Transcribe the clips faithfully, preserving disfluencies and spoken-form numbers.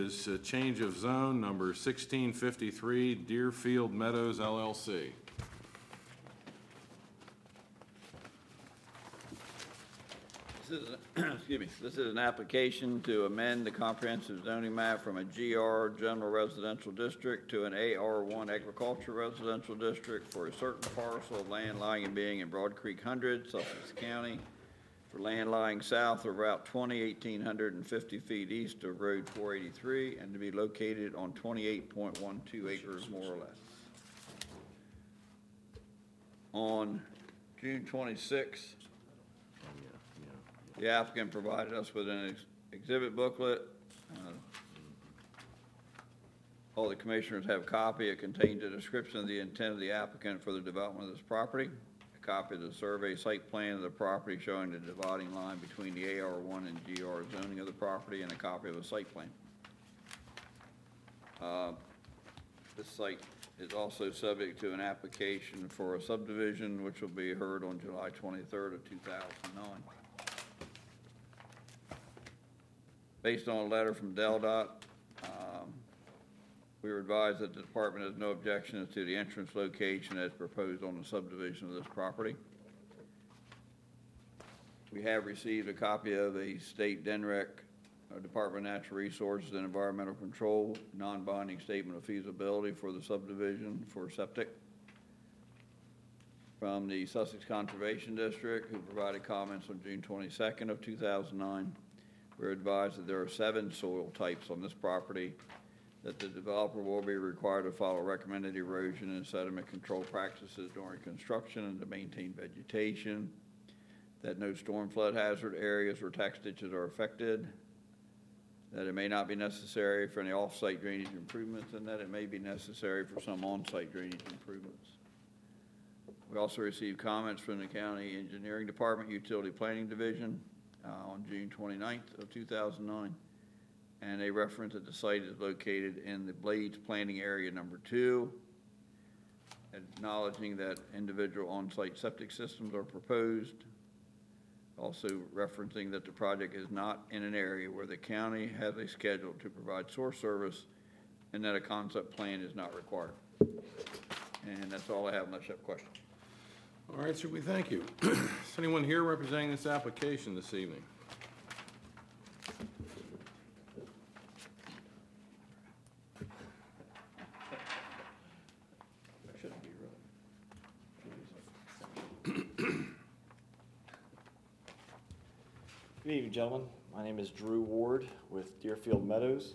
is a change of zone number sixteen fifty-three Deerfield Meadows L L C. This is, a, excuse me, this is an application to amend the comprehensive zoning map from a G R general residential district to an A R one agriculture residential district for a certain parcel of land lying and being in Broad Creek Hundred, Sussex County, for land lying south of Route twenty, eighteen fifty feet east of Road four eighty-three, and to be located on twenty-eight point one two acres, more or less. On June twenty-sixth, the applicant provided us with an ex exhibit booklet. Uh, all the commissioners have a copy. It contains a description of the intent of the applicant for the development of this property, a copy of the survey site plan of the property showing the dividing line between the A R one and G R zoning of the property, and a copy of a site plan. Uh, this site is also subject to an application for a subdivision, which will be heard on July twenty-third of two thousand nine. Based on a letter from DelDOT, um, we were advised that the department has no objections to the entrance location as proposed on the subdivision of this property. We have received a copy of a state D N R E C, uh, Department of Natural Resources and Environmental Control, non-binding statement of feasibility for the subdivision for septic from the Sussex Conservation District, who provided comments on June twenty-second of two thousand nine. We're advised that there are seven soil types on this property, that the developer will be required to follow recommended erosion and sediment control practices during construction and to maintain vegetation, that no storm flood hazard areas or tax ditches are affected, that it may not be necessary for any off-site drainage improvements, and that it may be necessary for some on-site drainage improvements. We also received comments from the County Engineering Department, Utility Planning Division, Uh, on June twenty-ninth of two thousand nine, and they reference that the site is located in the Blades Planning Area Number Two, acknowledging that individual on-site septic systems are proposed, also referencing that the project is not in an area where the county has a schedule to provide source service, and that a concept plan is not required. And that's all I have unless you have questions. All right, sir, we thank you. Is anyone here representing this application this evening? Good evening, gentlemen. My name is Drew Ward with Deerfield Meadows.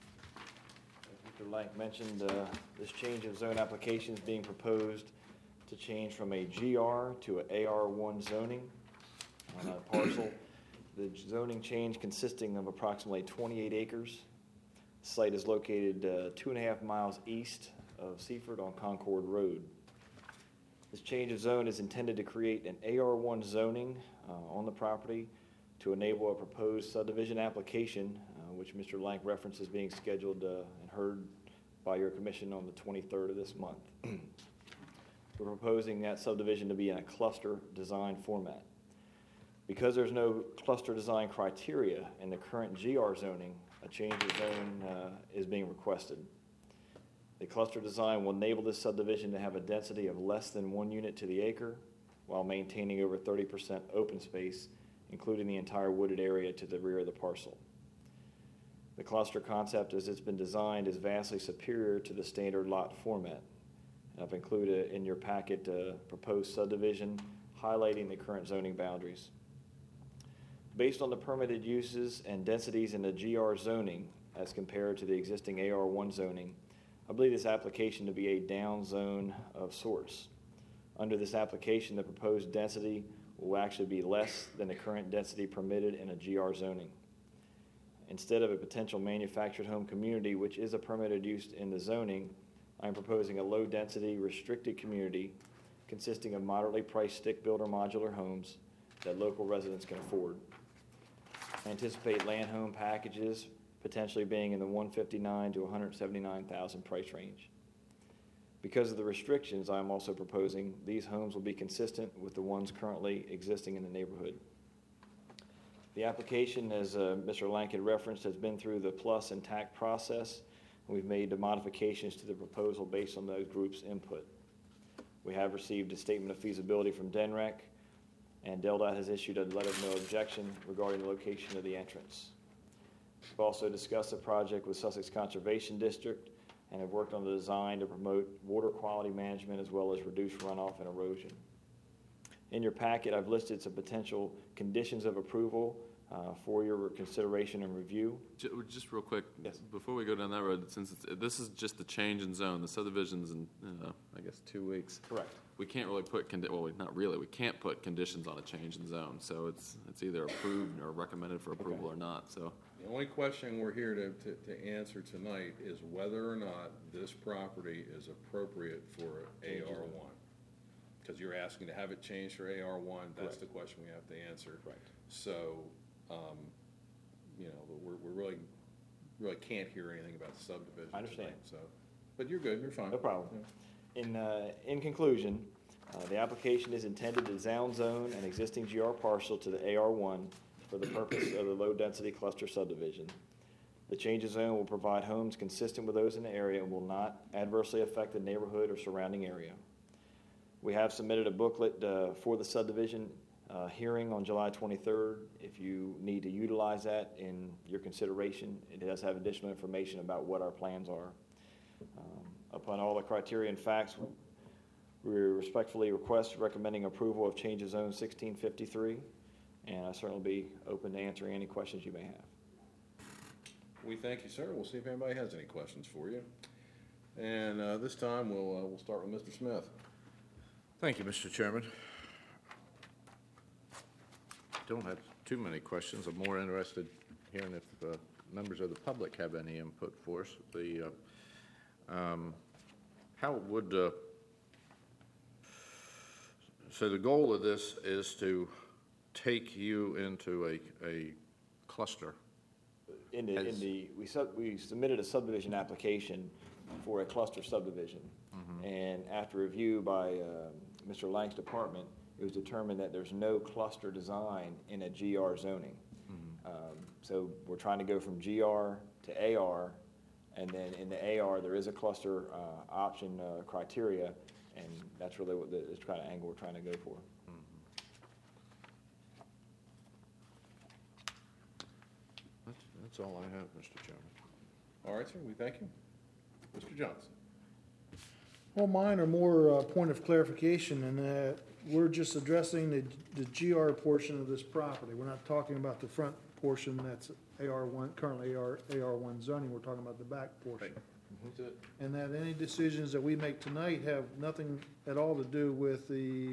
As Mister Lank mentioned, uh, this change of zone application is being proposed to change from a G R to an A R one zoning on a parcel. The zoning change consisting of approximately twenty-eight acres. The site is located uh, two and a half miles east of Seaford on Concord Road. This change of zone is intended to create an A R one zoning uh, on the property to enable a proposed subdivision application, uh, which Mister Lank references being scheduled uh, and heard by your commission on the twenty-third of this month. We're proposing that subdivision to be in a cluster design format. Because there's no cluster design criteria in the current G R zoning, a change of zone uh, is being requested. The cluster design will enable this subdivision to have a density of less than one unit to the acre while maintaining over thirty percent open space, including the entire wooded area to the rear of the parcel. The cluster concept as it's been designed is vastly superior to the standard lot format. I've included in your packet a proposed subdivision highlighting the current zoning boundaries. Based on the permitted uses and densities in the G R zoning as compared to the existing A R one zoning, I believe this application to be a down zone of sorts. Under this application, the proposed density will actually be less than the current density permitted in a G R zoning. Instead of a potential manufactured home community, which is a permitted use in the zoning, I'm proposing a low-density, restricted community consisting of moderately priced stick-built or modular homes that local residents can afford. I anticipate land home packages potentially being in the one hundred fifty-nine thousand to one hundred seventy-nine thousand price range. Because of the restrictions I'm also proposing, these homes will be consistent with the ones currently existing in the neighborhood. The application, as uh, Mister Lank had referenced, has been through the plus and T A C process. And we've made the modifications to the proposal based on those groups' input. We have received a statement of feasibility from D N R E C, and D E L D O T has issued a letter of no objection regarding the location of the entrance. We've also discussed the project with Sussex Conservation District and have worked on the design to promote water quality management as well as reduce runoff and erosion. In your packet, I've listed some potential conditions of approval uh, for your consideration and review. Ju- Just real quick, Yes. before we go down that road, since it's, this is just the change in zone, the subdivision's in, uh, I guess, two weeks. Correct. We can't really put, condi- well, we- not really, we can't put conditions on a change in zone, so it's, it's either approved or recommended for approval or not, so. The only question we're here to, to, to answer tonight is whether or not this property is appropriate for A R one. Because you're asking to have it changed for A R one, that's Correct. the question we have to answer. Correct. So, um, you know, we're, we're really, really can't hear anything about the subdivision I understand. tonight, so. But you're good, you're fine. No problem. In, uh, in conclusion, uh, the application is intended to down zone an existing G R parcel to the A R one for the purpose of the low-density cluster subdivision. The change of zone will provide homes consistent with those in the area and will not adversely affect the neighborhood or surrounding area. We have submitted a booklet uh, for the subdivision uh, hearing on July twenty-third. If you need to utilize that in your consideration, it does have additional information about what our plans are. Um, Upon all the criteria and facts, we respectfully request recommending approval of change of zone sixteen fifty-three, and I certainly be open to answering any questions you may have. We thank you, sir. We'll see if anybody has any questions for you. And, uh, this time, we'll, uh, we'll start with Mister Smith. Thank you, Mister Chairman. Don't have too many questions. I'm more interested hearing if uh, members of the public have any input for us. The, uh, um, how would, uh, so the goal of this is to take you into a, a cluster. In the, in As- the, we sub, we submitted a subdivision application for a cluster subdivision. And after review by, uh, Mister Lank's department, it was determined that there's no cluster design in a G R zoning. Um, so we're trying to go from G R to A R, and then in the A R, there is a cluster, uh, option, uh, criteria, and that's really what the, the kind of angle we're trying to go for. That's, that's all I have, Mister Chairman. All right, sir, we thank you. Mister Johnson. Well, mine are more uh, point of clarification in that we're just addressing the, the G R portion of this property. We're not talking about the front portion that's A R one, currently A R, A R one zoning. We're talking about the back portion. That's it. And that any decisions that we make tonight have nothing at all to do with the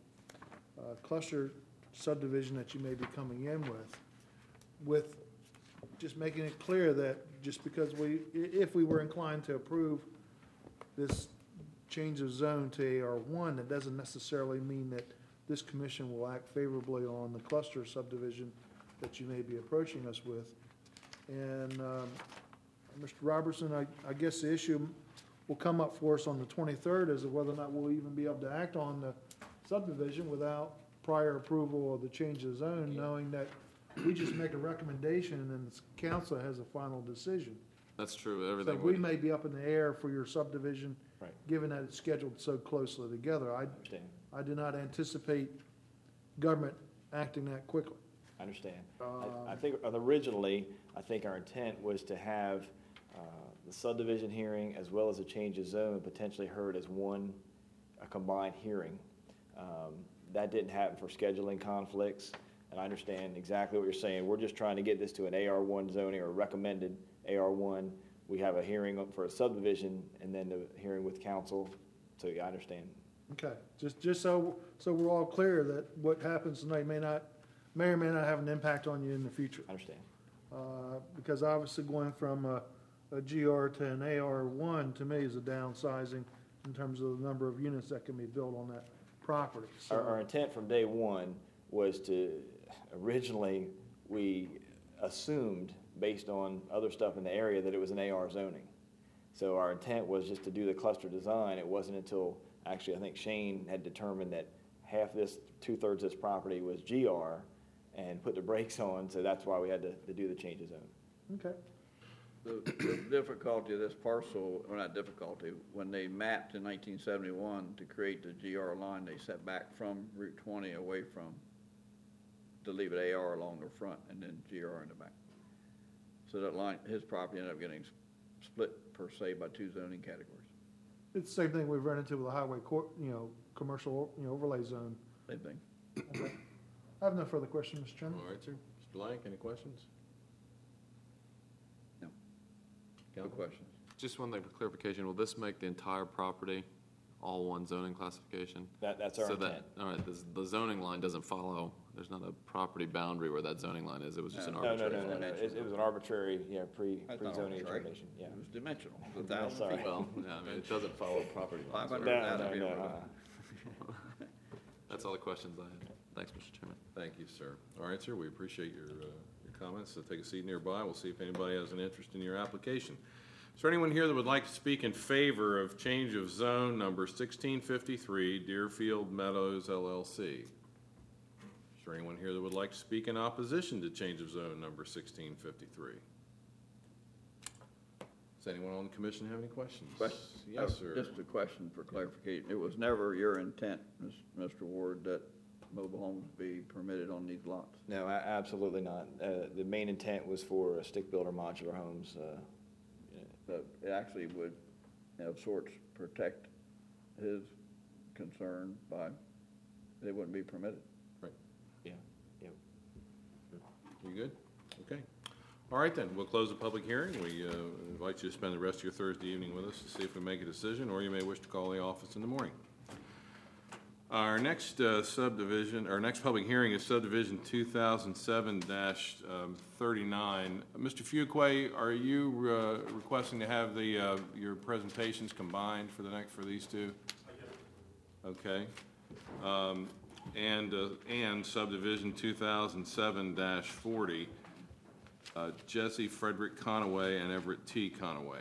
uh, uh, cluster subdivision that you may be coming in with. With just making it clear that just because we, i- if we were inclined to approve this change of zone to A R one, that doesn't necessarily mean that this commission will act favorably on the cluster subdivision that you may be approaching us with. And, um, Mister Robertson, I, I guess the issue will come up for us on the twenty-third as to whether or not we'll even be able to act on the subdivision without prior approval of the change of zone, knowing that we just make a recommendation and then the council has a final decision. That's true, So everything. we would- may be up in the air for your subdivision, Right. given that it's scheduled so closely together. I, Understand, I do not anticipate government acting that quickly. I understand. Um, I, I think originally, I think our intent was to have, uh, the subdivision hearing as well as a change of zone potentially heard as one, a combined hearing. Um, that didn't happen for scheduling conflicts, and I understand exactly what you're saying. We're just trying to get this to an A R one zoning or recommended A R one. We have a hearing for a subdivision and then the hearing with council, so yeah, I understand. Okay, just, just so, so we're all clear that what happens tonight may not, may or may not have an impact on you in the future. I understand. Uh, because obviously going from a, a G R to an A R one, to me, is a downsizing in terms of the number of units that can be built on that property. Our, our So, intent from day one was to, originally, we assumed, based on other stuff in the area, that it was an A R zoning. So our intent was just to do the cluster design. It wasn't until, actually, I think Shane had determined that half this, two-thirds of this property was G R, and put the brakes on, so that's why we had to, to do the change of zone. Okay. The, the difficulty of this parcel, or not difficulty, when they mapped in nineteen seventy-one to create the G R line, they set back from Route twenty away from, to leave it A R along the front and then G R in the back. So that line, his property ended up getting s- split per se by two zoning categories. It's the same thing we've run into with the highway court, you know, commercial, you know, overlay zone. Same thing. Okay. I have no further questions, Mister Chairman. All right, sir. Mister Blank, any questions? No. No Counsel? questions. Just one thing for clarification, will this make the entire property all one zoning classification? That, that's our So intent. that, all right, the, the zoning line doesn't follow, there's not a property boundary where that zoning line is, it was just an No, No, no, arbitrary. no, no, no, dimension. it, it was an arbitrary, yeah, pre, That's not pre-zoning arbitrary. determination, yeah. It was dimensional, it was a Yeah, thousand sorry. feet. Well, yeah, I mean, it doesn't follow property lines. Five No, hundred no, thousand no, feet. no, over. uh-uh. That's all the questions I had. Thanks, Mister Chairman. Thank you, sir. All right, sir, we appreciate your, uh, your comments. So take a seat nearby. We'll see if anybody has an interest in your application. Is there anyone here that would like to speak in favor of change of zone number sixteen fifty-three Deerfield Meadows L L C? Is there anyone here that would like to speak in opposition to change of zone number sixteen fifty-three? Does anyone on the commission have any questions? Question. Yes, Uh, sir. Just a question for clarification. It was never your intent, Miz- Mister Ward, that mobile homes be permitted on these lots? No, a- absolutely not. Uh, the main intent was for uh, stick builder modular homes, uh, So it actually would, you know, of sorts, protect his concern by, they wouldn't be permitted. yeah, yeah. You good? Okay. All right, then, we'll close the public hearing. We uh, invite you to spend the rest of your Thursday evening with us to see if we make a decision, or you may wish to call the office in the morning. Our next uh, subdivision, our next public hearing is subdivision two thousand seven dash thirty-nine. Mister Fuquay, are you uh, requesting to have the, uh, your presentations combined for the next, for these two? Okay. Um, And, uh, and subdivision two thousand seven dash forty, uh, Jesse Frederick Conaway and Everett T. Conaway.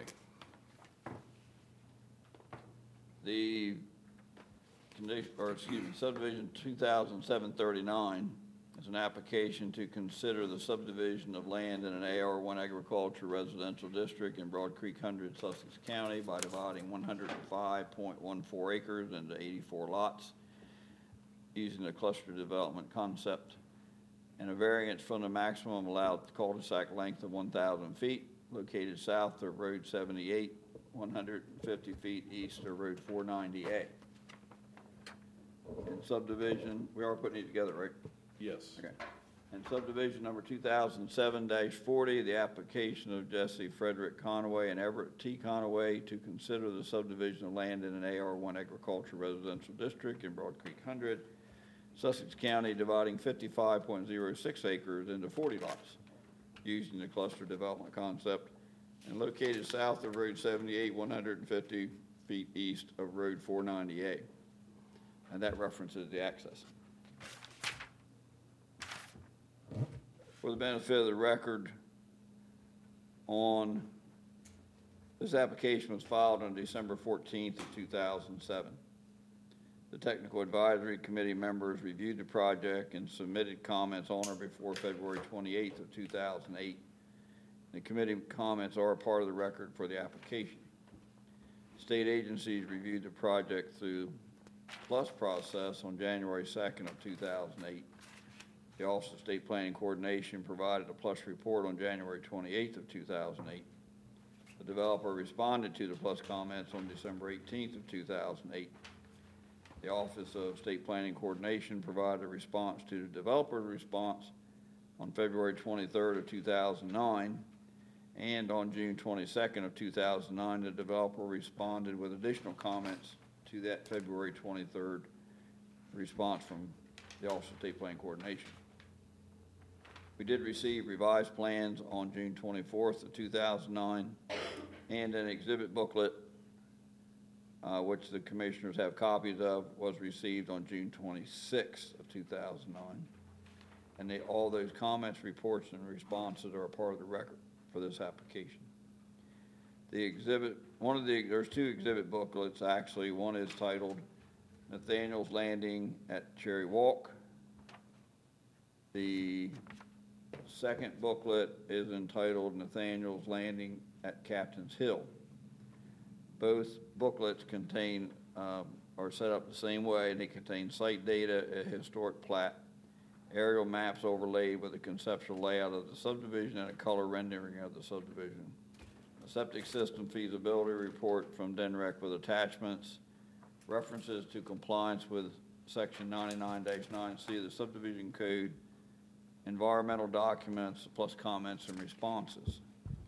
The condition, or excuse me, subdivision two thousand seven thirty-nine is an application to consider the subdivision of land in an A R one agriculture residential district in Broad Creek Hundred, Sussex County by dividing one hundred five point one four acres into eighty-four lots using the cluster development concept and a variance from the maximum allowed cul-de-sac length of one thousand feet located south of Road seventy-eight, one hundred fifty feet east of Road four ninety A. And subdivision, we are putting these together, right? Yes. Okay. And subdivision number two thousand seven dash forty, the application of Jesse Frederick Conaway and Everett T. Conaway to consider the subdivision of land in an A R one agriculture residential district in Broad Creek Hundred, Sussex County, dividing fifty-five point zero six acres into forty lots using the cluster development concept and located south of Road seventy-eight, one hundred fifty feet east of Road four ninety A. And that references the access. For the benefit of the record, on, this application was filed on December fourteenth of two thousand seven. The Technical Advisory Committee members reviewed the project and submitted comments on or before February twenty-eighth of two thousand eight. The committee comments are a part of the record for the application. State agencies reviewed the project through PLUS process on January second of two thousand eight. The Office of State Planning Coordination provided a PLUS report on January twenty-eighth of two thousand eight. The developer responded to the PLUS comments on December eighteenth of two thousand eight. The Office of State Planning Coordination provided a response to the developer's response on February twenty-third of two thousand nine, and on June twenty-second of two thousand nine, the developer responded with additional comments to that February twenty-third response from the Office of State Planning Coordination. We did receive revised plans on June twenty-fourth of two thousand nine and an exhibit booklet, uh, which the commissioners have copies of, was received on June twenty-sixth of two thousand nine. And they, all those comments, reports, and responses are a part of the record for this application. The exhibit, one of the, there's two exhibit booklets, actually. One is titled Nathaniel's Landing at Cherry Walk. The second booklet is entitled Nathaniel's Landing at Captain's Hill. Both booklets contain, um, are set up the same way. They contain site data, a historic plat, aerial maps overlaid with a conceptual layout of the subdivision and a color rendering of the subdivision. A septic system feasibility report from D N R E C with attachments, references to compliance with section ninety-nine dash nine C of the subdivision code, environmental documents, plus comments and responses.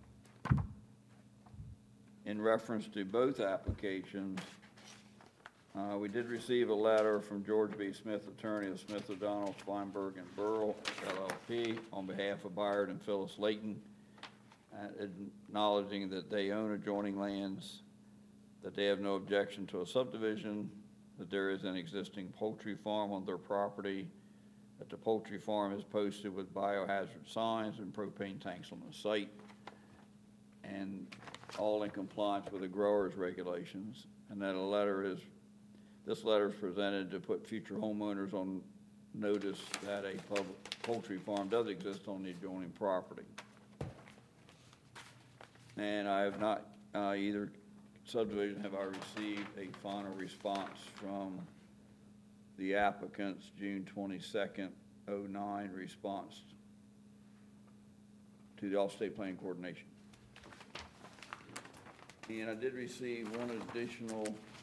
In reference to both applications, uh, we did receive a letter from George B. Smith, attorney of Smith, O'Donnell, Feinberg, and Burrell, L L P, on behalf of Byard and Phyllis Layton, uh, acknowledging that they own adjoining lands, that they have no objection to a subdivision, that there is an existing poultry farm on their property, that the poultry farm is posted with biohazard signs and propane tanks on the site, and all in compliance with the growers' regulations, and that a letter is, this letter is presented to put future homeowners on notice that a public poultry farm does exist on the adjoining property. And I have not, uh, either subdivision have I received a final response from the applicant's June twenty-second, oh nine response to the All-State Planning Coordination. And I did receive one additional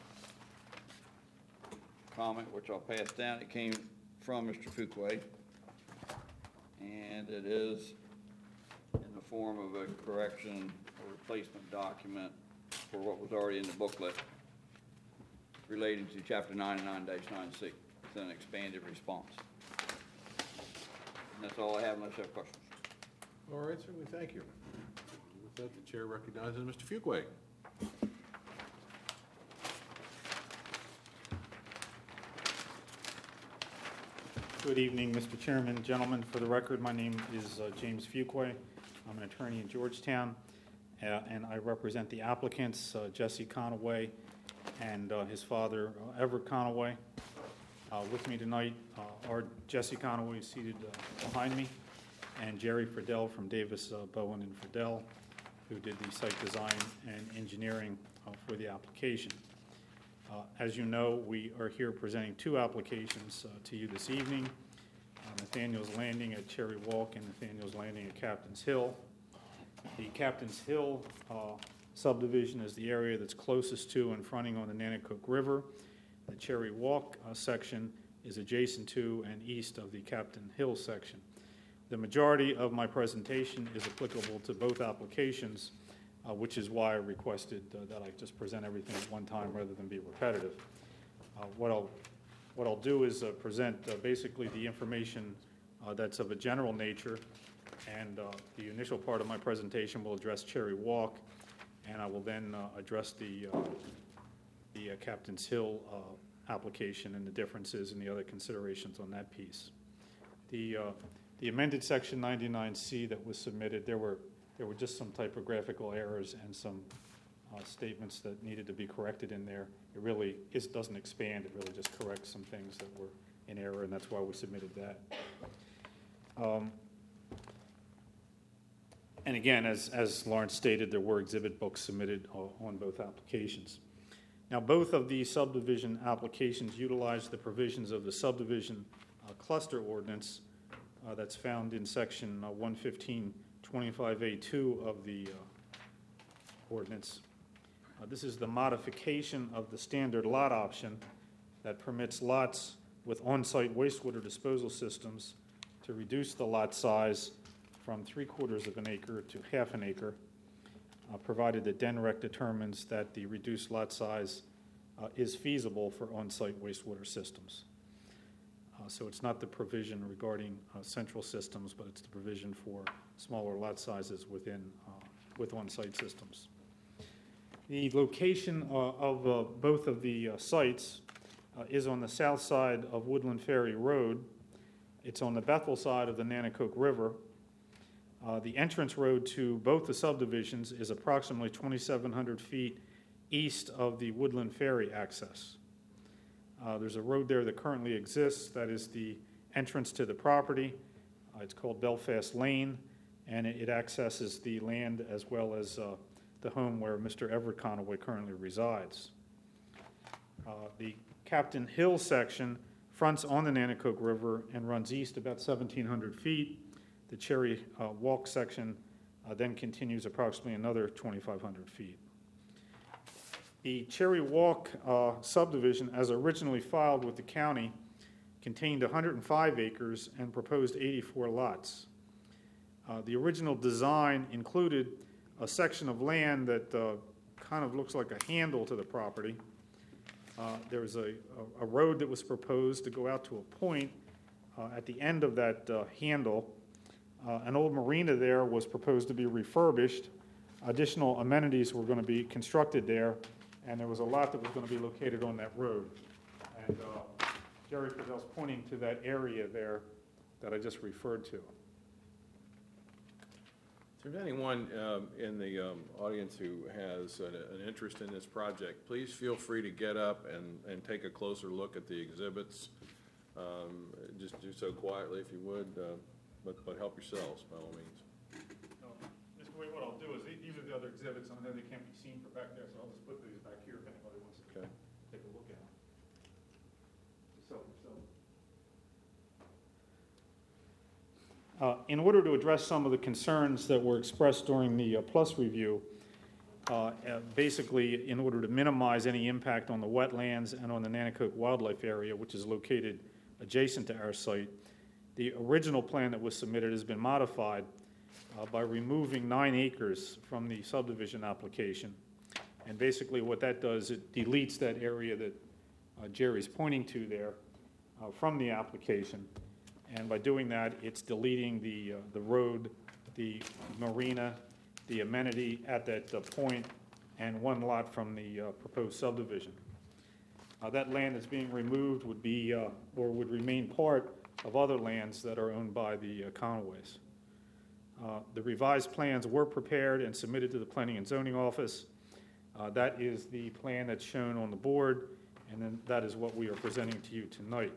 comment, which I'll pass down. It came from Mister Fuqua, and it is in the form of a correction or replacement document for what was already in the booklet relating to Chapter ninety-nine dash nine C. It's an expanded response. And that's all I have unless you have questions. All right, certainly, thank you. With that, the chair recognizes Mister Fuqua. Good evening, Mister Chairman, gentlemen. For the record, my name is uh, James Fuqua. I'm an attorney in Georgetown, uh, and I represent the applicants, uh, Jesse Conaway and uh, his father, uh, Everett Conaway. Uh, with me tonight uh, are Jesse Conaway, seated uh, behind me, and Jerry Friedel from Davis, uh, Bowen and Friedel, who did the site design and engineering uh, for the application. Uh, as you know, we are here presenting two applications uh, to you this evening, uh, Nathaniel's Landing at Cherry Walk and Nathaniel's Landing at Captain's Hill. The Captain's Hill uh, subdivision is the area that's closest to and fronting on the Nanticoke River. The Cherry Walk uh, section is adjacent to and east of the Captain Hill section. The majority of my presentation is applicable to both applications, uh, which is why I requested uh, that I just present everything at one time rather than be repetitive. Uh, what I'll what I'll do is uh, present uh, basically the information uh, that's of a general nature, and uh, the initial part of my presentation will address Cherry Walk, and I will then uh, address the uh, the uh, Captain's Hill uh, application and the differences and the other considerations on that piece. The uh, the amended section ninety-nine C that was submitted, there were there were just some typographical errors and some uh, statements that needed to be corrected in there. It really is, doesn't expand, it really just corrects some things that were in error, and that's why we submitted that. Um, and again, as, as Lawrence stated, there were exhibit books submitted uh, on both applications. Now, both of these subdivision applications utilize the provisions of the subdivision uh, cluster ordinance uh, that's found in section uh, one fifteen twenty-five A two of the uh, ordinance. Uh, this is the modification of the standard lot option that permits lots with on-site wastewater disposal systems to reduce the lot size from three-quarters of an acre to half an acre, uh, provided that D N R E C determines that the reduced lot size uh, is feasible for on-site wastewater systems. Uh, so it's not the provision regarding uh, central systems, but it's the provision for smaller lot sizes within uh, with on-site systems. The location uh, of uh, both of the uh, sites uh, is on the south side of Woodland Ferry Road. It's on the Bethel side of the Nanticoke River. Uh, the entrance road to both the subdivisions is approximately twenty-seven hundred feet east of the Woodland Ferry access. Uh, there's a road there that currently exists that is the entrance to the property, Uh, It's called Belfast Lane, and it it accesses the land as well as uh, the home where Mister Everett Conaway currently resides. Uh, The Captain Hill section fronts on the Nanticoke River and runs east about seventeen hundred feet. The Cherry uh, Walk section uh, then continues approximately another twenty-five hundred feet. The Cherry Walk uh, subdivision, as originally filed with the county, contained one hundred five acres and proposed eighty-four lots. Uh, The original design included a section of land that uh, kind of looks like a handle to the property. Uh, There was a, a- a road that was proposed to go out to a point uh, at the end of that uh, handle. Uh, An old marina there was proposed to be refurbished. Additional amenities were going to be constructed there, and there was a lot that was going to be located on that road. And uh, Jerry Frizzell's pointing to that area there that I just referred to. If there's anyone um, in the um, audience who has an an interest in this project, please feel free to get up and, and take a closer look at the exhibits. Um, Just do so quietly if you would, uh, but, but help yourselves by all means. Mister Wade, what I'll do is, these are the other exhibits, I know they can't be seen from back there, so I'll just put these back here if anybody wants to Okay. take a look at them. So, so. Uh, In order to address some of the concerns that were expressed during the uh, Plus review, uh, uh, basically, in order to minimize any impact on the wetlands and on the Nanticoke Wildlife Area, which is located adjacent to our site, the original plan that was submitted has been modified uh, by removing nine acres from the subdivision application. And basically what that does, it deletes that area that uh, Jerry's pointing to there uh, from the application. And by doing that, it's deleting the, uh, the road, the marina, the amenity at that uh, point, and one lot from the uh, proposed subdivision. Uh, That land that's being removed would be, uh, or would remain part of other lands that are owned by the uh, Conaways. Uh, The revised plans were prepared and submitted to the Planning and Zoning Office. Uh, That is the plan that's shown on the board, and then that is what we are presenting to you tonight.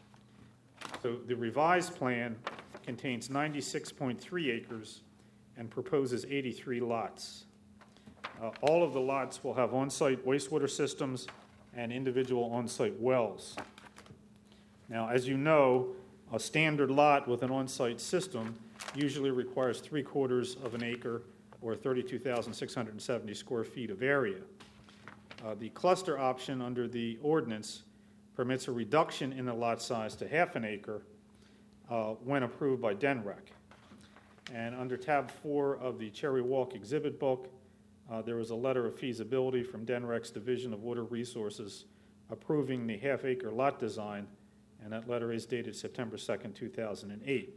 So the revised plan contains ninety-six point three acres and proposes eighty-three lots. Uh, All of the lots will have on-site wastewater systems and individual on-site wells. Now, as you know, a standard lot with an on-site system usually requires three-quarters of an acre or thirty-two thousand six hundred seventy square feet of area. Uh, The cluster option under the ordinance permits a reduction in the lot size to half an acre uh, when approved by D E N R E C. And under tab four of the Cherry Walk exhibit book, uh, there was a letter of feasibility from D E N R E C's Division of Water Resources approving the half-acre lot design, and that letter is dated September second, two thousand eight.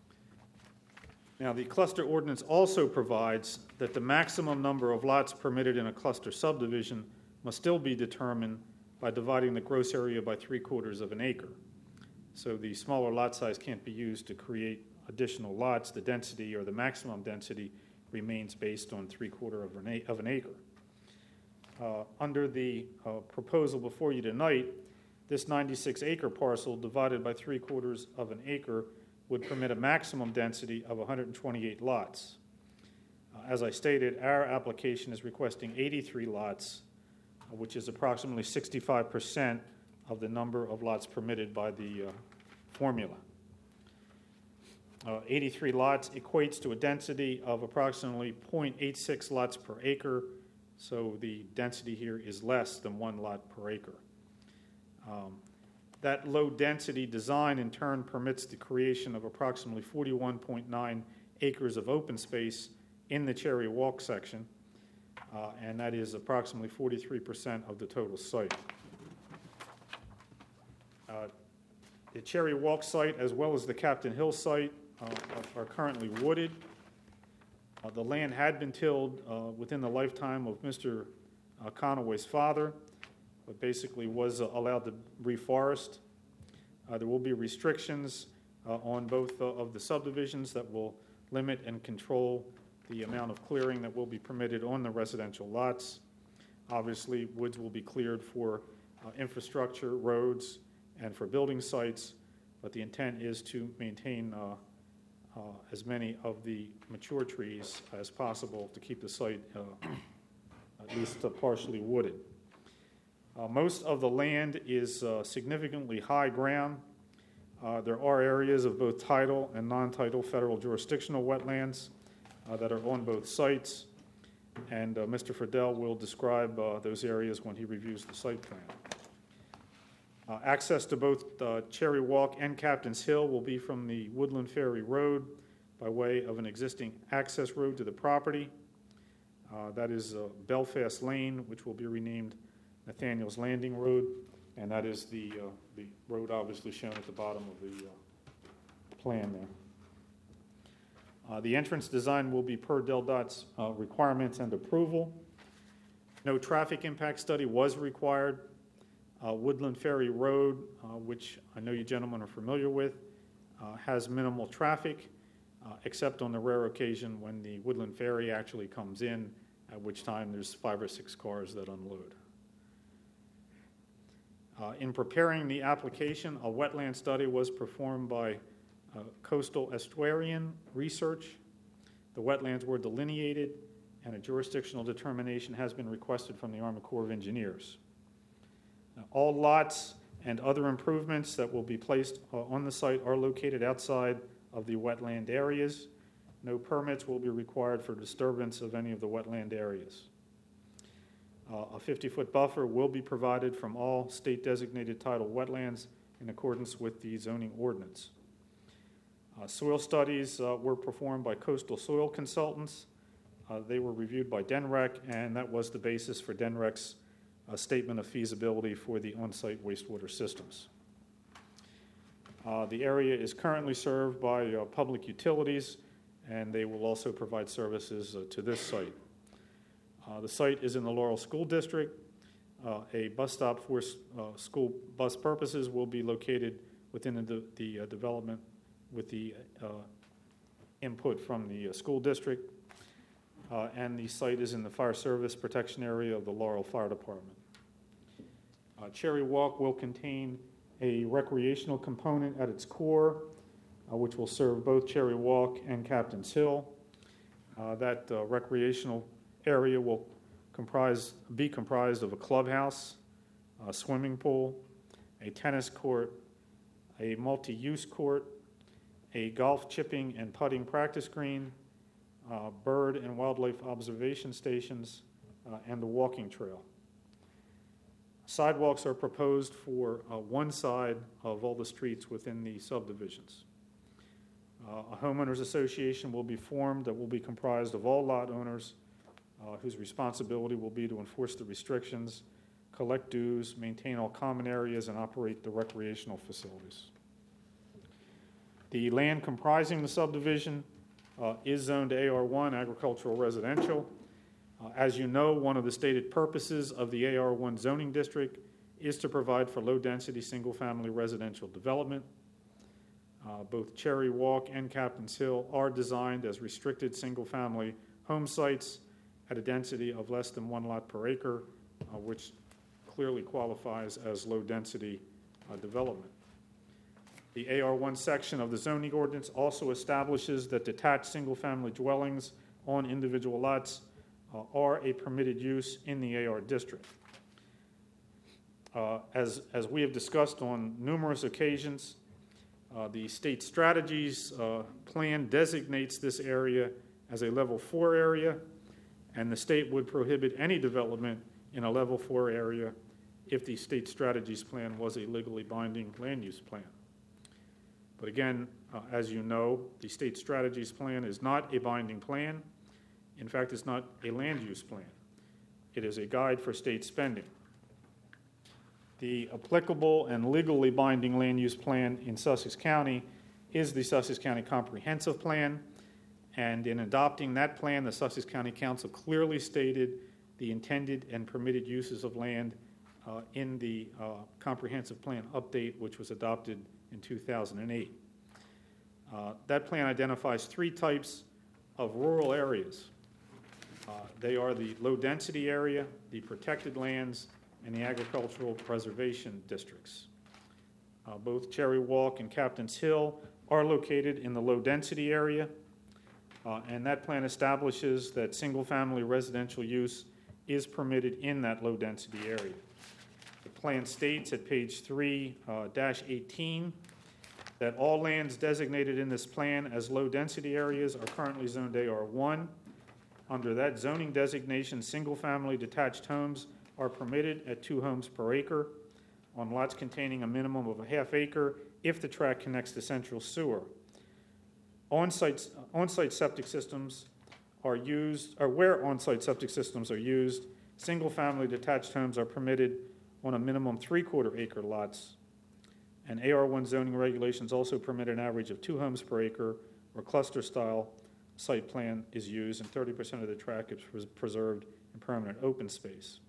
Now, the cluster ordinance also provides that the maximum number of lots permitted in a cluster subdivision must still be determined by dividing the gross area by three-quarters of an acre. So the smaller lot size can't be used to create additional lots. The density or the maximum density remains based on three-quarter of an a- of an acre. Uh, Under the uh, proposal before you tonight, this ninety-six acre parcel divided by three-quarters of an acre would permit a maximum density of one hundred twenty-eight lots. Uh, As I stated, our application is requesting eighty-three lots, uh, which is approximately sixty-five percent of the number of lots permitted by the uh, formula. Uh, eighty-three lots equates to a density of approximately zero point eight six lots per acre, so the density here is less than one lot per acre. Um, That low-density design, in turn, permits the creation of approximately forty-one point nine acres of open space in the Cherry Walk section, uh, and that is approximately forty-three percent of the total site. Uh, The Cherry Walk site, as well as the Captain Hill site, uh, are are currently wooded. Uh, The land had been tilled uh, within the lifetime of Mister uh, Conaway's father, but basically was uh, allowed to reforest. Uh, There will be restrictions uh, on both uh, of the subdivisions that will limit and control the amount of clearing that will be permitted on the residential lots. Obviously, woods will be cleared for uh, infrastructure, roads, and for building sites, but the intent is to maintain uh, uh, as many of the mature trees as possible to keep the site uh, at least uh, partially wooded. Uh, most of the land is uh, significantly high ground. Uh, there are areas of both tidal and non-tidal federal jurisdictional wetlands uh, that are on both sites, and uh, Mister Friedel will describe uh, those areas when he reviews the site plan. Uh, access to both uh, Cherry Walk and Captain's Hill will be from the Woodland Ferry Road by way of an existing access road to the property. Uh, that is uh, Belfast Lane, which will be renamed Nathaniel's Landing Road, and that is the, uh, the road obviously shown at the bottom of the uh, plan there. Uh, the entrance design will be per Del Dot's uh, requirements and approval. No traffic impact study was required. Uh, Woodland Ferry Road, uh, which I know you gentlemen are familiar with, uh, has minimal traffic, uh, except on the rare occasion when the Woodland Ferry actually comes in, at which time there's five or six cars that unload. Uh, in preparing the application, a wetland study was performed by uh, Coastal Estuarian Research. The wetlands were delineated, and a jurisdictional determination has been requested from the Army Corps of Engineers. Now, all lots and other improvements that will be placed uh, on the site are located outside of the wetland areas. No permits will be required for disturbance of any of the wetland areas. Uh, a fifty-foot buffer will be provided from all state-designated tidal wetlands in accordance with the zoning ordinance. Uh, soil studies uh, were performed by Coastal Soil Consultants. Uh, they were reviewed by D N R E C, and that was the basis for D N R E C's uh, statement of feasibility for the on-site wastewater systems. Uh, the area is currently served by uh, public utilities, and they will also provide services uh, to this site. Uh, the site is in the Laurel School District. Uh, a bus stop for uh, school bus purposes will be located within the, de- the uh, development with the uh, input from the uh, school district. Uh, and the site is in the fire service protection area of the Laurel Fire Department. Uh, Cherry Walk will contain a recreational component at its core, uh, which will serve both Cherry Walk and Captain's Hill. Uh, that uh, recreational area will comprise, be comprised of a clubhouse, a swimming pool, a tennis court, a multi-use court, a golf chipping and putting practice green, uh, bird and wildlife observation stations, uh, and the walking trail. Sidewalks are proposed for uh, one side of all the streets within the subdivisions. Uh, a homeowners association will be formed that will be comprised of all lot owners uh, whose responsibility will be to enforce the restrictions, collect dues, maintain all common areas, and operate the recreational facilities. The land comprising the subdivision uh, is zoned A R one, agricultural residential. Uh, as you know, one of the stated purposes of the A R one zoning district is to provide for low-density single-family residential development. Uh, both Cherry Walk and Captain's Hill are designed as restricted single-family home sites at a density of less than one lot per acre, uh, which clearly qualifies as low-density uh, development. The A R one section of the zoning ordinance also establishes that detached single-family dwellings on individual lots uh, are a permitted use in the A R district. Uh, as, as we have discussed on numerous occasions, uh, the state strategies uh, plan designates this area as a level four area, and the state would prohibit any development in a level four area if the state strategies plan was a legally binding land use plan. But again, uh, as you know, the state strategies plan is not a binding plan. In fact, it's not a land use plan. It is a guide for state spending. The applicable and legally binding land use plan in Sussex County is the Sussex County Comprehensive Plan. And in adopting that plan, the Sussex County Council clearly stated the intended and permitted uses of land uh, in the uh, Comprehensive Plan update, which was adopted in two thousand eight. Uh, that plan identifies three types of rural areas. Uh, they are the low-density area, the protected lands, and the agricultural preservation districts. Uh, both Cherry Walk and Captain's Hill are located in the low-density area, uh, and that plan establishes that single-family residential use is permitted in that low-density area. The plan states at page three uh, dash eighteen that all lands designated in this plan as low-density areas are currently zoned A R one. Under that zoning designation, single-family detached homes are permitted at two homes per acre on lots containing a minimum of a half acre if the tract connects to central sewer. On-site, on-site septic systems are used, or where on-site septic systems are used, single-family detached homes are permitted on a minimum three-quarter acre lots. And A R one zoning regulations also permit an average of two homes per acre or cluster-style site plan is used, and thirty percent of the tract is pres- preserved in permanent open space.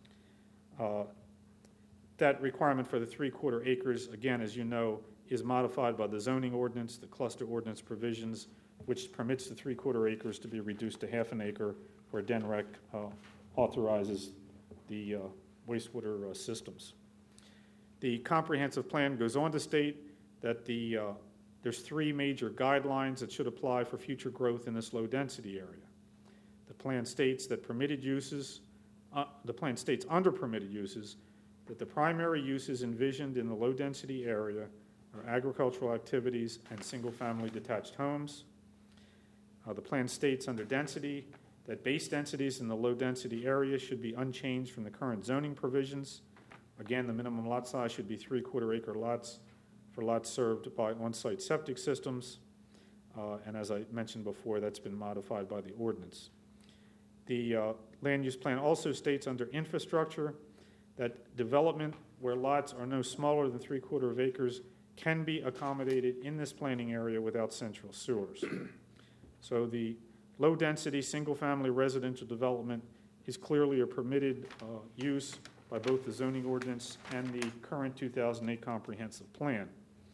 Uh, that requirement for the three-quarter acres, again, as you know, is modified by the zoning ordinance, the cluster ordinance provisions, which permits the three-quarter acres to be reduced to half an acre, where D N R E C uh, authorizes the uh, wastewater uh, systems. The comprehensive plan goes on to state that the uh, there's three major guidelines that should apply for future growth in this low-density area. The plan states that permitted uses, uh, the plan states under permitted uses, that the primary uses envisioned in the low-density area are agricultural activities and single-family detached homes. Uh, the plan states under density that base densities in the low-density area should be unchanged from the current zoning provisions. Again, the minimum lot size should be three-quarter acre lots for lots served by on-site septic systems. Uh, and as I mentioned before, that's been modified by the ordinance. The uh, land use plan also states under infrastructure that development where lots are no smaller than three-quarter of acres can be accommodated in this planning area without central sewers. So the low-density, single-family residential development is clearly a permitted uh, use by both the zoning ordinance and the current two thousand eight comprehensive plan.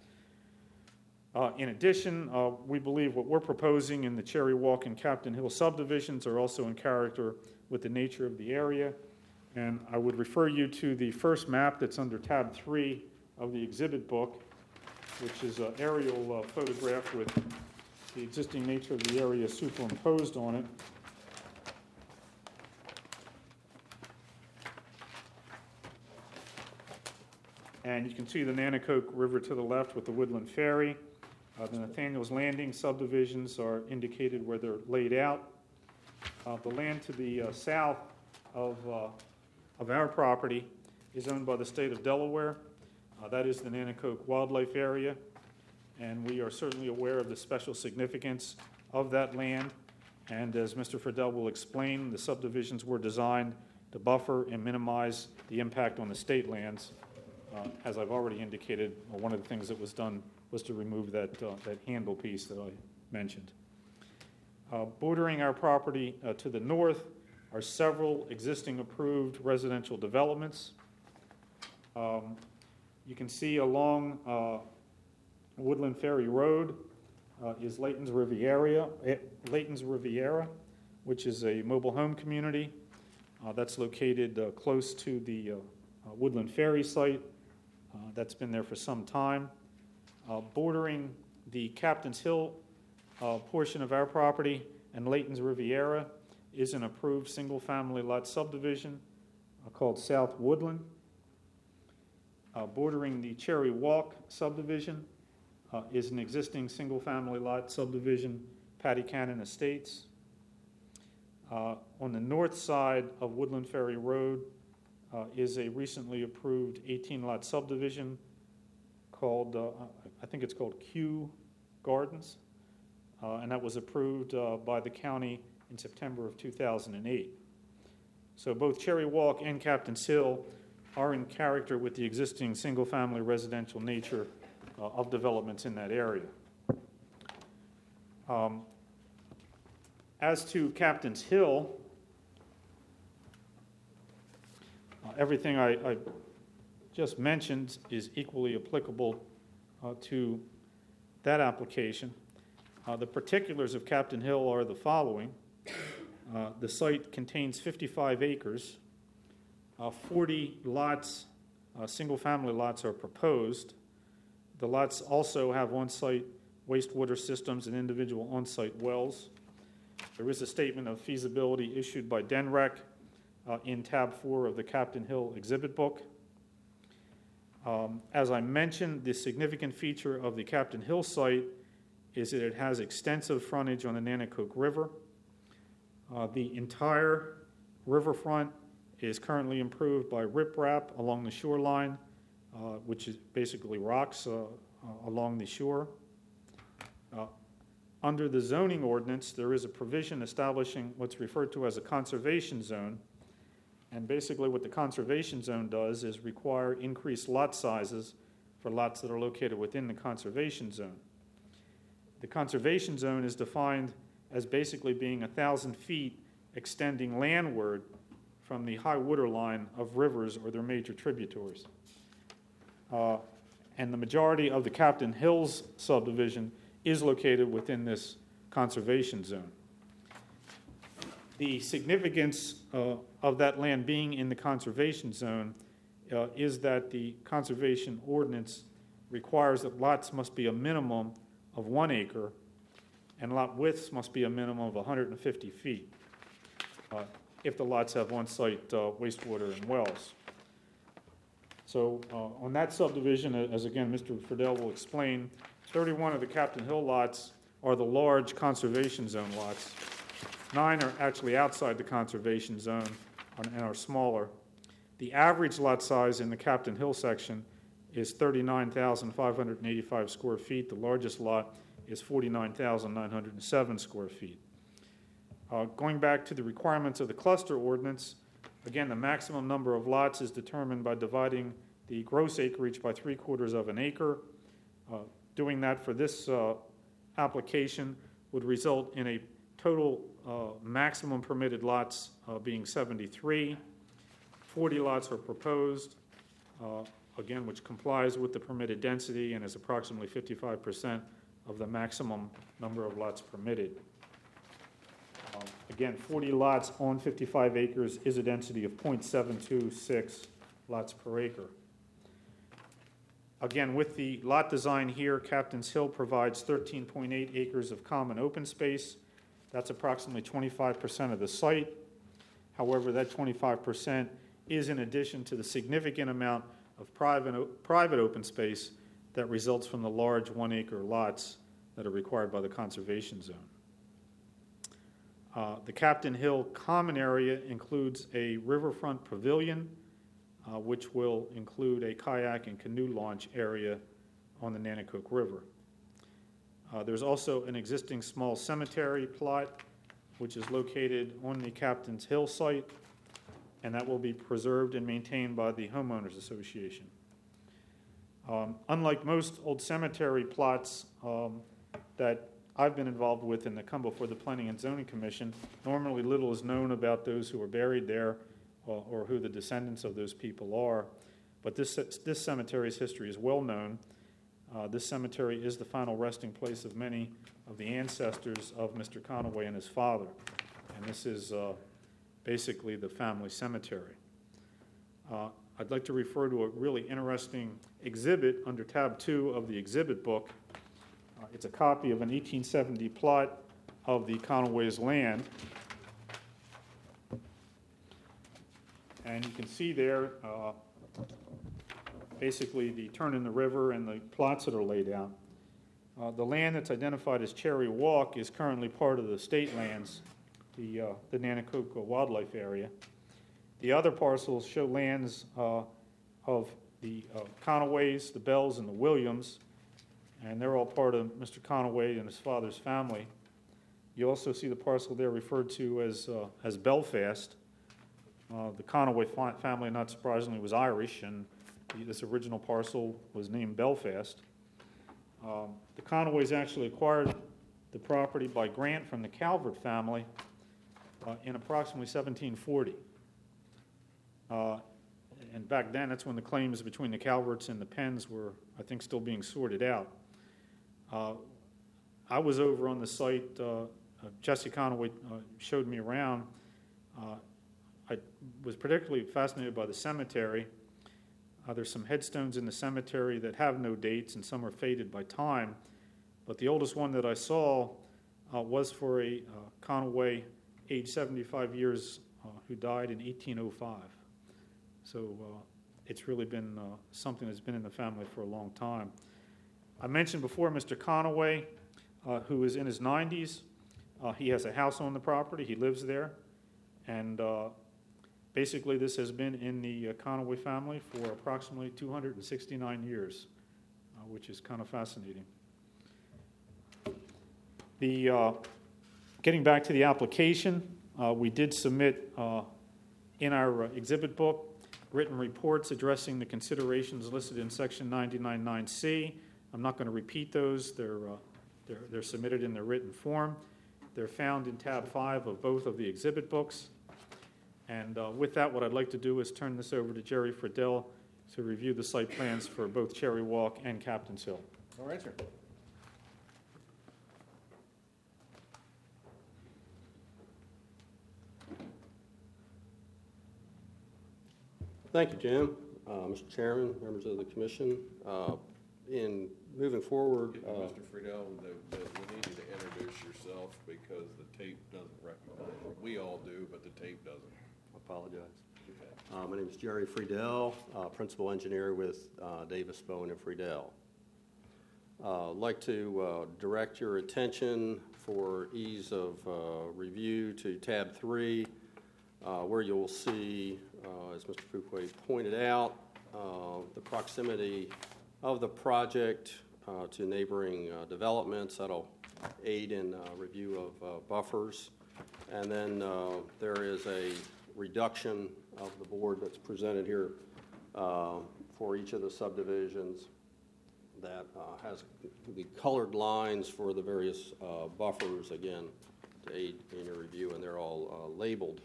Uh, in addition, uh, we believe what we're proposing in the Cherry Walk and Captain Hill subdivisions are also in character with the nature of the area. And I would refer you to the first map that's under tab three of the exhibit book, which is an aerial uh, photograph with the existing nature of the area superimposed on it. And you can see the Nanticoke River to the left with the Woodland Ferry. Uh, the Nathaniel's Landing subdivisions are indicated where they're laid out. Uh, the land to the uh, south of, uh, of our property is owned by the state of Delaware. Uh, that is the Nanticoke Wildlife Area, and we are certainly aware of the special significance of that land. And as Mister Friedel will explain, the subdivisions were designed to buffer and minimize the impact on the state lands. Uh, as I've already indicated, one of the things that was done was to remove that, uh, that handle piece that I mentioned. Uh, bordering our property uh, to the north are several existing approved residential developments. Um, you can see along uh, Woodland Ferry Road uh, is Layton's Riviera, eh, Layton's Riviera, which is a mobile home community uh, that's located uh, close to the uh, uh, Woodland Ferry site. Uh, that's been there for some time. Uh, bordering the Captain's Hill uh, portion of our property and Layton's Riviera is an approved single-family lot subdivision uh, called South Woodland. Uh, bordering the Cherry Walk subdivision uh, is an existing single-family lot subdivision, Patty Cannon Estates. Uh, on the north side of Woodland Ferry Road uh, is a recently approved eighteen-lot subdivision called, uh, I think it's called Q Gardens, uh, and that was approved uh, by the county in September of two thousand eight. So both Cherry Walk and Captain's Hill are in character with the existing single-family residential nature uh, of developments in that area. Um, as to Captain's Hill, uh, everything I, I just mentioned is equally applicable uh, to that application. Uh, the particulars of Captain Hill are the following. Uh, the site contains fifty-five acres. Uh, forty lots, uh, single-family lots, are proposed. The lots also have on-site wastewater systems, and individual on-site wells. There is a statement of feasibility issued by D N R E C uh, in tab four of the Captain Hill exhibit book. Um, as I mentioned, the significant feature of the Captain Hill site is that it has extensive frontage on the Nanticoke River. Uh, the entire riverfront is currently improved by riprap along the shoreline, uh, which is basically rocks uh, uh, along the shore. Uh, under the zoning ordinance, there is a provision establishing what's referred to as a conservation zone. And basically what the conservation zone does is require increased lot sizes for lots that are located within the conservation zone. The conservation zone is defined as basically being one thousand feet extending landward from the high water line of rivers or their major tributaries. Uh, and the majority of the Captain Hills subdivision is located within this conservation zone. The significance uh, of that land being in the conservation zone uh, is that the conservation ordinance requires that lots must be a minimum of one acre and lot widths must be a minimum of one hundred fifty feet uh, if the lots have on-site uh, wastewater and wells. So uh, on that subdivision, as again Mister Friedel will explain, thirty-one of the Captain Hill lots are the large conservation zone lots. Nine are actually outside the conservation zone and are smaller. The average lot size in the Captain Hill section is thirty-nine thousand five hundred eighty-five square feet. The largest lot is forty-nine thousand nine hundred seven square feet. Uh, going back to the requirements of the cluster ordinance, again, the maximum number of lots is determined by dividing the gross acreage by three quarters of an acre. Uh, doing that for this uh, application would result in a total uh, maximum permitted lots uh, being seventy-three. forty lots are proposed, uh, again, which complies with the permitted density and is approximately fifty-five percent of the maximum number of lots permitted. Uh, again, forty lots on fifty-five acres is a density of zero point seven two six lots per acre. Again, with the lot design here, Captain's Hill provides thirteen point eight acres of common open space. That's approximately twenty-five percent of the site. However, that twenty-five percent is in addition to the significant amount of private, private open space that results from the large one-acre lots that are required by the conservation zone. Uh, the Captain Hill common area includes a riverfront pavilion, uh, which will include a kayak and canoe launch area on the Nanticoke River. Uh, there's also an existing small cemetery plot, which is located on the Captain's Hill site, and that will be preserved and maintained by the Homeowners Association. Um, unlike most old cemetery plots um, that I've been involved with and that come before the Planning and Zoning Commission, normally little is known about those who are buried there uh, or who the descendants of those people are. But this, this cemetery's history is well known. Uh, this cemetery is the final resting place of many of the ancestors of Mister Conaway and his father. And this is uh, basically the family cemetery. Uh, I'd like to refer to a really interesting exhibit under tab two of the exhibit book. Uh, it's a copy of an eighteen seventy plot of the Conaway's land. And you can see there uh, basically the turn in the river and the plots that are laid out. Uh, the land that's identified as Cherry Walk is currently part of the state lands, the, uh, the Nanticoke Wildlife Area. The other parcels show lands uh, of the uh, Conaways, the Bells, and the Williams, and they're all part of Mister Conaway and his father's family. You also see the parcel there referred to as, uh, as Belfast. Uh, the Conaway fa- family, not surprisingly, was Irish, and this original parcel was named Belfast. Um, the Conaways actually acquired the property by grant from the Calvert family uh, in approximately seventeen forty. Uh, and back then, that's when the claims between the Calverts and the Penns were, I think, still being sorted out. Uh, I was over on the site. Uh, uh, Jesse Conaway uh, showed me around. Uh, I was particularly fascinated by the cemetery. Uh, there's some headstones in the cemetery that have no dates, and some are faded by time. but the oldest one that I saw uh, was for a uh, Conaway, age seventy-five years, uh, who died in eighteen oh five. So uh, it's really been uh, something that's been in the family for a long time. I mentioned before Mister Conaway, uh, who is in his nineties. Uh, he has a house on the property. He lives there. And uh, basically this has been in the uh, Conaway family for approximately two hundred sixty-nine years, uh, which is kind of fascinating. The, uh, getting back to the application, uh, we did submit uh, in our uh, exhibit book written reports addressing the considerations listed in section ninety-nine nine C. I'm not going to repeat those. They're, uh, they're, they're submitted in their written form. They're found in tab five of both of the exhibit books. And uh, with that, what I'd like to do is turn this over to Jerry Friedel to review the site plans for both Cherry Walk and Captain's Hill. All right, sir. Thank you, Jim. Uh, Mister Chairman, members of the commission. Uh, in moving forward, uh, Mister Friedel, the, the, we need you to introduce yourself because the tape doesn't recognize you. We all do, but the tape doesn't. apologize. Uh, my name is Jerry Friedel, uh, principal engineer with uh, Davis, Bowen, and Friedel. Uh, I'd like to uh, direct your attention for ease of uh, review to tab three, uh, where you'll see, uh, as Mister Fuquay pointed out, uh, the proximity of the project uh, to neighboring uh, developments. That'll aid in uh, review of uh, buffers. And then uh, there is a reduction of the board that's presented here uh, for each of the subdivisions that uh, has the colored lines for the various uh, buffers, again, to aid in your review, and they're all uh, labeled.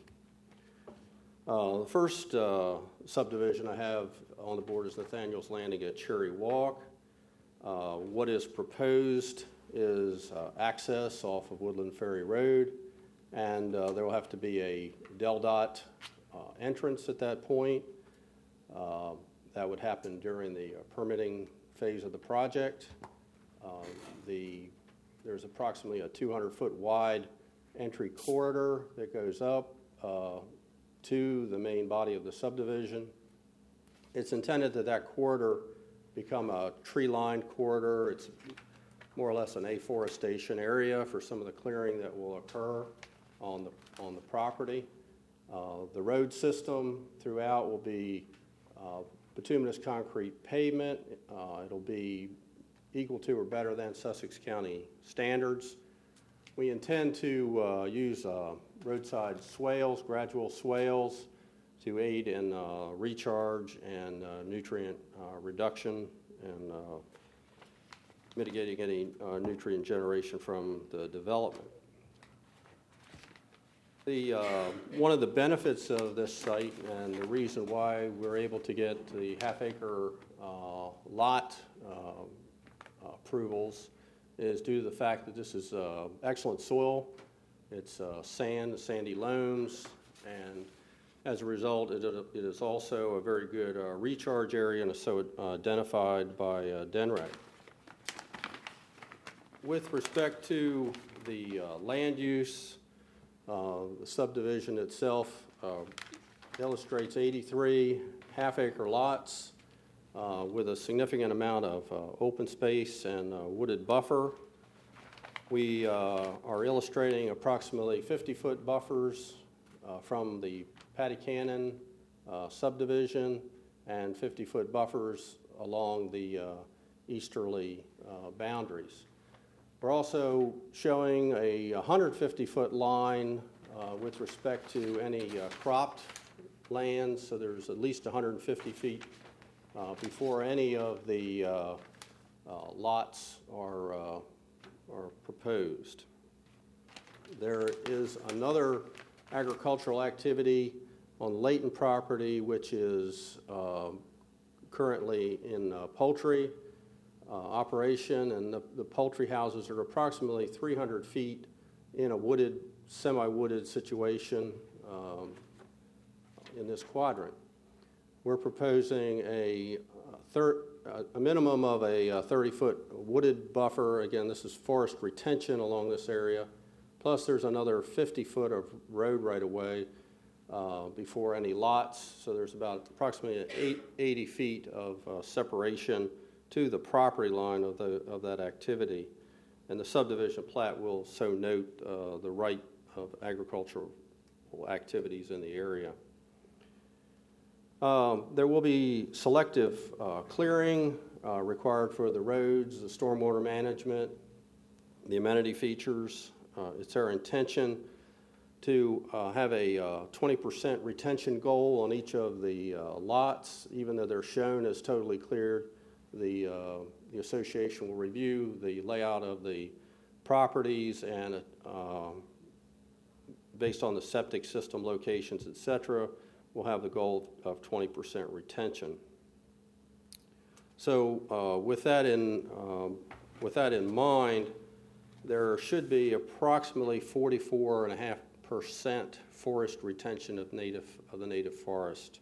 Uh, the first uh, subdivision I have on the board is Nathaniel's Landing at Cherry Walk. Uh, what is proposed is uh, access off of Woodland Ferry Road, and uh, there will have to be a Del Dot uh, entrance at that point. Uh, that would happen during the uh, permitting phase of the project. Uh, the, there's approximately a two hundred foot wide entry corridor that goes up uh, to the main body of the subdivision. It's intended that that corridor become a tree-lined corridor. It's more or less an afforestation area for some of the clearing that will occur on the, on the property. Uh, the road system throughout will be uh, bituminous concrete pavement. Uh, it'll be equal to or better than Sussex County standards. We intend to uh, use uh, roadside swales, gradual swales, to aid in uh, recharge and uh, nutrient uh, reduction and uh, mitigating any uh, nutrient generation from the development. The, uh, one of the benefits of this site and the reason why we're able to get the half-acre uh, lot uh, approvals is due to the fact that this is uh, excellent soil. It's uh, sand, sandy loams, and as a result, it, it is also a very good uh, recharge area and is so uh, identified by uh, D N R E C. With respect to the uh, land use, uh, the subdivision itself uh, illustrates eighty-three half-acre lots uh, with a significant amount of uh, open space and uh, wooded buffer. We uh, are illustrating approximately fifty foot buffers uh, from the Patty Cannon uh, subdivision and fifty foot buffers along the uh, easterly uh, boundaries. We're also showing a one hundred fifty foot line uh, with respect to any uh, cropped lands, so there's at least one hundred fifty feet uh, before any of the uh, uh, lots are, uh, are proposed. There is another agricultural activity on Layton property, which is uh, currently in uh, poultry uh, operation, and the, the poultry houses are approximately three hundred feet in a wooded, semi-wooded situation um, in this quadrant. we're proposing a uh, thir- a minimum of a thirty-foot wooded buffer. Again, this is forest retention along this area. Plus, there's another fifty foot of road right-of-way uh, before any lots. So there's about approximately eight, eighty feet of uh, separation to the property line of, the, of that activity. And the subdivision plat will so note uh, the right of agricultural activities in the area. Um, there will be selective uh, clearing uh, required for the roads, the stormwater management, the amenity features. Uh, it's our intention to uh, have a uh, twenty percent retention goal on each of the uh, lots, even though they're shown as totally cleared. The, uh, the association will review the layout of the properties and uh, based on the septic system locations, et cetera, we'll have the goal of twenty percent retention. So uh, with that in um, with that in mind, there should be approximately forty-four and a half percent forest retention of native of the native forest.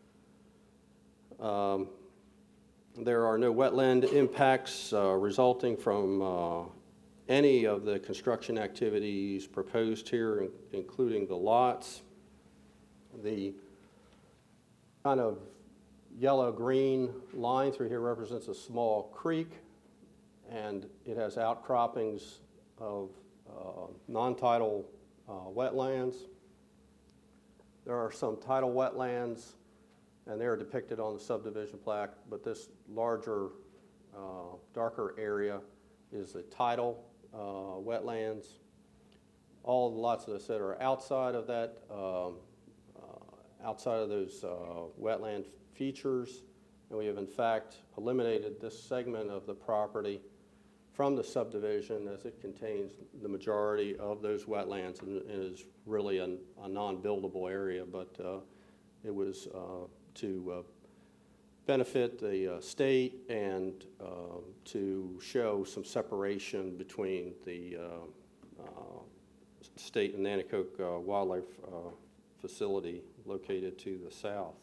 Um, there are no wetland impacts uh, resulting from uh, any of the construction activities proposed here, in, including the lots. The kind of yellow-green line through here represents a small creek, and it has outcroppings of uh, non-tidal uh, wetlands. There are some tidal wetlands, and they're depicted on the subdivision plat, but this larger, uh, darker area is the tidal uh, wetlands. All the lots, as I said, are outside of that, um, uh, outside of those uh, wetland features, and we have in fact eliminated this segment of the property from the subdivision as it contains the majority of those wetlands and, and is really a, a non-buildable area, but uh, it was uh, to uh, benefit the uh, state and uh, to show some separation between the uh, uh, state and Nanticoke uh, Wildlife uh, Facility located to the south.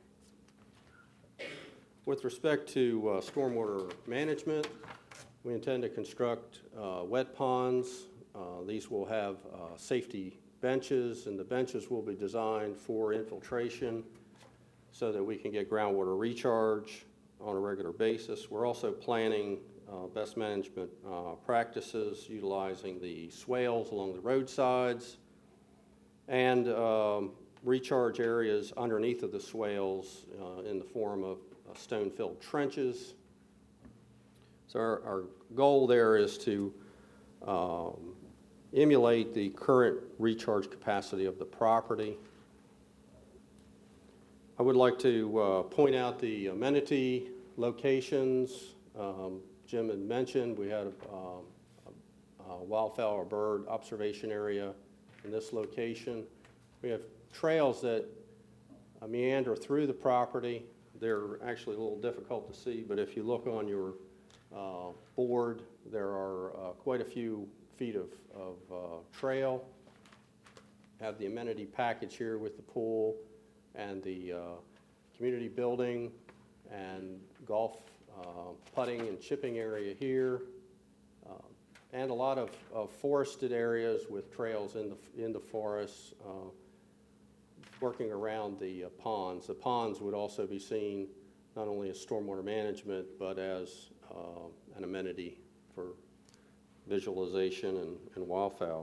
With respect to uh, stormwater management, we intend to construct uh, wet ponds. Uh, these will have uh, safety benches, and the benches will be designed for infiltration so that we can get groundwater recharge on a regular basis. We're also planning uh, best management uh, practices utilizing the swales along the roadsides and um, recharge areas underneath of the swales uh, in the form of uh, stone-filled trenches. So our, our goal there is to um, emulate the current recharge capacity of the property. I would like to uh, point out the amenity locations. Um, Jim had mentioned we had a, a, a wildfowl or bird observation area in this location. We have trails that uh, meander through the property. They're actually a little difficult to see, but if you look on your uh, board, there are uh, quite a few feet of, of uh, trail. Have the amenity package here with the pool and the uh, community building and golf uh, putting and chipping area here, uh, and a lot of, of forested areas with trails in the in the forests, uh, working around the uh, ponds. The ponds would also be seen not only as stormwater management, but as uh, an amenity for visualization and, and wildfowl.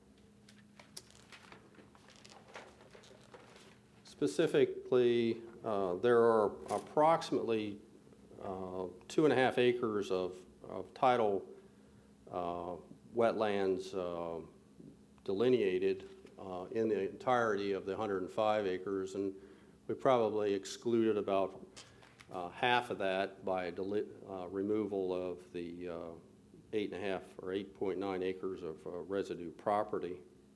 Specifically, uh, there are approximately uh, two and a half acres of, of tidal uh, wetlands uh, delineated uh, in the entirety of the one hundred five acres, and we probably excluded about uh, half of that by deli- uh, removal of the uh, eight and a half or eight point nine acres of uh, residue property.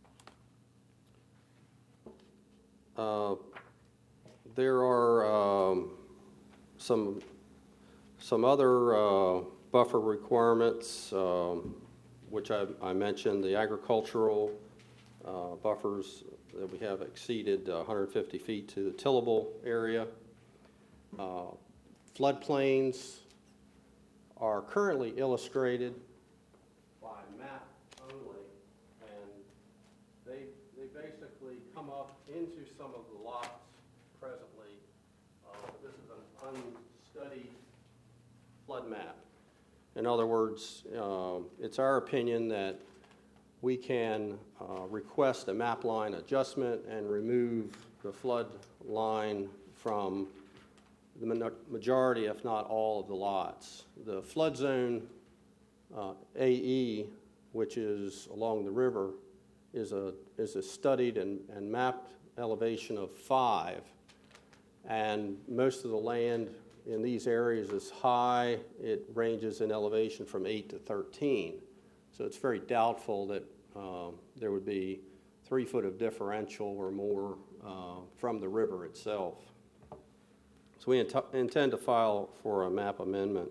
Uh, there are um, some some other uh, buffer requirements, um, which I, I mentioned. The agricultural uh, buffers that we have exceeded uh, one hundred fifty feet to the tillable area. uh, floodplains are currently illustrated by map only, and they, they basically come up into some of the lots presently. Uh, This is an unstudied flood map. In other words, uh, it's our opinion that we can uh, request a map line adjustment and remove the flood line from the ma- majority, if not all, of the lots. The flood zone uh, A E, which is along the river, is a is a studied and, and mapped elevation of five, and most of the land in these areas is high. It ranges in elevation from eight to thirteen. So it's very doubtful that um, there would be three foot of differential or more uh, from the river itself. So we int- intend to file for a map amendment.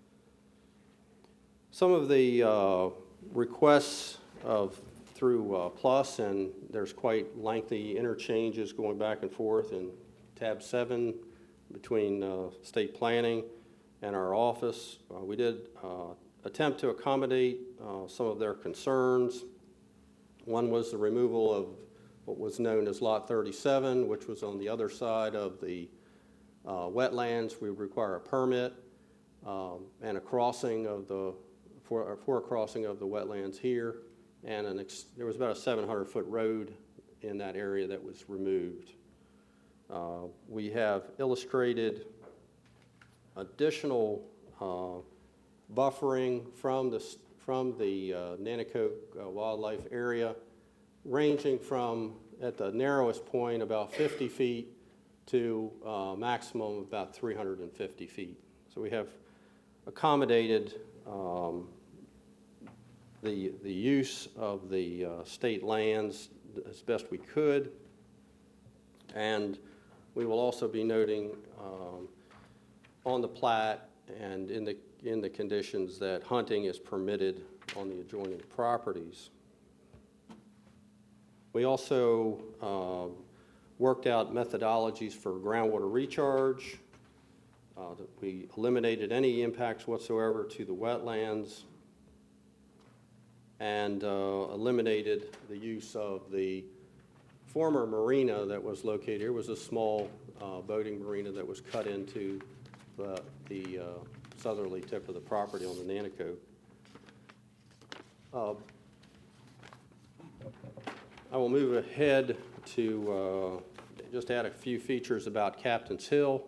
Some of the uh, requests of through uh, Plus, and there's quite lengthy interchanges going back and forth in tab seven between uh, state planning and our office. Uh, we did uh, attempt to accommodate uh, some of their concerns. One was the removal of what was known as Lot thirty-seven, which was on the other side of the uh, wetlands. We would require a permit um, and a crossing of the, for, for a crossing of the wetlands here. And an ex- there was about a seven hundred foot road in that area that was removed. Uh, we have illustrated additional uh, buffering from the, from the uh, Nanticoke uh, Wildlife Area, ranging from, at the narrowest point, about fifty feet to a maximum of about three hundred fifty feet. So we have accommodated um, the, the use of the uh, state lands as best we could, and we will also be noting um, on the plat and in the in the conditions that hunting is permitted on the adjoining properties. We also uh, worked out methodologies for groundwater recharge. Uh, that we eliminated any impacts whatsoever to the wetlands, and uh, eliminated the use of the former marina that was located here. Was a small uh, boating marina that was cut into the, the uh, southerly tip of the property on the Nanticoke. Uh, I will move ahead to uh, just add a few features about Captain's Hill.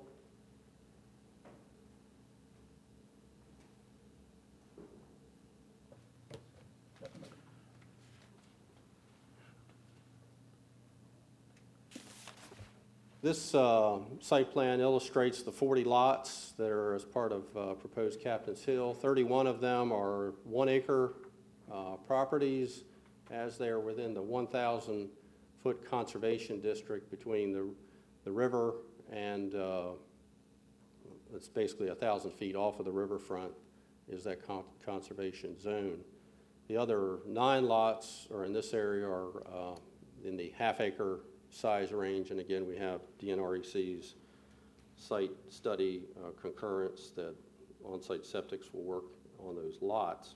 This uh, site plan illustrates the forty lots that are as part of uh, proposed Captain's Hill. thirty-one of them are one acre uh, properties, as they are within the one thousand foot conservation district between the, the river and uh, it's basically one thousand feet off of the riverfront is that con- conservation zone. The other nine lots are in this area are uh, in the half acre size range, and again we have D N R E C's site study uh, concurrence that on-site septics will work on those lots.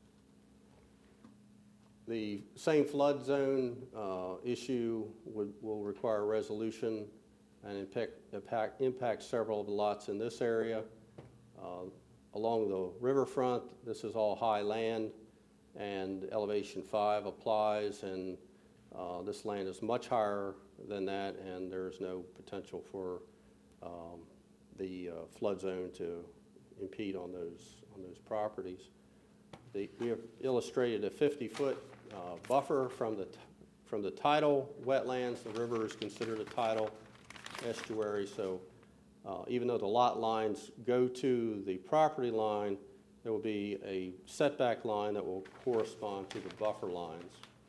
The same flood zone uh, issue would, will require resolution and impact, impact, impact several of the lots in this area. Uh, along the riverfront, this is all high land, and elevation five applies, and uh, this land is much higher than that, and there's no potential for um, the uh, flood zone to impede on those on those properties. The, we have illustrated a fifty foot uh, buffer from the t- from the tidal wetlands. The river is considered a tidal estuary, so uh, even though the lot lines go to the property line, there will be a setback line that will correspond to the buffer lines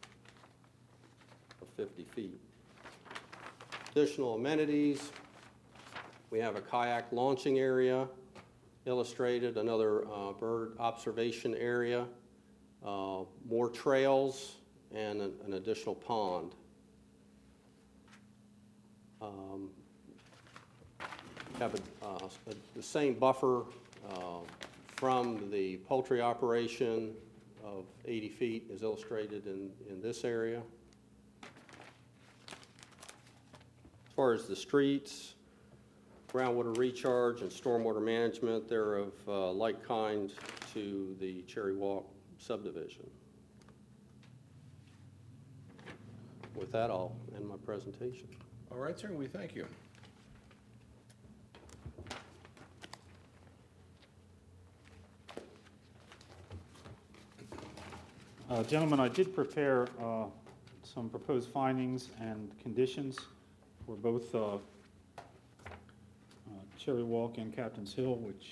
of fifty feet. Additional amenities, we have a kayak launching area illustrated, another uh, bird observation area, uh, more trails, and an, an additional pond. Um, have a, uh, the same buffer uh, from the poultry operation of eighty feet as illustrated in, in this area. As far as the streets, groundwater recharge and stormwater management, they're of uh, like kind to the Cherry Walk subdivision. With that, I'll end my presentation. All right, sir, we thank you. Uh, Gentlemen, I did prepare uh, some proposed findings and conditions for both uh, uh, Cherry Walk and Captain's Hill, which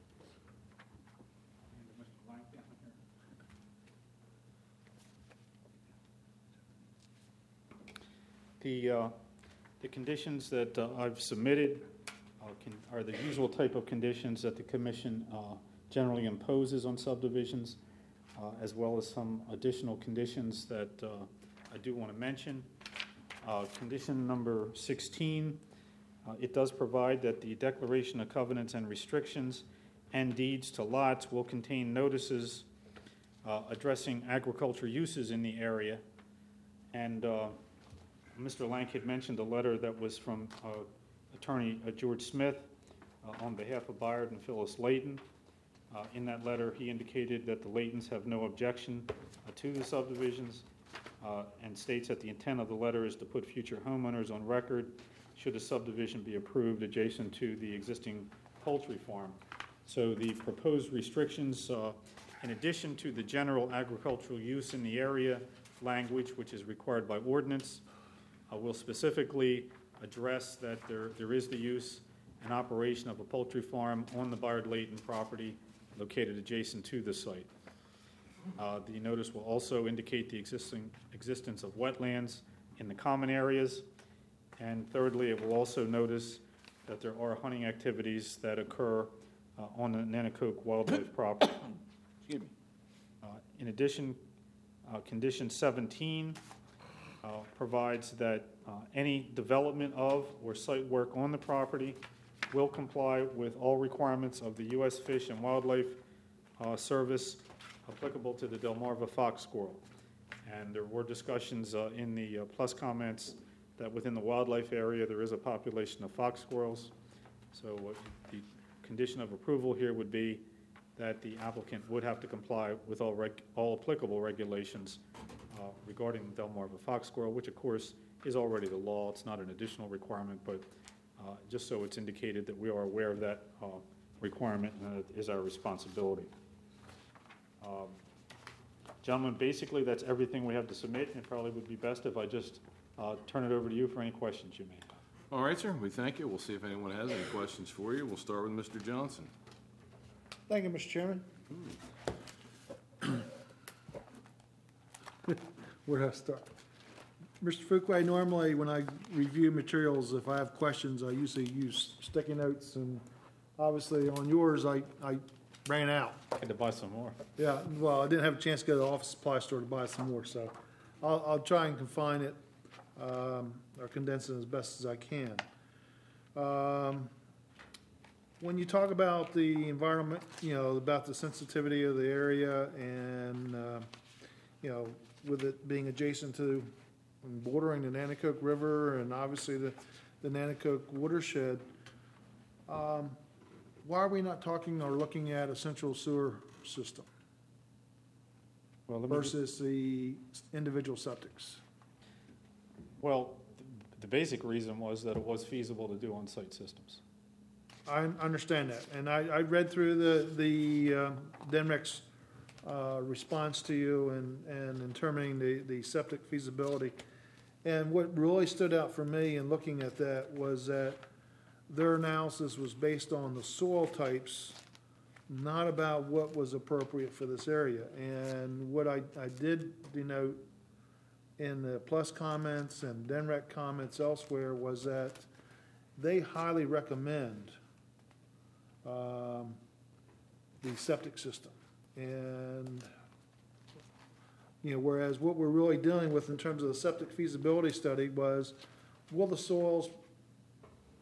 the uh, the conditions that uh, I've submitted uh, can, are the usual type of conditions that the Commission uh, generally imposes on subdivisions, uh, as well as some additional conditions that uh, I do want to mention. Uh, condition number sixteen, uh, it does provide that the declaration of covenants and restrictions and deeds to lots will contain notices uh, addressing agriculture uses in the area. And uh, Mister Lank had mentioned a letter that was from uh, Attorney uh, George Smith uh, on behalf of Byard and Phyllis Layton. Uh, in that letter, he indicated that the Laytons have no objection uh, to the subdivisions, uh, and states that the intent of the letter is to put future homeowners on record should a subdivision be approved adjacent to the existing poultry farm. So the proposed restrictions, uh, in addition to the general agricultural use in the area language, which is required by ordinance, uh, will specifically address that there, there is the use and operation of a poultry farm on the Byard Layton property located adjacent to the site. Uh, the notice will also indicate the existing existence of wetlands in the common areas. And thirdly, it will also notice that there are hunting activities that occur uh, on the Nanticoke wildlife property. Excuse me. Uh, in addition, uh, condition seventeen uh, provides that uh, any development of or site work on the property will comply with all requirements of the U S Fish and Wildlife uh, Service applicable to the Delmarva fox squirrel. And there were discussions uh, in the uh, plus comments that within the wildlife area there is a population of fox squirrels. So uh, the condition of approval here would be that the applicant would have to comply with all, reg all applicable regulations uh, regarding the Delmarva fox squirrel, which of course is already the law. It's not an additional requirement, but uh, just so it's indicated that we are aware of that uh, requirement and that it is our responsibility. Um, gentlemen, basically that's everything we have to submit, and it probably would be best if I just uh, turn it over to you for any questions you may have. All right, sir, we thank you. We'll see if anyone has any questions for you. We'll start with Mister Johnson. Thank you, Mister Chairman. Where do I start? Mister Fuqua, normally when I review materials, if I have questions, I usually use sticky notes, and obviously on yours, I, I ran out. I had to buy some more. Yeah, well, I didn't have a chance to go to the office supply store to buy some more, so I'll, I'll try and confine it, um, or condense it as best as I can. Um, when you talk about the environment, you know, about the sensitivity of the area and, uh, you know, with it being adjacent to and bordering the Nanticoke River and obviously the, the Nanticoke watershed, um, why are we not talking or looking at a central sewer system Well, let me versus the individual septics? Well, th- the basic reason was that it was feasible to do on-site systems. I understand that, and I, I read through the, the uh, DENREC's uh, response to you and, and determining the, the septic feasibility. And what really stood out for me in looking at that was that their analysis was based on the soil types, not about what was appropriate for this area. And what I, I did denote in the plus comments and DENREC comments elsewhere was that they highly recommend um, the septic system. And, you know, whereas what we're really dealing with in terms of the septic feasibility study was, will the soils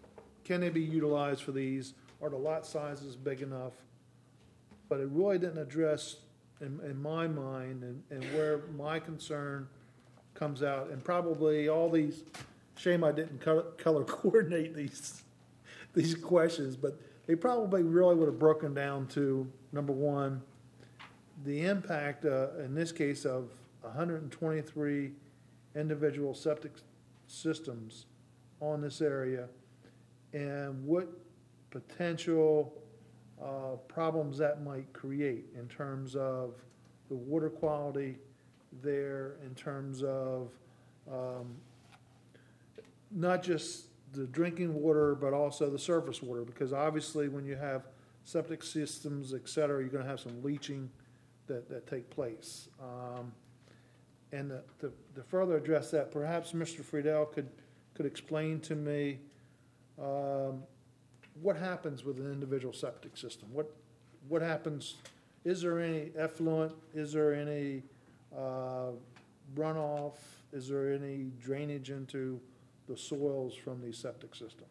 can they be utilized for these? Are the lot sizes big enough? But it really didn't address, in, in my mind, and, and where my concern comes out, and probably all these, shame I didn't color, color coordinate these, these questions, but they probably really would have broken down to, number one, the impact, uh, in this case, of one hundred twenty-three individual septic systems on this area, and what potential uh, problems that might create in terms of the water quality there, in terms of um, not just the drinking water, but also the surface water, because obviously when you have septic systems, et cetera, you're going to have some leaching that, that take place. Um, and to, to, to further address that, perhaps Mister Friedel could, could explain to me um, what happens with an individual septic system. What, what happens? Is there any effluent? Is there any uh, runoff? Is there any drainage into the soils from these septic systems?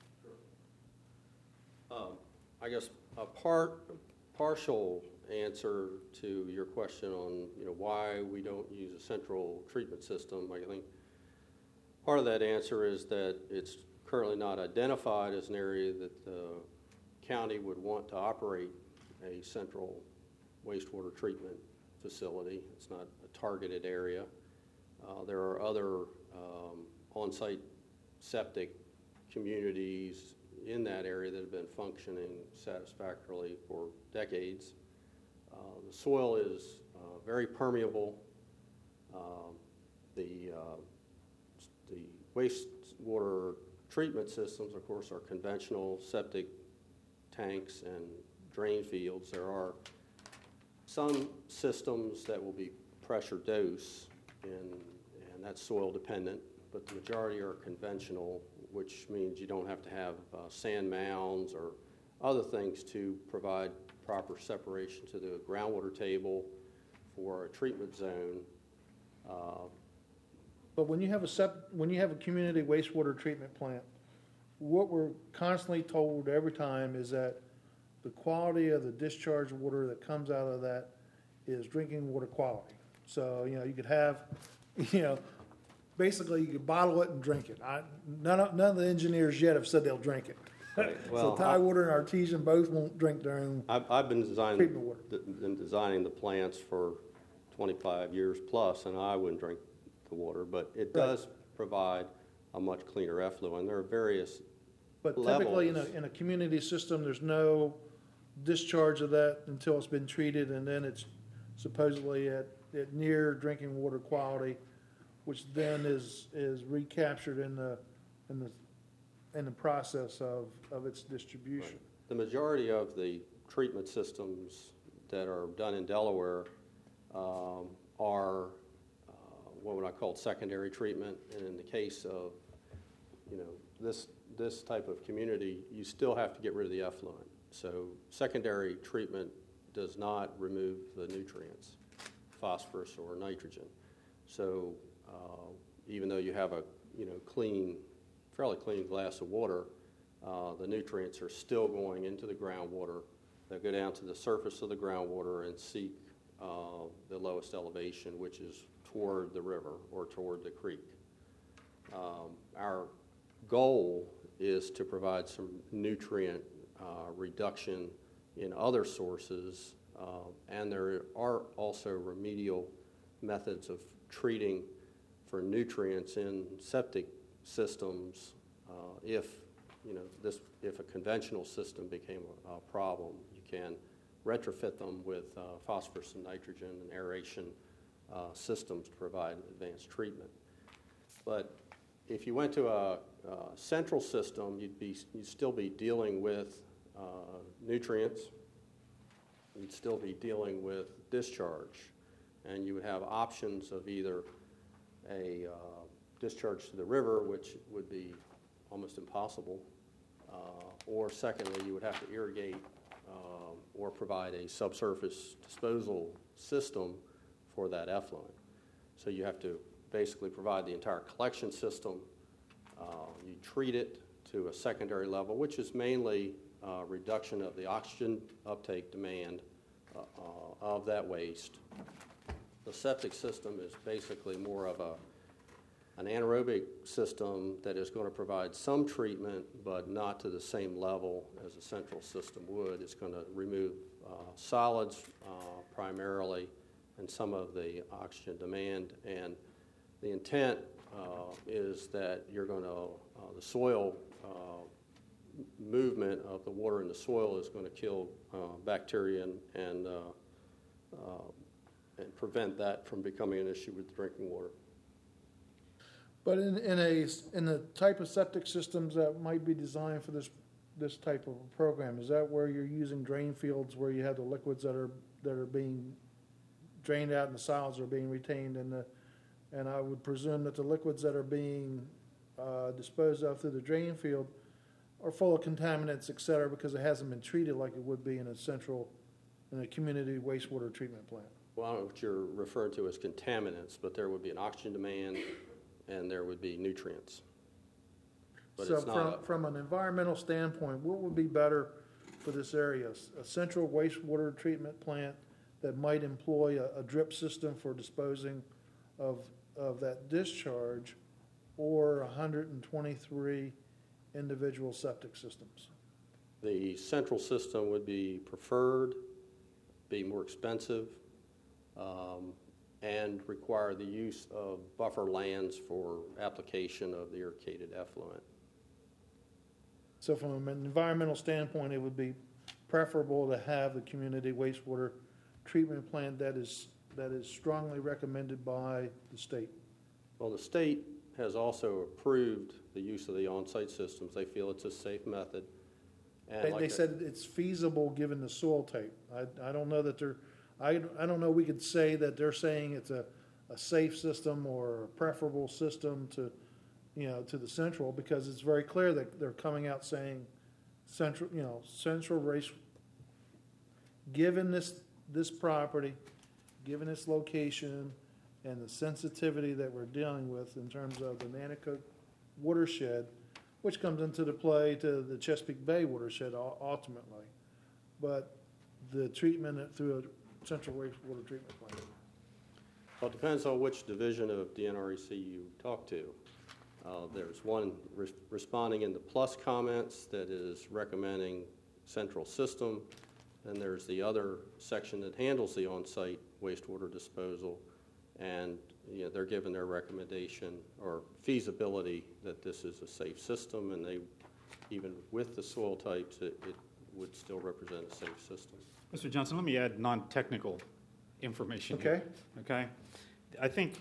Um, I guess a part, partial answer to your question on, you know, why we don't use a central treatment system. I think part of that answer is that it's currently not identified as an area that the county would want to operate a central wastewater treatment facility. It's not a targeted area. Uh, there are other um, on-site septic communities in that area that have been functioning satisfactorily for decades. Uh, the soil is uh, very permeable. Uh, the, uh, the wastewater treatment systems, of course, are conventional septic tanks and drain fields. There are some systems that will be pressure dose, and, and that's soil dependent, but the majority are conventional, which means you don't have to have uh, sand mounds or other things to provide proper separation to the groundwater table for a treatment zone. Uh, But when you have a sep- when you have a community wastewater treatment plant, what we're constantly told every time is that the quality of the discharge water that comes out of that is drinking water quality. So, you know, you could have, you know, basically you could bottle it and drink it. I, none, of, none of the engineers yet have said they'll drink it. Right. So Well, Tidewater and Artesian both won't drink their own. I've, I've been designing, Treatment water. d- been designing the plants for twenty-five years plus, and I wouldn't drink the water, but it Right. does provide a much cleaner effluent. There are various But typically in a, levels. in a community system, there's no discharge of that until it's been treated, and then it's supposedly at, at near drinking water quality, which then is, is recaptured in the, in the, in the process of, of its distribution. The majority of the treatment systems that are done in Delaware um, are uh, what would I call secondary treatment, and in the case of, you know, this this type of community, you still have to get rid of the effluent. So secondary treatment does not remove the nutrients, phosphorus or nitrogen. So uh, even though you have a, you know, clean, fairly clean glass of water, uh, the nutrients are still going into the groundwater. They go down to the surface of the groundwater and seek uh, the lowest elevation, which is toward the river or toward the creek. Um, our goal is to provide some nutrient uh, reduction in other sources, uh, and there are also remedial methods of treating for nutrients in septic systems uh, if, you know, this, if a conventional system became a, a problem. You can retrofit them with uh, phosphorus and nitrogen and aeration uh, systems to provide advanced treatment. But if you went to a, a central system, you'd be you'd still be dealing with uh, nutrients. You'd still be dealing with discharge, and you would have options of either a uh, discharge to the river, which would be almost impossible, uh, or secondly, you would have to irrigate uh, or provide a subsurface disposal system for that effluent. So you have to basically provide the entire collection system. Uh, you treat it to to a secondary level, which is mainly uh, reduction of the oxygen uptake demand uh, uh, of that waste. The septic system is basically more of a an anaerobic system that is going to provide some treatment, but not to the same level as a central system would. It's going to remove uh, solids uh, primarily and some of the oxygen demand. And the intent uh, is that you're going to, uh, the soil uh, movement of the water in the soil is going to kill uh, bacteria and, and, uh, uh, and prevent that from becoming an issue with drinking water. But in, in a, in the type of septic systems that might be designed for this, this type of a program, is that where you're using drain fields where you have the liquids that are, that are being drained out and the solids are being retained in the, and I would presume that the liquids that are being uh, disposed of through the drain field are full of contaminants, et cetera, because it hasn't been treated like it would be in a central, in a community wastewater treatment plant? Well, I don't know what you're referring to as contaminants, but there would be an oxygen demand and there would be nutrients. But So it's not from, a- from an environmental standpoint, what would be better for this area? A central wastewater treatment plant that might employ a, a drip system for disposing of, of that discharge, or one hundred twenty-three individual septic systems? The central system would be preferred, be more expensive, um, and require the use of buffer lands for application of the irrigated effluent. So from an environmental standpoint, it would be preferable to have the community wastewater treatment plant that is, that is strongly recommended by the state. Well, the state has also approved the use of the on-site systems. They feel it's a safe method. And They, like they I- said it's feasible given the soil type. I, I don't know that they're, I, I don't know we could say that they're saying it's a, a safe system or a preferable system to, you know, to the central, because it's very clear that they're coming out saying central, you know, central race, given this, this property, given its location and the sensitivity that we're dealing with in terms of the Nanticoke watershed, which comes into the play to the Chesapeake Bay watershed ul- ultimately, but the treatment through a central wastewater treatment plant. Well, it depends on which division of the N R E C you talk to. Uh, There's one re- responding in the plus comments that is recommending central system, and there's the other section that handles the on-site wastewater disposal, and you know, they're given their recommendation or feasibility that this is a safe system, and they, even with the soil types, it, it would still represent a safe system. Mister Johnson, let me add non-technical information here. Okay? I think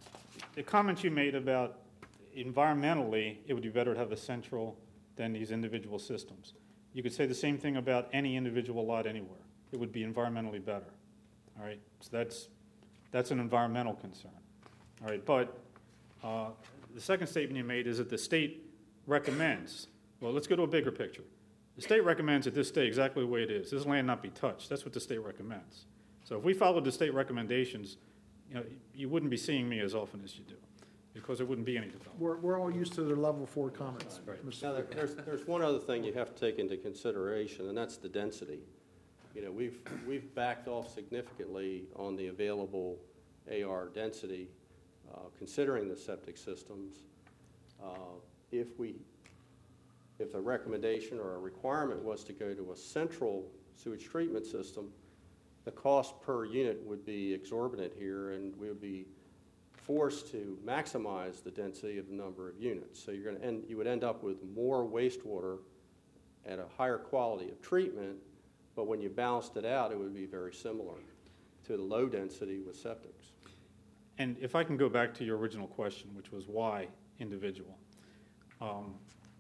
the comment you made about environmentally, it would be better to have a central than these individual systems. You could say the same thing about any individual lot anywhere. It would be environmentally better. All right? So that's, that's an environmental concern. All right? But uh, the second statement you made is that the state recommends. Well, let's go to a bigger picture. The state recommends that this stay exactly the way it is. This land not be touched. That's what the state recommends. So if we followed the state recommendations, you know, you wouldn't be seeing me as often as you do, because there wouldn't be any development. We're, we're all used to their level four comments. Right. Mister Now, there- there's, there's one other thing you have to take into consideration, and that's the density. You know, we've, we've backed off significantly on the available A R density, uh, considering the septic systems. Uh, If we, if a recommendation or a requirement was to go to a central sewage treatment system, the cost per unit would be exorbitant here, and we would be forced to maximize the density of the number of units. So you're going to end, you would end up with more wastewater at a higher quality of treatment, but when you balanced it out, it would be very similar to the low density with septics. And if I can go back to your original question, which was why individual. Um,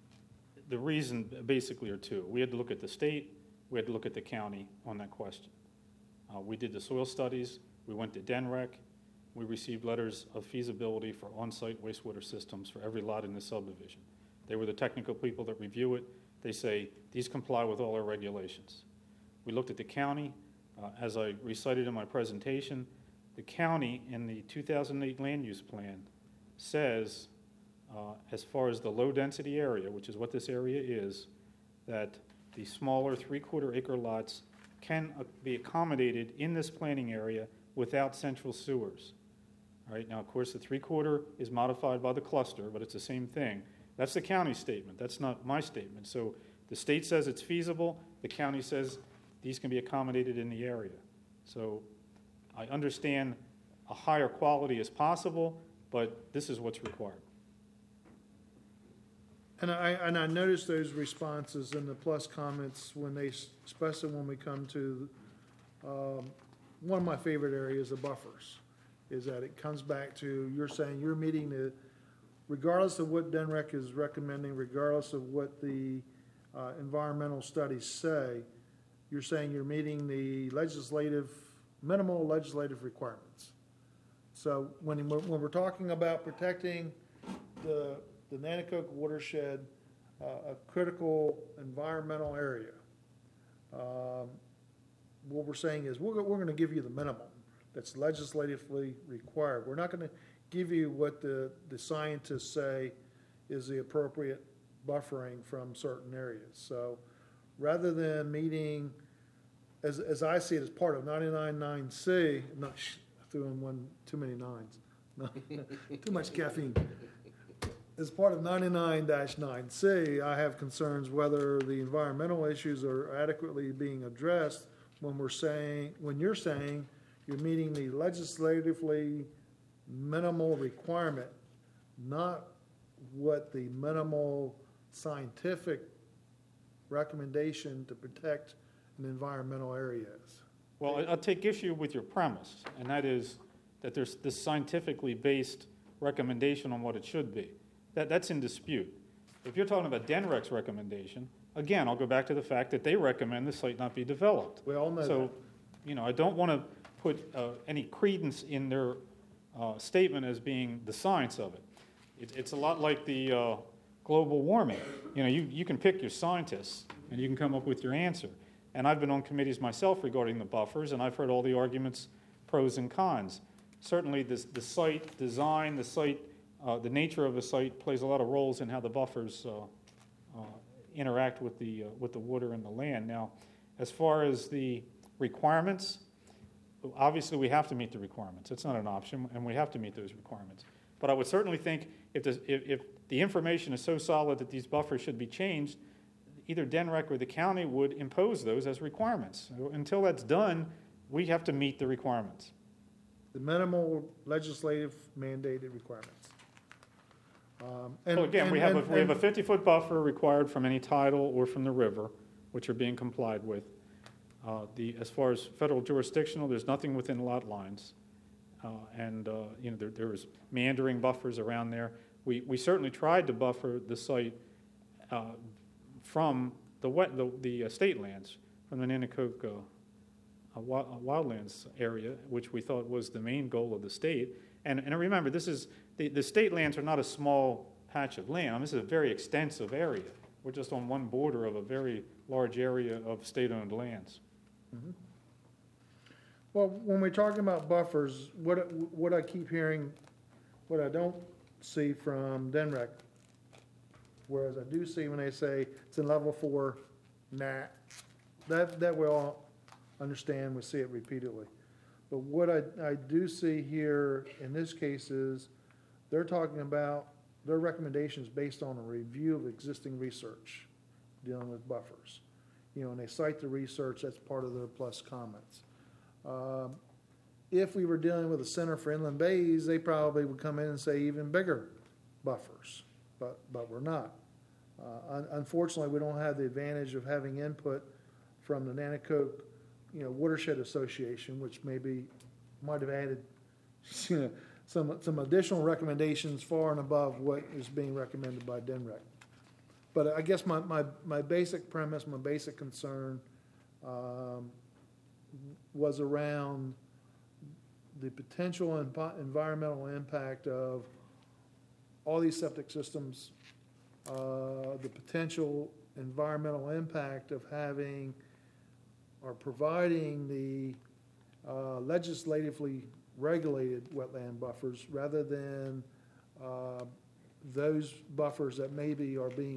the reason basically are two. We had to look at the state, we had to look at the county on that question. Uh, we did the soil studies, we went to D N R E C, we received letters of feasibility for on-site wastewater systems for every lot in the subdivision. They were the technical people that review it. They say, these comply with all our regulations. We looked at the county. Uh, as I recited in my presentation, the county in the two thousand eight land use plan says uh, as far as the low-density area, which is what this area is, that the smaller three-quarter acre lots can uh, be accommodated in this planning area without central sewers. All right, now, of course, the three-quarter is modified by the cluster, but it's the same thing. That's the county statement. That's not my statement. So the state says it's feasible. The county says these can be accommodated in the area. So I understand a higher quality is possible, but this is what's required. And I, and I noticed those responses in the plus comments when they, especially when we come to, um, one of my favorite areas, the buffers, is that it comes back to, you're saying you're meeting the, regardless of what D N R E C is recommending, regardless of what the uh, environmental studies say, you're saying you're meeting the legislative, minimal legislative requirements. So when, we're- when we're talking about protecting the, the Nanticoke watershed, uh, a critical environmental area, um, what we're saying is we're, we're going to give you the minimum that's legislatively required. We're not going to give you what the, the scientists say is the appropriate buffering from certain areas. So rather than meeting, as, as I see it, as part of ninety-nine nine C, not sh- I threw in one, too many nines, no, too much caffeine. As part of ninety-nine nine C, I have concerns whether the environmental issues are adequately being addressed when we're saying, when you're saying you're meeting the legislatively minimal requirement, not what the minimal scientific recommendation to protect an environmental area is. Well, I- I'll take issue with your premise, and that is that there's this scientifically based recommendation on what it should be. That, that's in dispute. If you're talking about D N R E C's recommendation, again, I'll go back to the fact that they recommend the site not be developed. We all know So, that. you know, I don't want to put uh, any credence in their uh, statement as being the science of it. It, it's a lot like the uh, global warming. You know, you, you can pick your scientists, and you can come up with your answer. And I've been on committees myself regarding the buffers, and I've heard all the arguments, pros and cons. Certainly, this, the site design, the site, uh, the nature of the site plays a lot of roles in how the buffers uh, uh, interact with the uh, with the water and the land. Now, as far as the requirements, obviously we have to meet the requirements. It's not an option, and we have to meet those requirements. But I would certainly think if, if, if the information is so solid that these buffers should be changed, either D N R E C or the county would impose those as requirements. So until that's done, we have to meet the requirements. The minimal legislative mandated requirements. Um, and- So again, we and- have a, and- we have a and- fifty-foot buffer required from any tidal or from the river, which are being complied with. Uh, The, as far as federal jurisdictional, there's nothing within lot lines. Uh, And, uh, you know, there, there was meandering buffers around there. We, we certainly tried to buffer the site uh, from the wet, the, the uh, state lands, from the Nanticoke uh, uh, wi- uh, wildlands area, which we thought was the main goal of the state. And, and remember, this is, the, the state lands are not a small patch of land. I mean, this is a very extensive area. We're just on one border of a very large area of state-owned lands. Well, when we're talking about buffers, what, what I keep hearing, what I don't see from D N R E C, whereas I do see when they say it's in level four, nah, that, that we all understand, we see it repeatedly. But what I, I do see here in this case is they're talking about their recommendations based on a review of existing research dealing with buffers. You know, and they cite the research, that's part of their plus comments. Um, If we were dealing with the Center for Inland Bays, they probably would come in and say even bigger buffers, but, but we're not. Uh, un- Unfortunately, we don't have the advantage of having input from the Nanticoke, you know, Watershed Association, which maybe might have added, you know, some, some additional recommendations far and above what is being recommended by D N R E C. But I guess my, my, my basic premise, my basic concern um, was around the potential envi- environmental impact of all these septic systems, uh, the potential environmental impact of having or providing the uh, legislatively regulated wetland buffers rather than uh, those buffers that maybe are being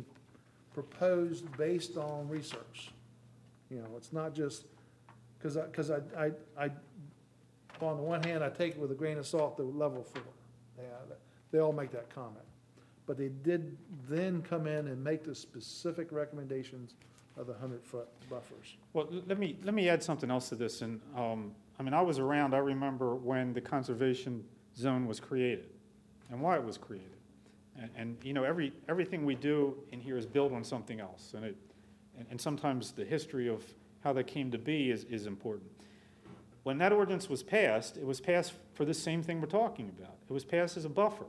proposed based on research. You know, it's not just, because I, because I, I, I, on the one hand, I take it with a grain of salt, the level four. Yeah, they all make that comment. But they did then come in and make the specific recommendations of the hundred-foot buffers. Well, l- let me, let me add something else to this. And, um, I mean, I was around, I remember when the conservation zone was created and why it was created. And, and you know, every, everything we do in here is built on something else. And it, and, and sometimes the history of how that came to be is, is important. When that ordinance was passed, it was passed for this same thing we're talking about. It was passed as a buffer.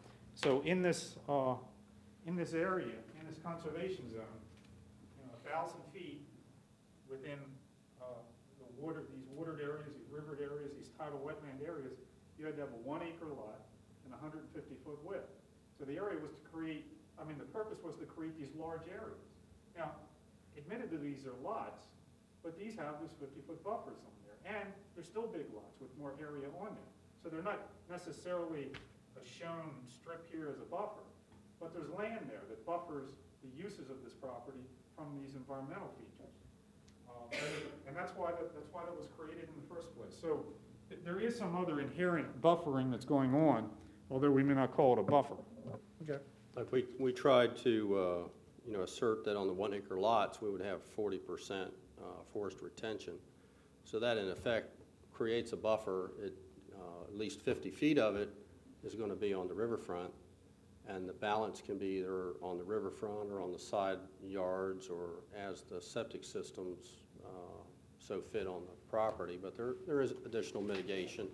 So in this, uh, in this area, in this conservation zone, you know, a thousand feet within uh, the water, these watered areas, these rivered areas, these tidal wetland areas, you had to have a one acre lot and a one hundred fifty foot width. So the area was to create, I mean, the purpose was to create these large areas. Now, admittedly, these are lots, but these have these fifty foot buffers on there. And they're still big lots with more area on them. So they're not necessarily a shown strip here as a buffer, but there's land there that buffers the uses of this property from these environmental features. Um, and that's why that, that's why that was created in the first place. So th- there is some other inherent buffering that's going on, although we may not call it a buffer. Okay. Like we, we tried to, uh, you know, assert that on the one acre lots, we would have forty percent uh, forest retention. So that in effect creates a buffer. It, uh, at least fifty feet of it is going to be on the riverfront, and the balance can be either on the riverfront or on the side yards or as the septic systems uh, so fit on the property. But there, there is additional mitigation.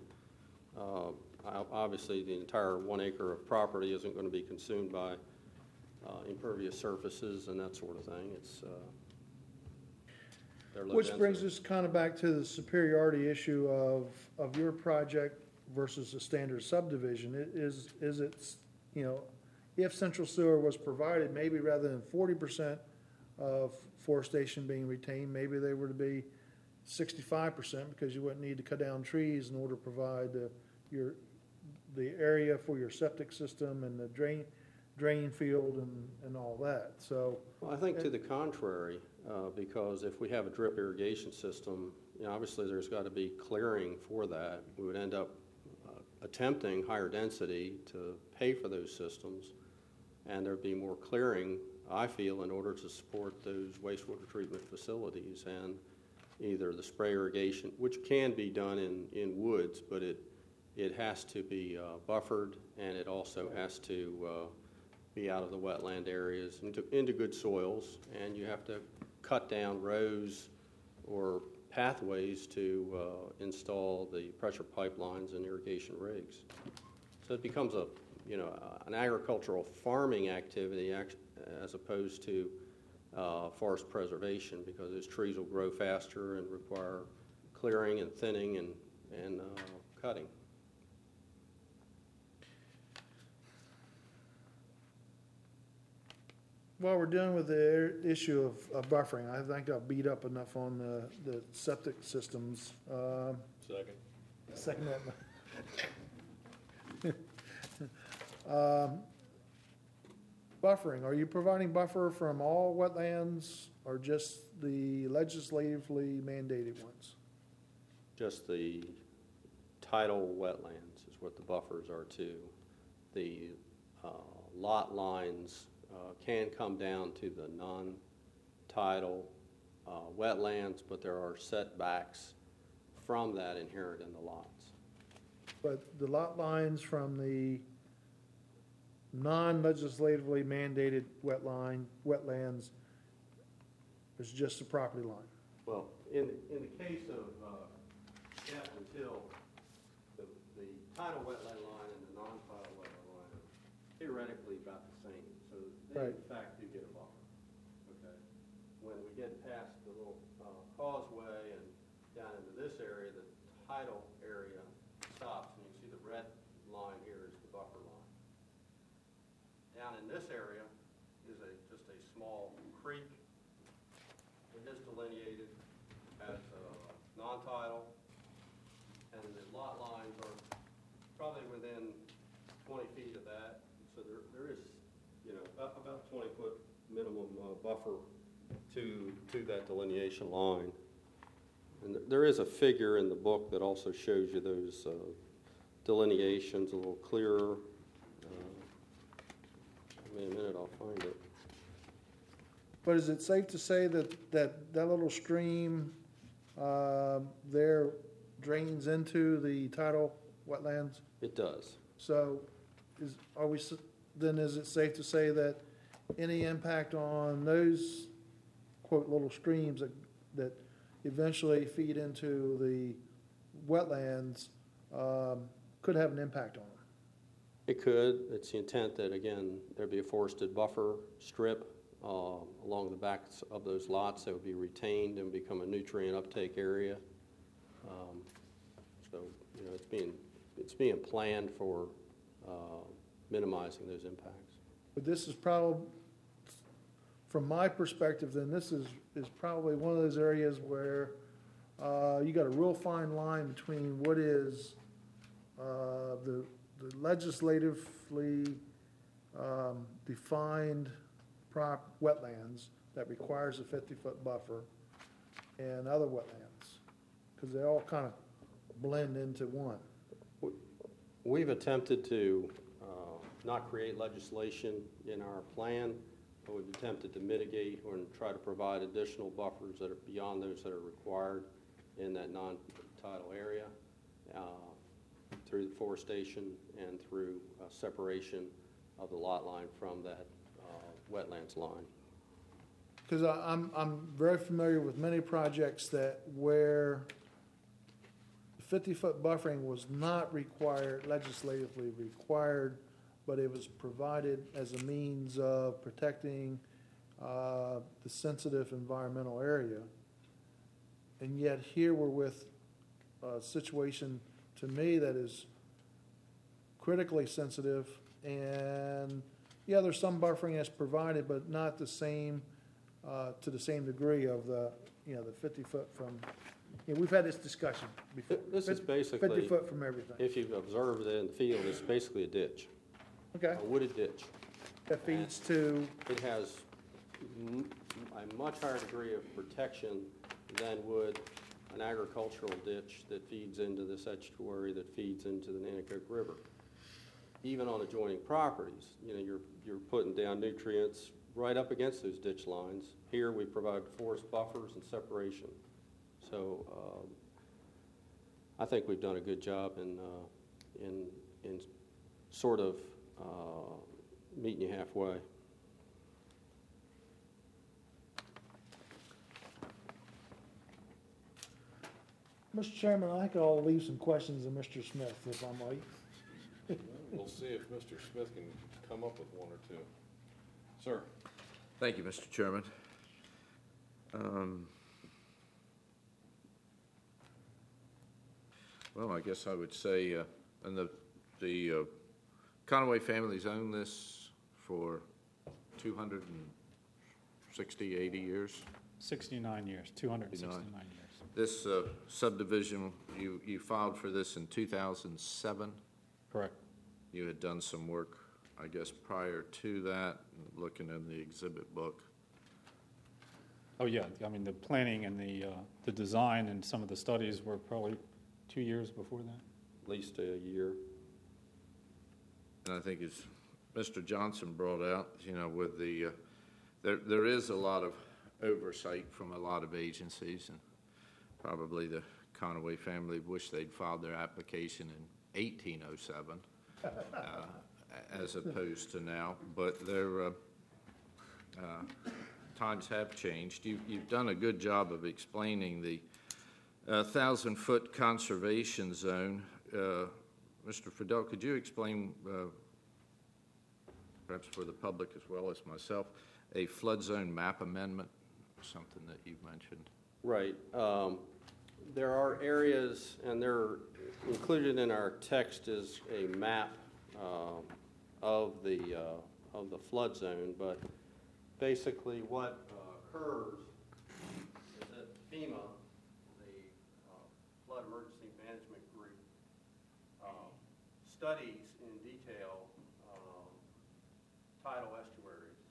Uh, obviously, the entire one acre of property isn't going to be consumed by uh, impervious surfaces and that sort of thing. It's uh, they're low Which density. brings us kind of back to the superiority issue of, of your project versus a standard subdivision. It is, is it, you know, if central sewer was provided, maybe rather than forty percent of forestation being retained, maybe they were to be sixty-five percent because you wouldn't need to cut down trees in order to provide the, your, the area for your septic system and the drain, drain field and, and all that. So, Well, I think to the contrary, uh, because if we have a drip irrigation system, you know, obviously there's got to be clearing for that. We would end up uh, attempting higher density to pay for those systems, and there'd be more clearing, I feel, in order to support those wastewater treatment facilities and either the spray irrigation, which can be done in, in woods, but it, it has to be uh, buffered, and it also has to uh, be out of the wetland areas into, into good soils, and you have to cut down rows or pathways to uh, install the pressure pipelines and irrigation rigs. So it becomes a, you know, an agricultural farming activity act- as opposed to uh, forest preservation, because those trees will grow faster and require clearing and thinning and, and uh, cutting. while we're dealing with the issue of, of buffering, I think I've beat up enough on the, the septic systems. Um, Second. Second that. Um, Buffering, are you providing buffer from all wetlands or just the legislatively mandated ones? Just the tidal wetlands is what the buffers are to. The uh, lot lines uh, can come down to the non-tidal uh, wetlands, but there are setbacks from that inherent in the lots. But the lot lines from the non-legislatively mandated wetline, wetlands is just the property line. Well, in, in the case of uh, Chapman Hill, the, the tidal wetland line and the non-tidal wetland line are theoretically about the same. So they Right. in fact do get a buffer. Okay. When we get past the little uh, causeway and down into this area, the tidal area stops, and you can see the red line here is the buffer line. Down in this area is a just a small creek. It is delineated as uh, non-tidal, and the lot lines are probably within twenty feet of that. So there, there is About, about twenty-foot minimum uh, buffer to, to that delineation line. And th- there is a figure in the book that also shows you those uh, delineations a little clearer. Uh, Give me a minute, I'll find it. But is it safe to say that, that, that little stream, uh, there drains into the tidal wetlands? It does. So is, are we, s- then is it safe to say that any impact on those, quote, little streams that, that eventually feed into the wetlands, um, could have an impact on them? It could. It's the intent that, again, there'd be a forested buffer strip uh, along the backs of those lots that would be retained and become a nutrient uptake area. Um, So, you know, it's being, it's being planned for uh, minimizing those impacts. But this is probably, from my perspective, then this is, is probably one of those areas where uh, you got a real fine line between what is uh, the, the legislatively um, defined prop wetlands that requires a fifty-foot buffer and other wetlands, because they all kind of blend into one. We've attempted to uh, not create legislation in our plan, but we've attempted to mitigate or try to provide additional buffers that are beyond those that are required in that non-tidal area uh, through the forestation and through uh, separation of the lot line from that uh, wetlands line. Because I'm, I'm very familiar with many projects that where fifty-foot buffering was not required, legislatively required, but it was provided as a means of protecting uh, the sensitive environmental area. And yet here we're with a situation, to me, that is critically sensitive. And, yeah, there's some buffering that's provided, but not the same, uh, to the same degree of the, you know, the fifty-foot from, you know, we've had this discussion before. This is basically, fifty foot from everything. if you've observed it in the field, it's basically a ditch, Okay, a wooded ditch. that feeds to, It has m- a much higher degree of protection than would an agricultural ditch that feeds into this estuary that feeds into the Nanticoke River. Even on adjoining properties, you know, you're, you're putting down nutrients right up against those ditch lines. Here, we provide forest buffers and separation. So, um, I think we've done a good job in, uh, in, in sort of uh, meeting you halfway. Mister Chairman, I think I'll leave some questions to Mister Smith, if I might. We'll see if Mister Smith can come up with one or two. Sir? Thank you, Mister Chairman. Um, Well, I guess I would say, uh, and the, the uh, Conaway family's owned this for two hundred sixty, eighty years. sixty-nine years, two hundred sixty-nine years. This uh, subdivision, you, you filed for this in two thousand seven. Correct. You had done some work, I guess, prior to that, looking in the exhibit book. Oh, yeah, I mean, the planning and the, uh, the design and some of the studies were probably two years before that. At least a year. And I think as Mister Johnson brought out, you know, with the, uh, there, there is a lot of oversight from a lot of agencies, and probably the Conaway family wish they'd filed their application in eighteen oh seven, uh, as opposed to now. But their uh, uh, times have changed. You, you've done a good job of explaining the uh, thousand-foot conservation zone. Uh, Mister Friedel, could you explain, uh, perhaps for the public as well as myself, a flood zone map amendment, something that you've mentioned? Right. Um, there are areas, and they're included in our text is a map um, of the uh, of the flood zone. But basically, what uh, occurs is that FEMA, the uh, Flood Emergency Management Group, uh, studies in detail um, tidal estuaries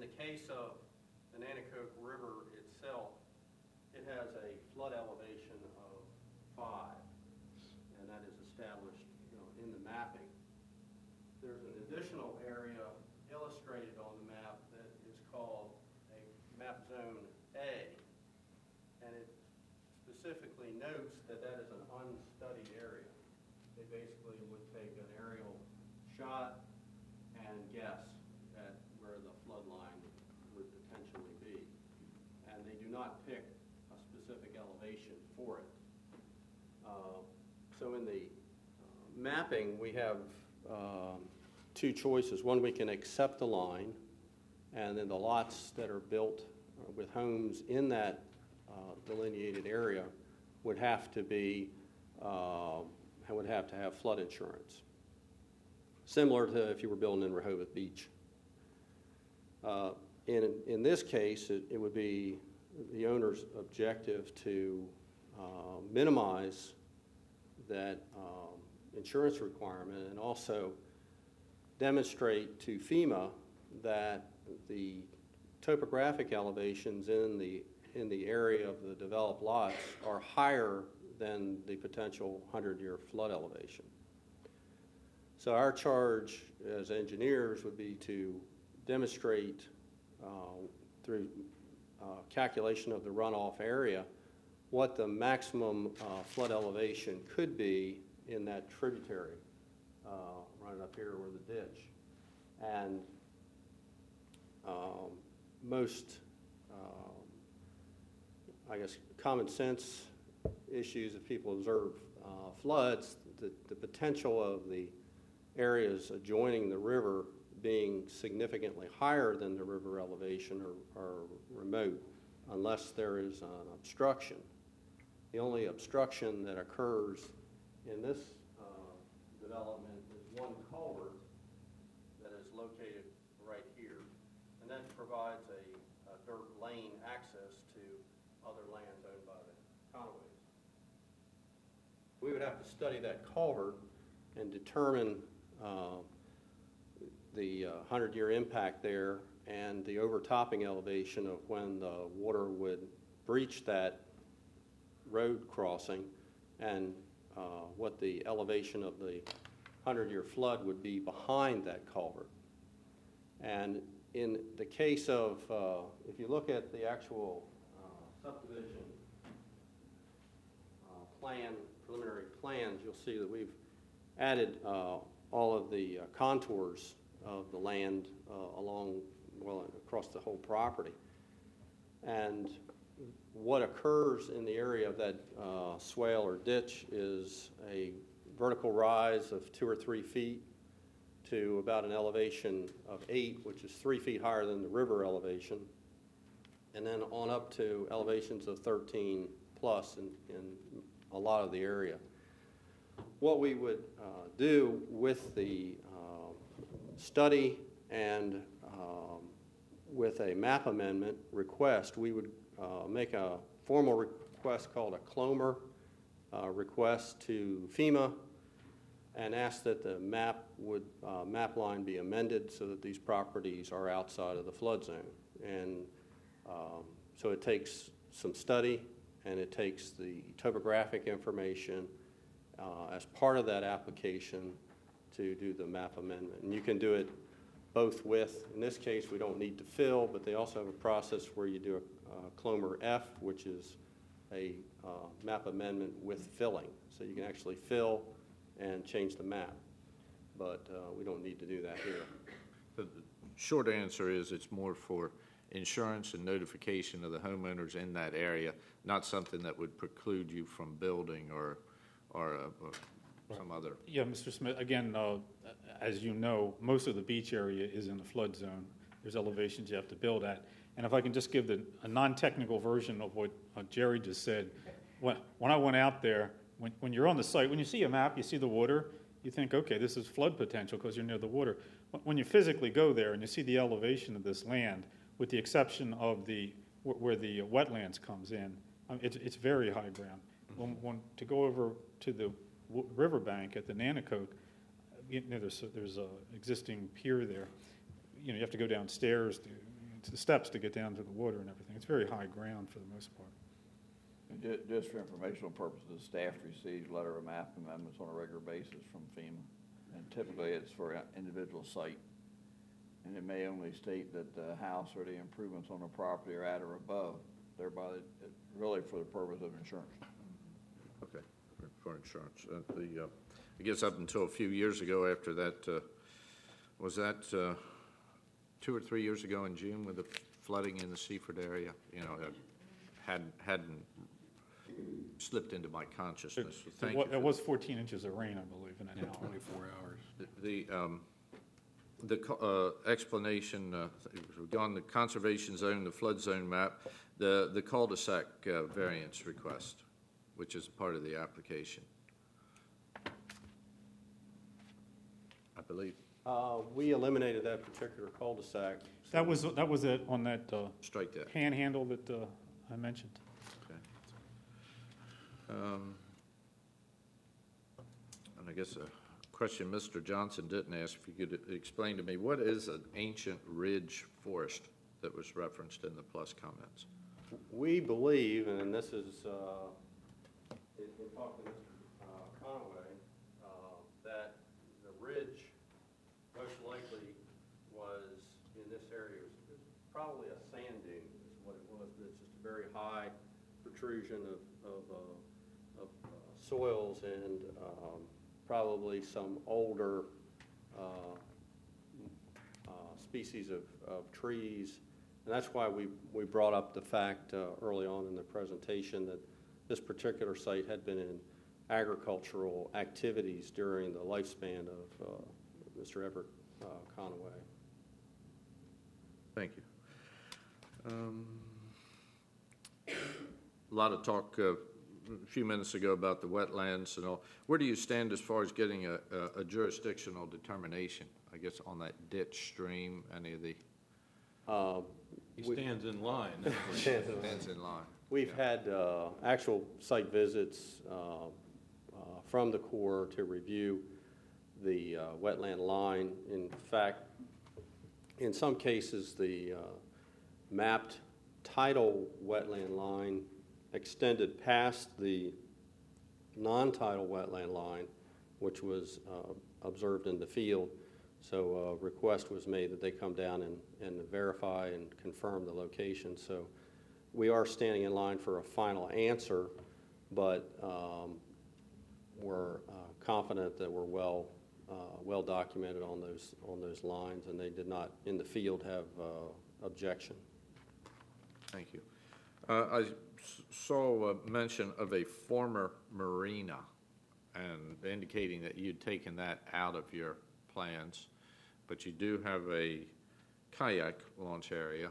the case of the Nanticoke River itself, it has a flood elevation of five, and that is established, you know, in the mapping. There's an additional area illustrated on the map that is called a map zone A, and it specifically notes that that is an unstudied area. They basically would take an aerial shot and guess at where the flood line would potentially be. And they do not pick a specific elevation for it. Uh, so in the uh, mapping, we have um, two choices. One, we can accept the line, and then the lots that are built uh, with homes in that uh, delineated area would have to be, uh, would have to have flood insurance. Similar to if you were building in Rehoboth Beach. Uh, in, in this case, it, it would be the owner's objective to uh, minimize that um, insurance requirement and also demonstrate to FEMA that the topographic elevations in the, in the area of the developed lots are higher than the potential hundred-year flood elevation. So our charge as engineers would be to demonstrate uh, through uh, calculation of the runoff area what the maximum uh, flood elevation could be in that tributary uh, running up here or the ditch. And um, most, um, I guess, common sense issues if people observe uh, floods, the, the potential of the areas adjoining the river being significantly higher than the river elevation are, are remote unless there is an obstruction. The only obstruction that occurs in this uh, development is one culvert that is located right here, and that provides a, a dirt lane access to other lands owned by the Conoways. We would have to study that culvert and determine uh, the uh, hundred-year impact there and the overtopping elevation of when the water would breach that road crossing and uh, what the elevation of the hundred-year flood would be behind that culvert. And in the case of, uh, if you look at the actual uh, subdivision uh, plan, preliminary plans, you'll see that we've added uh, all of the uh, contours of the land uh, along, well, across the whole property. And what occurs in the area of that uh, swale or ditch is a vertical rise of two or three feet to about an elevation of eight, which is three feet higher than the river elevation, and then on up to elevations of thirteen plus in, in a lot of the area. What we would uh, do with the uh, study and um, with a map amendment request, we would uh, make a formal request called a CLOMER uh, request to FEMA and ask that the map would uh, map line be amended so that these properties are outside of the flood zone. And um, so it takes some study and it takes the topographic information uh, as part of that application to do the map amendment. And you can do it both with, in this case, we don't need to fill, but they also have a process where you do a uh, CLOMER F, which is a uh, map amendment with filling. So you can actually fill and change the map. But uh, we don't need to do that here. The short answer is it's more for insurance and notification of the homeowners in that area, not something that would preclude you from building or, or, uh, or some other. Yeah, Mister Smith, again, uh, as you know, most of the beach area is in the flood zone. There's elevations you have to build at. And if I can just give the, a non-technical version of what uh, Jerry just said, when, when I went out there, when, when you're on the site, when you see a map, you see the water, you think, okay, this is flood potential because you're near the water. When you physically go there and you see the elevation of this land, with the exception of the where the wetlands comes in, um, it's, it's very high ground. When, when, to go over to the w- riverbank at the Nanticoke, you know, there's, there's a existing pier there. You know, you have to go downstairs to, it's the steps to get down to the water and everything. It's very high ground for the most part. And ju- Just for informational purposes, staff receives letter of map amendments on a regular basis from FEMA. And typically it's for an individual site. And it may only state that the house or the improvements on the property are at or above, thereby it, really for the purpose of insurance. Okay, for- for insurance. Uh, The, uh, I guess up until a few years ago after that, uh, was that uh, two or three years ago in June with the flooding in the Seaford area? You know, it hadn't, hadn't slipped into my consciousness. So thank It you wa- for It was fourteen inches of rain, I believe, in an hour. Twenty-four hours. The, the, um, the co- uh, explanation, uh, on the conservation zone, the flood zone map, the, the cul-de-sac uh, variance request, which is part of the application. I believe, Uh, We eliminated that particular cul-de-sac. That was, that was it on that uh, strike that. panhandle that uh, I mentioned. Okay. Um, And I guess a question Mister Johnson didn't ask, if you could explain to me, what is an ancient ridge forest that was referenced in the plus comments? We believe, and this is, uh, in in talking to Mister uh, Conway, uh, that the ridge most likely was in this area, it was it was probably a sand dune is what it was, but it's just a very high protrusion of, of, uh, of uh, soils and um, probably some older uh, uh, species of, of trees. And that's why we, we brought up the fact uh, early on in the presentation that this particular site had been in agricultural activities during the lifespan of uh, Mister Everett uh, Conaway. Thank you. Um, A lot of talk uh, a few minutes ago about the wetlands and all. Where do you stand as far as getting a, a- a jurisdictional determination, I guess, on that ditch stream, any of the, Uh, He we- stands in line. stands in line? We've Yeah. had uh, actual site visits uh, uh, from the Corps to review the uh, wetland line. In fact, in some cases, the uh, mapped tidal wetland line extended past the non-tidal wetland line, which was uh, observed in the field. So a request was made that they come down and, and verify and confirm the location. So we are standing in line for a final answer, but um, we're uh, confident that we're well uh, well documented on those on those lines, and they did not in the field have uh, objection. Thank you. Uh, I s- saw a mention of a former marina, and indicating that you'd taken that out of your plans, but you do have a kayak launch area.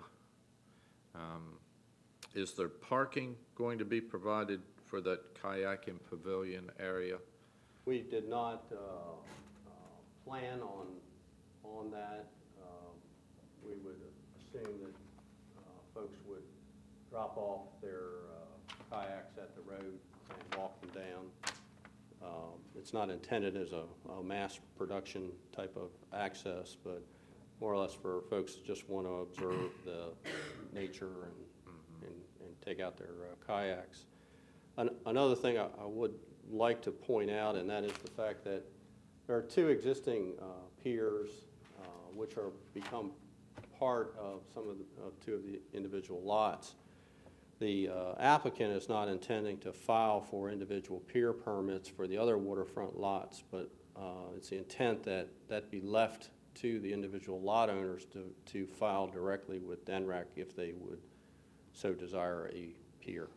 Um, Is there parking going to be provided for that kayak and pavilion area? We did not uh, uh, plan on on that. Um, we would assume that uh, folks would drop off their uh, kayaks at the road and walk them down. Um, It's not intended as a, a mass production type of access, but more or less for folks that just want to observe the nature and, and, and take out their uh, kayaks. An, another thing I, I would like to point out, and that is the fact that there are two existing uh, piers uh, which are become part of some of the, of two of the individual lots. The uh, applicant is not intending to file for individual pier permits for the other waterfront lots, but uh, it's the intent that that be left to the individual lot owners to, to file directly with D N R A C if they would so desire a pier.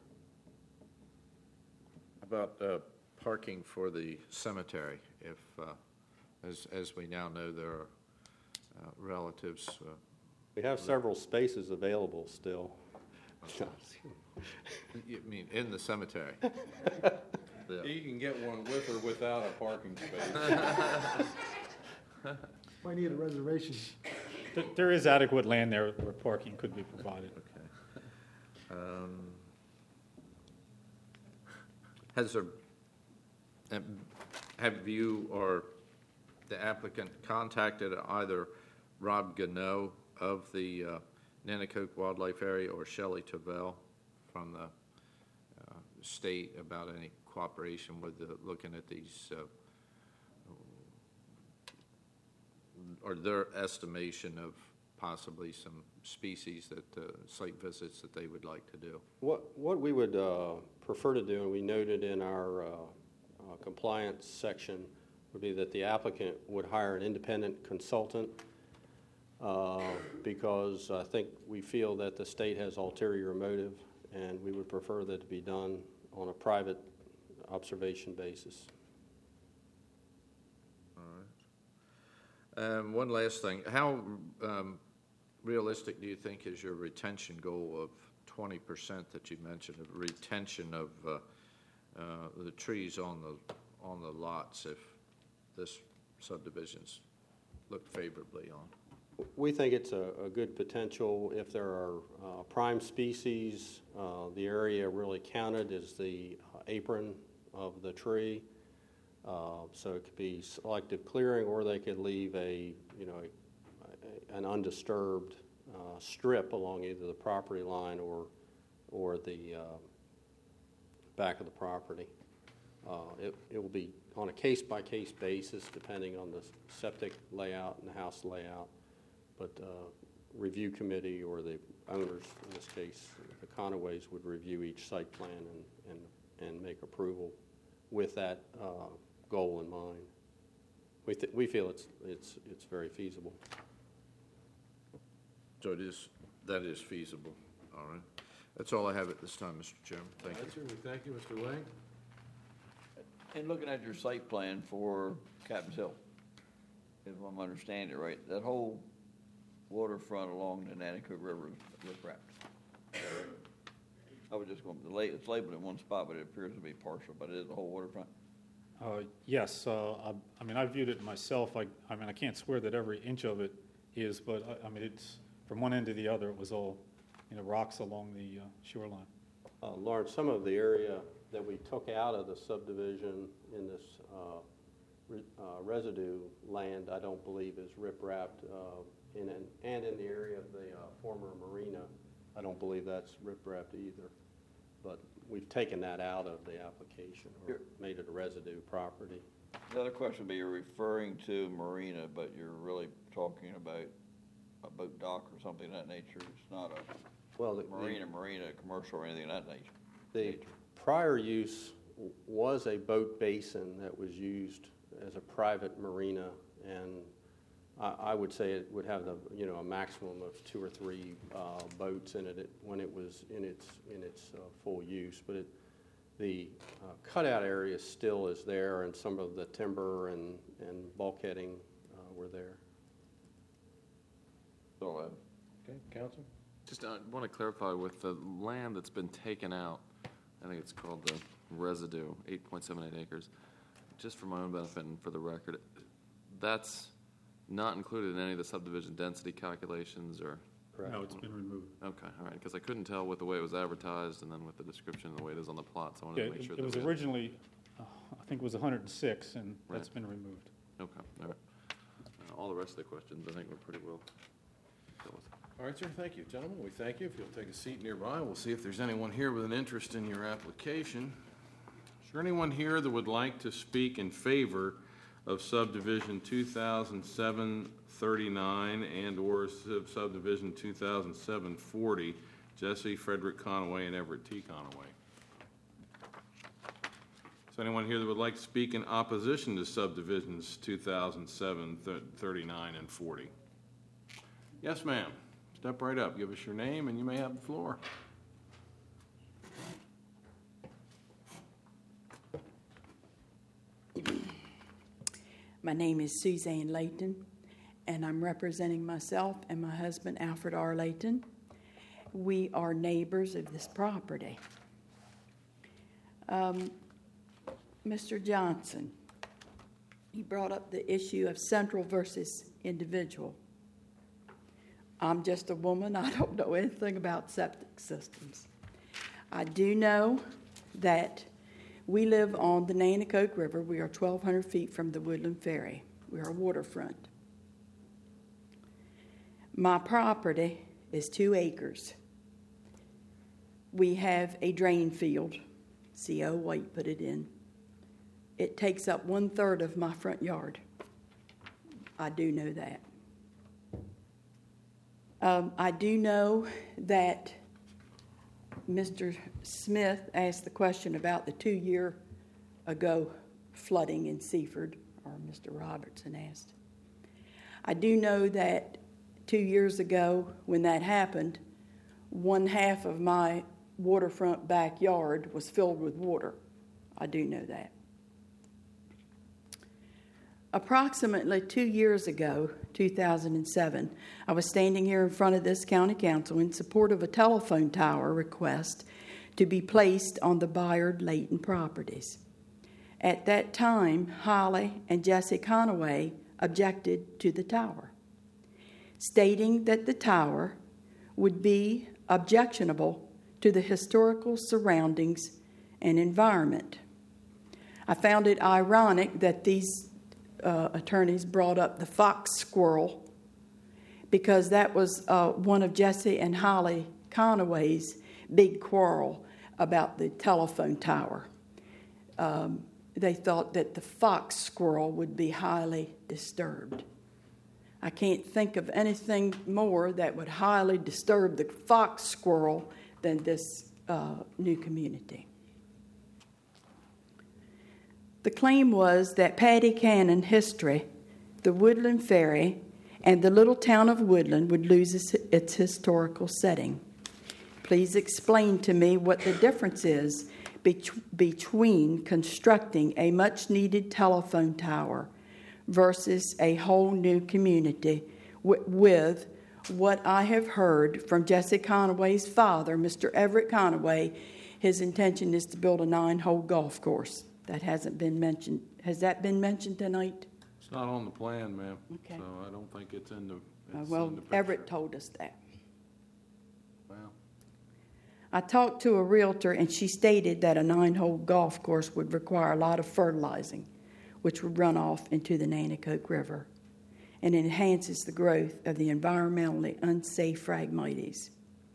About uh, parking for the cemetery, if, uh, as, as we now know, there are uh, relatives. uh, We have several spaces available still. You mean in the cemetery? Yeah. You can get one with or without a parking space. Might need a reservation. There- There is adequate land there where parking could be provided. Okay. Um, Has there, um, have you or the applicant contacted either Rob Gano of the uh, Nanticoke Wildlife Area or Shelley Tavell from the uh, state about any cooperation with the, looking at these, uh, or their estimation of possibly some species that, uh, site visits that they would like to do. What, what we would uh, prefer to do, and we noted in our uh, uh, compliance section, would be that the applicant would hire an independent consultant uh, because I think we feel that the state has ulterior motive, and we would prefer that it be done on a private observation basis. All right. Um, one last thing. How um, realistic do you think is your retention goal of twenty percent that you mentioned, of retention of uh, uh, the trees on the on the lots if this subdivision's looked favorably on? We think it's a, a good potential if there are uh, prime species. Uh, the area really counted is the uh, apron of the tree. Uh, so it could be selective clearing, or they could leave a, you know, a, a, an undisturbed uh, strip along either the property line or, or the uh, back of the property. Uh, it, it will be on a case-by-case basis depending on the septic layout and the house layout. But uh, review committee, or the owners, in this case, the Conaways, would review each site plan and, and, and make approval with that uh, goal in mind. We, th- we feel it's, it's, it's very feasible. So it is, that is feasible. All right. That's all I have at this time, Mister Chairman. Thank you. That's it. We thank you, Mister Lang. And looking at your site plan for Captain's Hill, if I'm understanding it right, that whole waterfront along the Nanticoke River is rip-wrapped. I was just going to, it's labeled in one spot, but it appears to be partial, but it is the whole waterfront. Uh, Yes, uh, I I mean, I viewed it myself. I I mean, I can't swear that every inch of it is, but I- I mean, it's, from one end to the other, it was all, you know, rocks along the uh, shoreline. Uh, Lawrence, some of the area that we took out of the subdivision in this uh, re- uh, residue land, I don't believe is rip-wrapped. Uh, in an, and in the area of the uh, former marina, I don't believe that's rip-wrapped either. But we've taken that out of the application, or made it a residue property. The other question would be, you're referring to marina, but you're really talking about a boat dock or something of that nature. It's not a Well, the, marina, marina, commercial, or anything of that nature. the prior use w- was a boat basin that was used as a private marina, and I, I would say it would have the, you know, a maximum of two or three uh, boats in it, it when it was in its in its uh, full use. But it, the uh, cutout area still is there, and some of the timber and and bulkheading uh, were there. So, uh, Okay, Counsel? Just uh, want to clarify with the land that's been taken out, I think it's called the residue, eight point seven eight acres. Just for my own benefit and for the record, that's not included in any of the subdivision density calculations or? Correct. No, it's been removed. Okay, all right, because I couldn't tell with the way it was advertised and then with the description and the way it is on the plot, so I wanted Yeah, to make it sure it that was we had- originally, uh, I think it was one hundred six, and that's Right. been removed. Okay, all right. Uh, All the rest of the questions, I think we're pretty well dealt with. All right, sir, thank you. Gentlemen, we thank you. If you'll take a seat nearby, we'll see if there's anyone here with an interest in your application. Is there anyone here that would like to speak in favor of subdivision two thousand seven thirty-nine and/or sub- subdivision two thousand seven forty, Jesse Frederick Conaway and Everett T. Conaway? Is anyone here that would like to speak in opposition to subdivisions two thousand seven thirty-nine and forty? Yes, ma'am. Step right up. Give us your name, and you may have the floor. My name is Suzanne Layton, and I'm representing myself and my husband, Alfred R. Layton. We are neighbors of this property. Um, Mister Johnson, he brought up the issue of central versus individual. I'm just a woman. I don't know anything about septic systems. I do know that we live on the Nanticoke River. We are twelve hundred feet from the Woodland Ferry. We are waterfront. My property is two acres. We have a drain field. C O White put it in. It takes up one-third of my front yard. I do know that. Um, I do know that Mister Smith asked the question about the two-year ago flooding in Seaford, or Mister Robertson asked. I do know that two years ago when that happened, one half of my waterfront backyard was filled with water. I do know that. Approximately two years ago, two thousand seven, I was standing here in front of this county council in support of a telephone tower request to be placed on the Bayard Layton properties. At that time, Holly and Jesse Conaway objected to the tower, stating that the tower would be objectionable to the historical surroundings and environment. I found it ironic that these uh, attorneys brought up the fox squirrel, because that was uh, one of Jesse and Holly Conaway's big quarrel about the telephone tower. Um, they thought that the fox squirrel would be highly disturbed. I can't think of anything more that would highly disturb the fox squirrel than this uh, new community. The claim was that Patty Cannon history, the Woodland Ferry, and the little town of Woodland would lose its, its historical setting. Please explain to me what the difference is be- between constructing a much-needed telephone tower versus a whole new community w- with what I have heard from Jesse Conaway's father, Mister Everett Conaway. His intention is to build a nine-hole golf course. That hasn't been mentioned. Has that been mentioned tonight? It's not on the plan, ma'am. Okay. So I don't think it's in the, Uh, it's well, in the picture. Everett told us that. Well, I talked to a realtor, and she stated that a nine-hole golf course would require a lot of fertilizing, which would run off into the Nanticoke River, and enhances the growth of the environmentally unsafe Phragmites.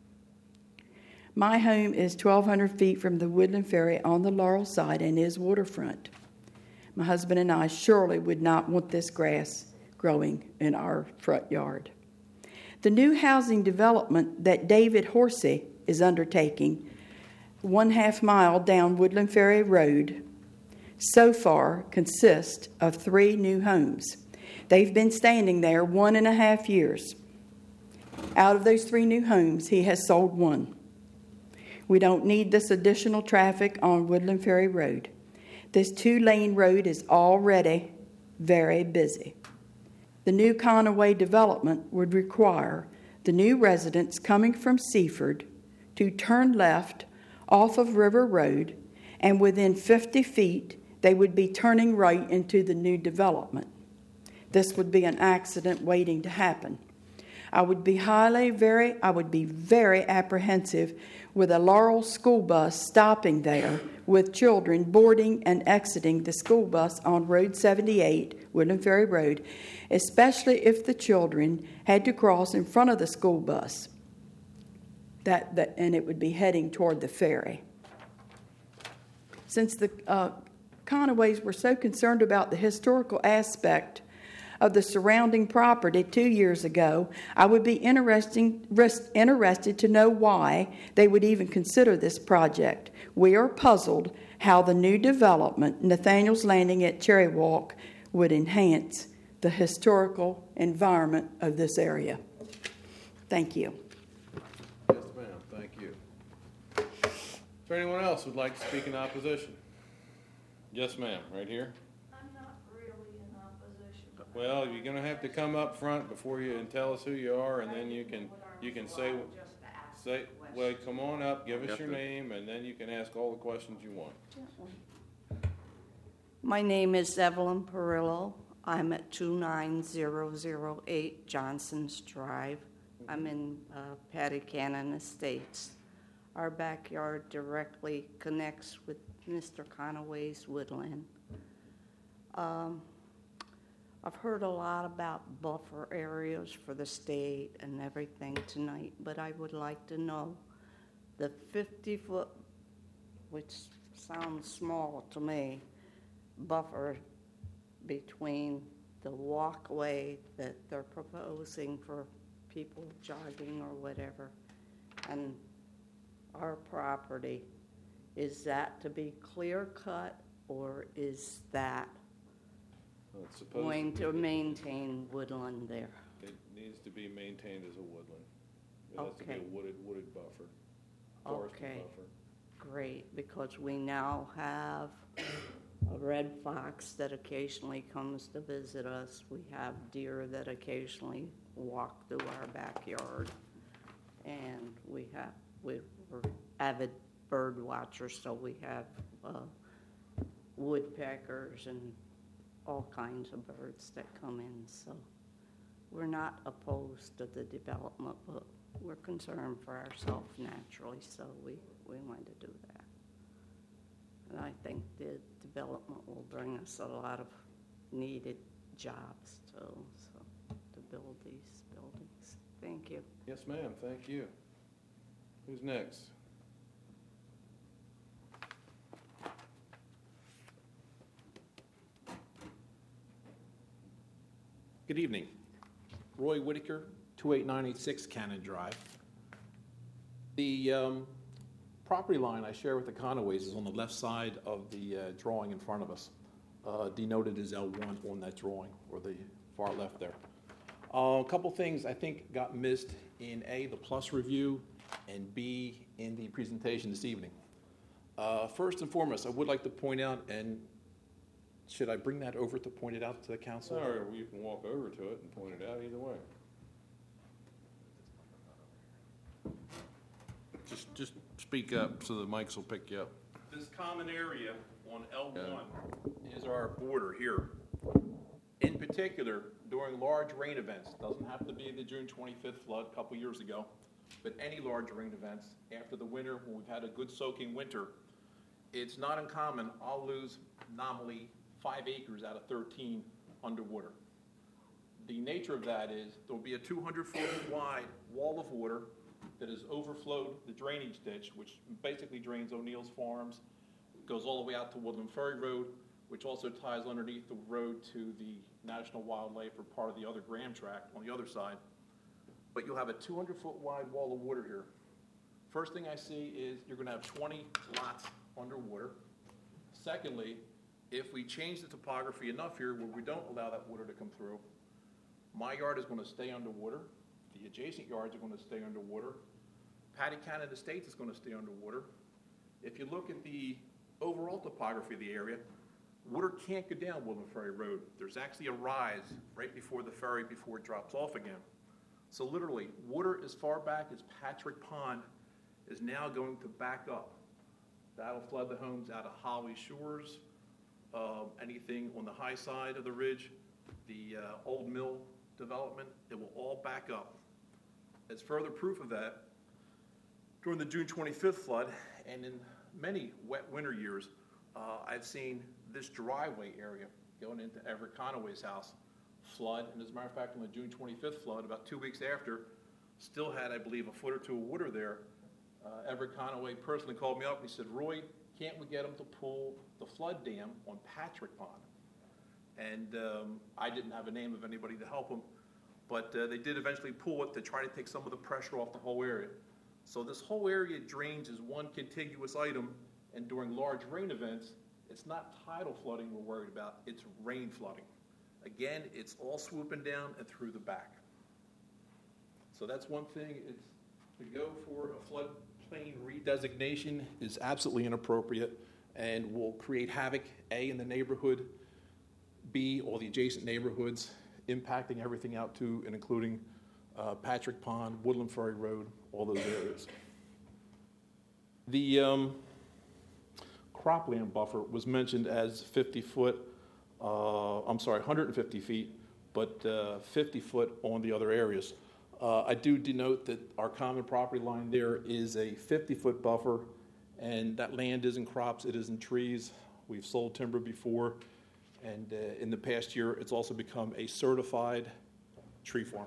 My home is twelve hundred feet from the Woodland Ferry on the Laurel side and is waterfront. My husband and I surely would not want this grass growing in our front yard. The new housing development that David Horsey is undertaking, one half mile down Woodland Ferry Road, so far consists of three new homes. They've been standing there one and a half years. Out of those three new homes, he has sold one. We don't need this additional traffic on Woodland Ferry Road. This two-lane road is already very busy. The new Conaway development would require the new residents coming from Seaford to turn left off of River Road, and within fifty feet, they would be turning right into the new development. This would be an accident waiting to happen. I would be highly, very, I would be very apprehensive with a Laurel school bus stopping there with children boarding and exiting the school bus on Road seventy-eight, Woodland Ferry Road, especially if the children had to cross in front of the school bus. That, that and it would be heading toward the ferry. Since the uh, Conaways were so concerned about the historical aspect of the surrounding property two years ago, I would be interesting, rest, interested to know why they would even consider this project. We are puzzled how the new development, Nathaniel's Landing at Cherry Walk, would enhance the historical environment of this area. Thank you. yes, ma'am, thank you. Is there anyone else who'd like to speak in opposition? Yes, ma'am, right here. I'm not really in opposition. Well, you're gonna have to come up front before you and tell us who you are, and then you can, you can say, say, well, come on up, give us your name, and then you can ask all the questions you want. My name is Evelyn Perillo. I'm at two nine zero zero eight Johnson's Drive. I'm in uh, Patty Cannon Estates. Our backyard directly connects with Mister Conaway's woodland. Um, I've heard a lot about buffer areas for the state and everything tonight, but I would like to know the fifty-foot, which sounds small to me, buffer between the walkway that they're proposing for people jogging or whatever and our property. Is that to be clear cut, or is that Well, it's supposed going be- to maintain woodland there? It needs to be maintained as a woodland. It has to be Okay. a wooded, wooded buffer, forested Okay. buffer. Great, because we now have a red fox that occasionally comes to visit us. We have deer that occasionally walk through our backyard. And we have, we- we're avid bird watchers, so we have uh, woodpeckers and all kinds of birds that come in. So we're not opposed to the development, but we're concerned for ourselves naturally, so we, we want to do that. And I think the development will bring us a lot of needed jobs too, so, to build these buildings. Thank you. Yes, ma'am, thank you. Who's next? Good evening. Roy Whitaker, two eight nine eight six Cannon Drive. The um, property line I share with the Conaways is on the left side of the uh, drawing in front of us, uh, denoted as L one on that drawing, or the far left there. Uh, a couple things I think got missed in A, the plus review, and B, in the presentation this evening. Uh, first and foremost, I would like to point out, and should I bring that over to point it out to the council? Or you can walk over to it and point it out either way. Just, just speak up so the mics will pick you up. This common area on L one is our border here. In particular, during large rain events, doesn't have to be the June twenty-fifth flood a couple years ago, but any large rain events after the winter, when we've had a good soaking winter, it's not uncommon, I'll lose nominally five acres out of thirteen underwater. The nature of that is there'll be a two hundred foot wide wall of water that has overflowed the drainage ditch, which basically drains O'Neill's Farms, goes all the way out to Woodland Ferry Road, which also ties underneath the road to the National Wildlife or part of the other Graham Tract on the other side. But you'll have a two hundred foot wide wall of water here. First thing I see is you're gonna have twenty lots underwater. Secondly, if we change the topography enough here where we don't allow that water to come through, my yard is gonna stay underwater, the adjacent yards are gonna stay underwater, Patty Cannon Estates is gonna stay underwater. If you look at the overall topography of the area, water can't go down Woodland Ferry Road. There's actually a rise right before the ferry before it drops off again. So literally, water as far back as Patrick Pond is now going to back up. That'll flood the homes out of Holly Shores, uh, anything on the high side of the ridge, the uh, Old Mill development, it will all back up. As further proof of that, during the June twenty-fifth flood, and in many wet winter years, uh, I've seen this driveway area going into Everett Conaway's house flood. And as a matter of fact, on the June twenty-fifth flood, about two weeks after, still had, I believe, a foot or two of water there. Uh, Everett Conaway personally called me up and he said, Roy, can't we get them to pull the flood dam on Patrick Pond? And um, I didn't have a name of anybody to help them, but uh, they did eventually pull it to try to take some of the pressure off the whole area. So this whole area drains as one contiguous item, and during large rain events, it's not tidal flooding we're worried about, it's rain flooding. Again, it's all swooping down and through the back. So that's one thing, it's to go for a floodplain redesignation is absolutely inappropriate and will create havoc, A, in the neighborhood, B, all the adjacent neighborhoods, impacting everything out to and including uh, Patrick Pond, Woodland Ferry Road, all those areas. The um, cropland buffer was mentioned as fifty foot, uh, I'm sorry, one hundred fifty feet, but uh, fifty foot on the other areas. Uh, I do denote that our common property line there is a fifty foot buffer, and that land isn't crops, it isn't trees. We've sold timber before, And uh, in the past year, it's also become a certified tree farm.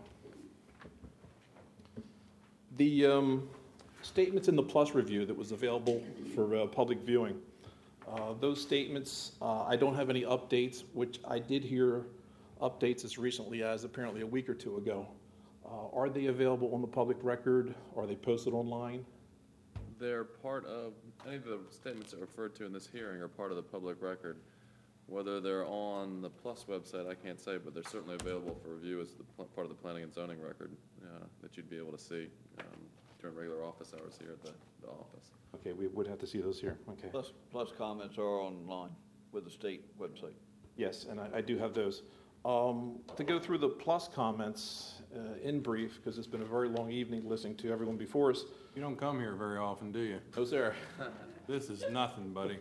The um, statements in the PLUS review that was available for uh, public viewing, uh, those statements, uh, I don't have any updates, which I did hear updates as recently as apparently a week or two ago. Uh, are they available on the public record? Are they posted online? They're part of, any of the statements that are referred to in this hearing are part of the public record. Whether they're on the PLUS website, I can't say, but they're certainly available for review as the pl- part of the planning and zoning record uh, that you'd be able to see um, during regular office hours here at the, the office. Okay, we would have to see those here. Okay. Plus, plus comments are online with the state website. Yes, and I, I do have those. Um, to go through the PLUS comments uh, in brief, because it's been a very long evening listening to everyone before us. You don't come here very often, do you? No, sir. This is nothing, buddy.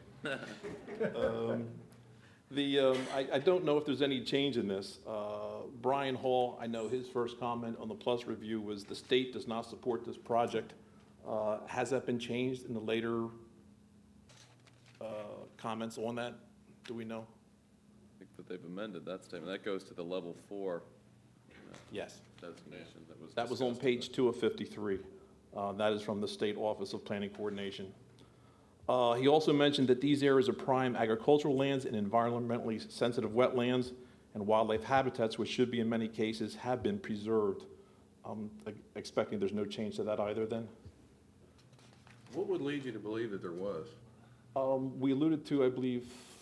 um, the um, I, I don't know if there's any change in this. Uh, Brian Hall, I know his first comment on the PLUS review was the state does not support this project. Uh, has that been changed in the later uh, comments on that? Do we know? I think that they've amended that statement. That goes to the level four uh, Yes. designation that was That was on discussed. page two of fifty-three. Uh, that is from the State Office of Planning Coordination. Uh, he also mentioned that these areas are prime agricultural lands and environmentally sensitive wetlands and wildlife habitats, which should be in many cases, have been preserved. I'm expecting there's no change to that either then. What would lead you to believe that there was? Um, we alluded to, I believe,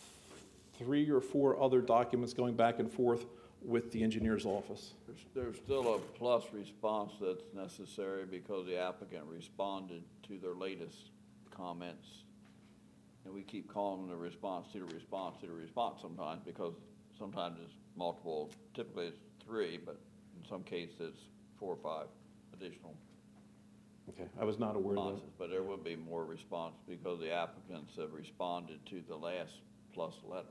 three or four other documents going back and forth with the engineer's office. There's, there's still a plus response that's necessary because the applicant responded to their latest comments. And we keep calling them the response to the response to the response sometimes because sometimes it's multiple, typically it's three, but in some cases it's four or five additional Okay, I was not aware of responses. But there will be more response because the applicants have responded to the last plus letter.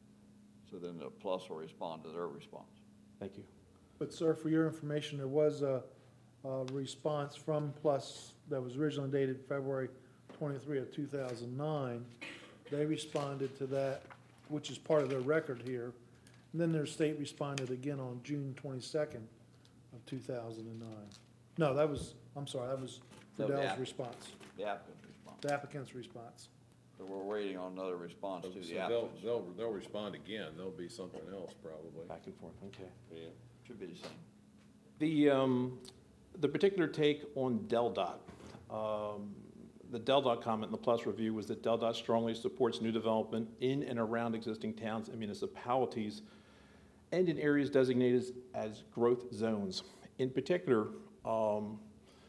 So then the plus will respond to their response. that. Thank you. But sir, for your information, there was a, a response from PLUS that was originally dated February twenty-third of two thousand nine. They responded to that, which is part of their record here. And then their state responded again on June twenty-second of two thousand nine. No, that was, I'm sorry, that was No, the Friedel's app- response, The applicant's response. the applicant's response. So we're waiting on another response So to the they'll, applicant. they'll, they'll respond again. There'll be something else probably. Back and forth, okay. Yeah. Should be the same. The, um, the particular take on DelDOT, um, the DelDOT comment in the PLUS review was that DelDOT strongly supports new development in and around existing towns and municipalities and in areas designated as growth zones. In particular, um,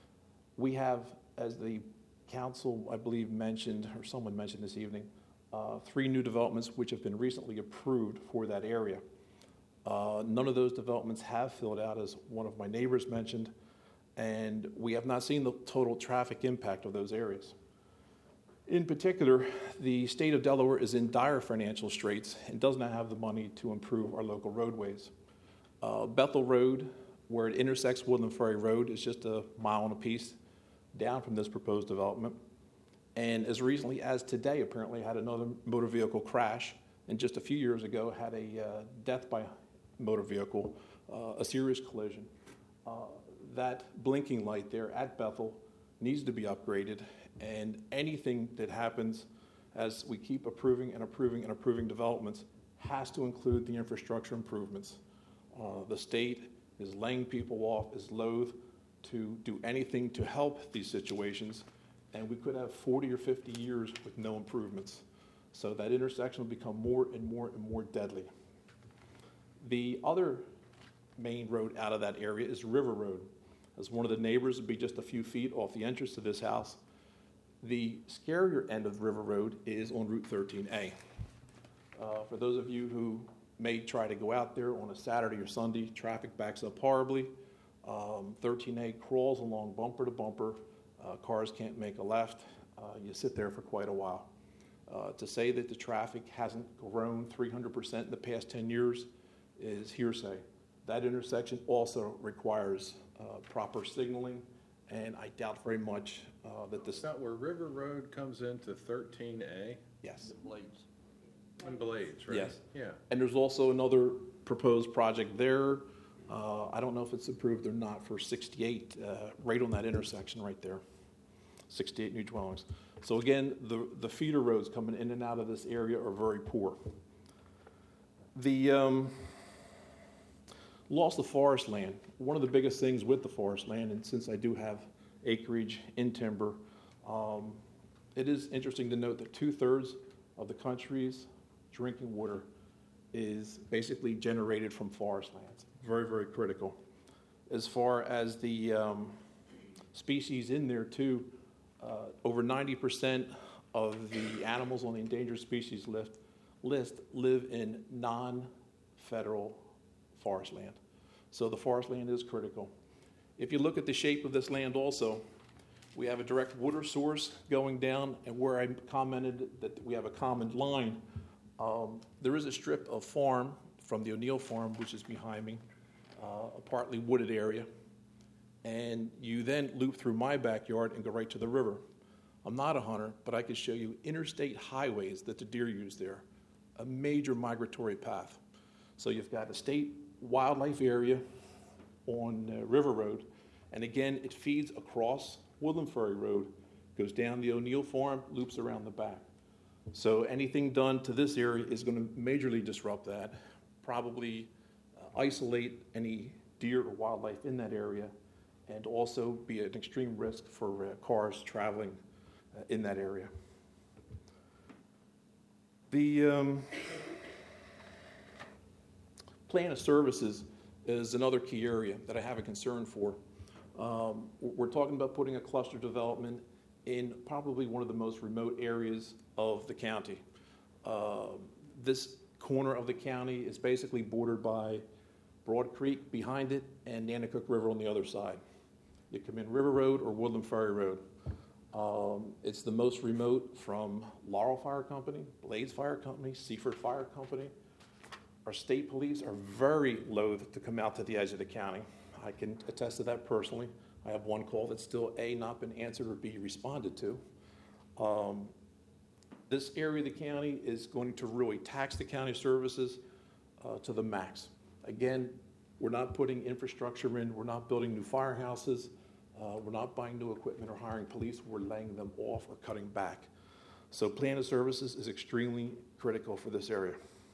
we have, as the council, I believe, mentioned, or someone mentioned this evening, uh, three new developments which have been recently approved for that area. Uh, none of those developments have filled out, as one of my neighbors mentioned, and we have not seen the total traffic impact of those areas. In particular, the state of Delaware is in dire financial straits and does not have the money to improve our local roadways. Uh, Bethel Road, where it intersects Woodland Ferry Road, is just a mile and a piece down from this proposed development. And as recently as today, apparently had another motor vehicle crash, and just a few years ago had a uh, death by motor vehicle, uh, a serious collision. Uh, that blinking light there at Bethel needs to be upgraded, and anything that happens as we keep approving and approving and approving developments has to include the infrastructure improvements. Uh, the state is laying people off, is loath to do anything to help these situations, and we could have forty or fifty years with no improvements. So that intersection will become more and more and more deadly. The other main road out of that area is River Road. As one of the neighbors would be just a few feet off the entrance to this house. The scarier end of River Road is on Route thirteen A. Uh, for those of you who may try to go out there on a Saturday or Sunday, traffic backs up horribly. Um, thirteen A crawls along bumper to bumper. Uh, cars can't make a left. Uh, you sit there for quite a while. Uh, to say that the traffic hasn't grown three hundred percent in the past ten years is hearsay. That intersection also requires uh, proper signaling, and I doubt very much uh, that this. Is that where River Road comes into thirteen A? Yes. The blades. And Blades, right? Yes. Yeah. And there's also another proposed project there. Uh, I don't know if it's approved or not for sixty-eight, uh, right on that intersection right there. sixty-eight new dwellings. So again, the, the feeder roads coming in and out of this area are very poor. The um, loss of forest land. One of the biggest things with the forest land, and since I do have acreage in timber, um, it is interesting to note that two-thirds of the country's drinking water is basically generated from forest lands. Very, very critical. As far as the um, species in there, too, uh, over ninety percent of the animals on the endangered species list, list live in non-federal forest land. So the forest land is critical. If you look at the shape of this land also, we have a direct water source going down, and where I commented that we have a common line, um, there is a strip of farm from the O'Neill farm, which is behind me, uh, a partly wooded area, and you then loop through my backyard and go right to the river. I'm not a hunter, but I can show you interstate highways that the deer use there, a major migratory path. So you've got a state wildlife area on uh, River Road, and again, it feeds across Woodland Ferry Road, goes down the O'Neill farm, loops around the back. So anything done to this area is going to majorly disrupt that, probably uh, isolate any deer or wildlife in that area, and also be an extreme risk for uh, cars traveling uh, in that area. The um, plan of services is another key area that I have a concern for. Um, we're talking about putting a cluster development in probably one of the most remote areas of the county. Uh, this corner of the county is basically bordered by Broad Creek behind it and Nanticoke River on the other side. You come in River Road or Woodland Ferry Road. Um, it's the most remote from Laurel Fire Company, Blades Fire Company, Seaford Fire Company. Our state police are very loath to come out to the edge of the county. I can attest to that personally. I have one call that's still A, not been answered, or B, responded to. Um, this area of the county is going to really tax the county services uh, to the max. Again, we're not putting infrastructure in, we're not building new firehouses, uh, we're not buying new equipment or hiring police, we're laying them off or cutting back. So plan of services is extremely critical for this area.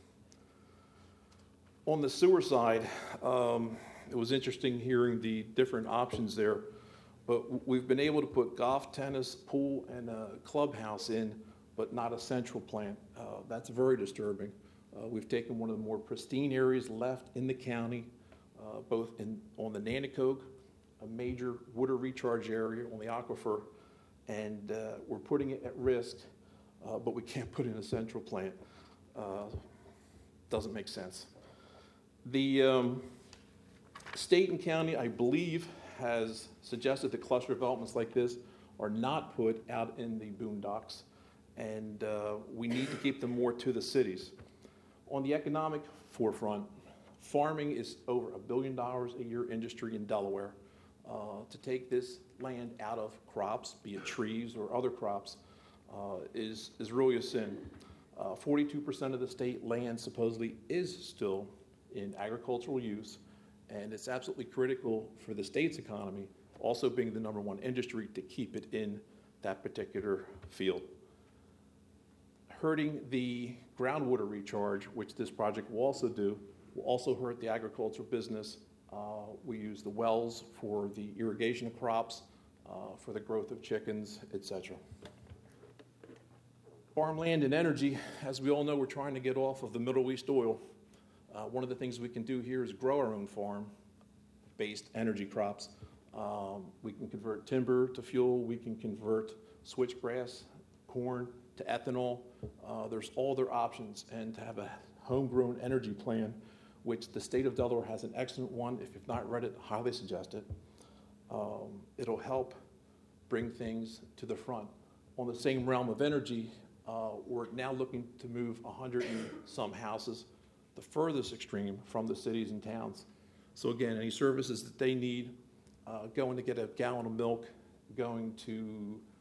On the sewer side, um, it was interesting hearing the different options there, but we've been able to put golf, tennis, pool, and a clubhouse in, but not a central plant. Uh, that's very disturbing. Uh, we've taken one of the more pristine areas left in the county, uh, both in, on the Nanticoke, a major water recharge area on the aquifer, and uh, we're putting it at risk, uh, but we can't put in a central plant. Uh, doesn't make sense. The um, state and county, I believe, has suggested that cluster developments like this are not put out in the boondocks, and uh, we need to keep them more to the cities. On the economic forefront, farming is over a billion dollars a year industry in Delaware. Uh, to take this land out of crops, be it trees or other crops, uh, is, is really a sin. Uh, forty-two percent of the state land supposedly is still in agricultural use, and it's absolutely critical for the state's economy, also being the number one industry, to keep it in that particular field. Hurting the groundwater recharge, which this project will also do, will also hurt the agricultural business. Uh, we use the wells for the irrigation of crops, uh, for the growth of chickens, et cetera. Farmland and energy, as we all know, we're trying to get off of the Middle East oil. Uh, one of the things we can do here is grow our own farm-based energy crops. Um, we can convert timber to fuel. We can convert switchgrass, corn to ethanol. Uh, there's all other options, and to have a homegrown energy plan, which the state of Delaware has an excellent one. If you've not read it, highly suggest it. Um, it'll help bring things to the front. On the same realm of energy, uh, we're now looking to move one hundred and some houses, the furthest extreme, from the cities and towns. So again, any services that they need, uh, going to get a gallon of milk, going to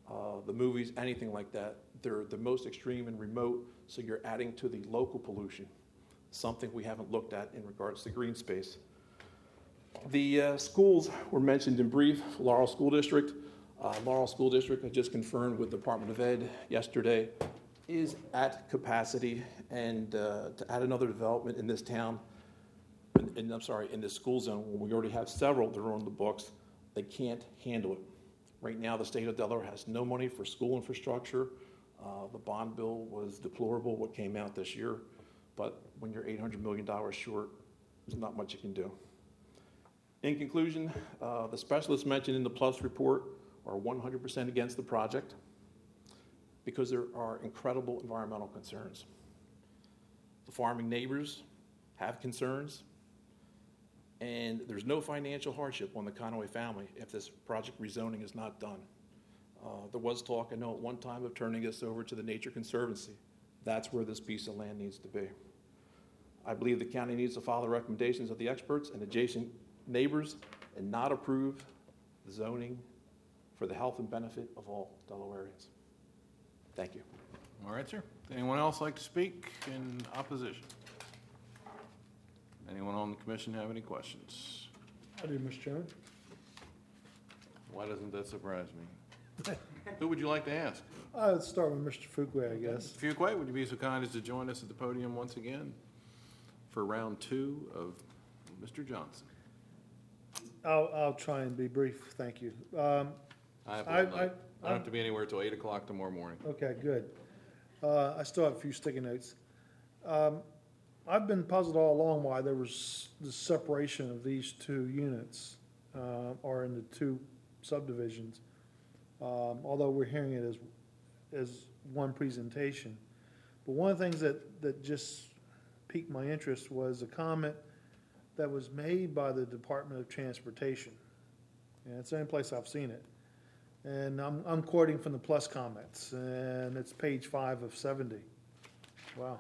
uh, the movies, anything like that. They're the most extreme and remote, so you're adding to the local pollution, something we haven't looked at in regards to green space. The uh, schools were mentioned in brief. Laurel School District. Uh, Laurel School District, I just confirmed with the Department of Ed yesterday, is at capacity, and uh, to add another development in this town, in, in, I'm sorry, in this school zone, when we already have several that are on the books, they can't handle it. Right now, the state of Delaware has no money for school infrastructure. Uh, the bond bill was deplorable, what came out this year, but when you're eight hundred million dollars short, there's not much you can do. In conclusion, uh, the specialists mentioned in the PLUS report are one hundred percent against the project because there are incredible environmental concerns. The farming neighbors have concerns, and there's no financial hardship on the Conaway family if this project rezoning is not done. Uh, there was talk, I know, at one time of turning this over to the Nature Conservancy. That's where this piece of land needs to be. I believe the county needs to follow the recommendations of the experts and adjacent neighbors and not approve the zoning for the health and benefit of all Delawareans. Thank you. All right, sir. Anyone else like to speak in opposition? Anyone on the commission have any questions? I do, Mister Chairman. Why doesn't that surprise me? Who would you like to ask? I'll start with Mister Fuqua, I guess. Fuqua, would you be so kind as to join us at the podium once again for round two of Mister Johnson? I'll, I'll try and be brief, thank you. Um, I have I- all night. I- I don't have to be anywhere till eight o'clock tomorrow morning. Okay, good. Uh, I still have a few sticky notes. Um, I've been puzzled all along why there was the separation of these two units, uh, or in the two subdivisions. Um, although we're hearing it as, as one presentation. But one of the things that, that just piqued my interest was a comment that was made by the Department of Transportation. And it's the only place I've seen it. And I'm, I'm quoting from the PLUS comments, and it's page five of seventy. Wow.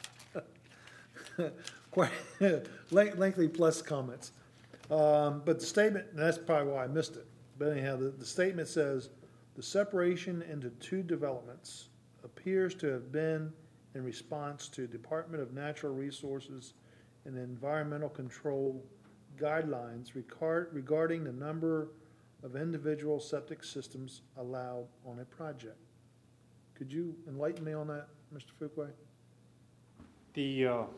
Quite lengthy PLUS comments. Um, but the statement, and that's probably why I missed it. But anyhow, the, the statement says, the separation into two developments appears to have been in response to Department of Natural Resources and Environmental Control guidelines regard, regarding the number of individual septic systems allowed on a project. Could you enlighten me on that, Mister Fuqua? The, uh,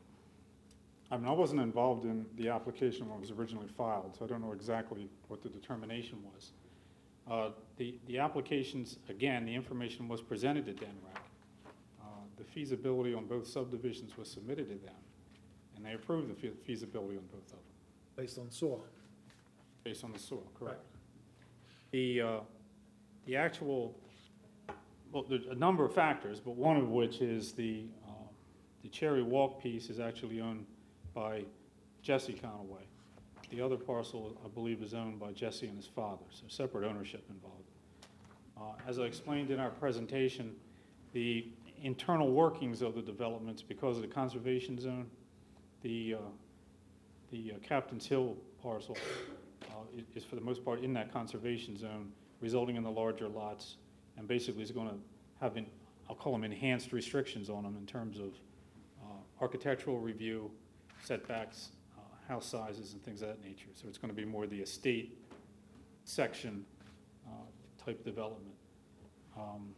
I mean, I wasn't involved in the application when it was originally filed, so I don't know exactly what the determination was. Uh, the, the applications, again, the information was presented to D N R E C. Uh, the feasibility on both subdivisions was submitted to them, and they approved the fe- feasibility on both of them. Based on soil. Based on the soil, correct. The, uh, the actual, well, there's a number of factors, but one of which is the, uh, the Cherry Walk piece is actually owned by Jesse Conaway. The other parcel, I believe, is owned by Jesse and his father, so separate ownership involved. Uh, as I explained in our presentation, the internal workings of the developments, because of the conservation zone, the, uh, the uh, Captain's Hill parcel uh, is for the most part in that conservation zone, resulting in the larger lots, and basically is going to have, an, I'll call them enhanced restrictions on them in terms of uh, architectural review, setbacks, uh, house sizes, and things of that nature. So it's going to be more the estate section uh, type development. Um,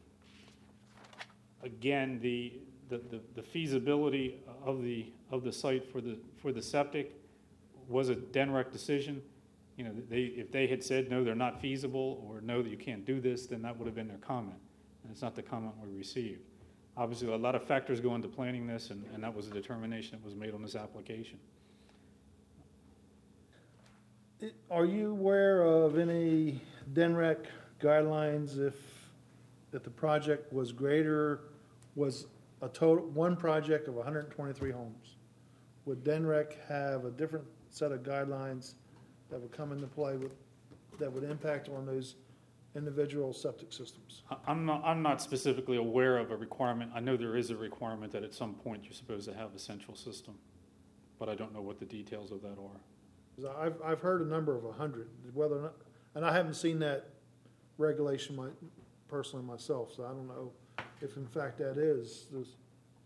again, the, the, the, the feasibility of the of the site for the for the septic was a D N R E C decision. You know, they, if they had said, no, they're not feasible, or no, that you can't do this, then that would have been their comment. And it's not the comment we received. Obviously, a lot of factors go into planning this, and, and that was a determination that was made on this application. Are you aware of any D N R E C guidelines if, if the project was greater, was a total, one project of one hundred twenty-three homes? Would D N R E C have a different set of guidelines that would come into play with, that would impact on those individual septic systems? I- I'm not, I'm not specifically aware of a requirement. I know there is a requirement that at some point you're supposed to have a central system, but I don't know what the details of that are. 'Cause I've, I've heard a number of a hundred, whether or not, and I haven't seen that regulation my, personally myself, so I don't know if in fact that is. Does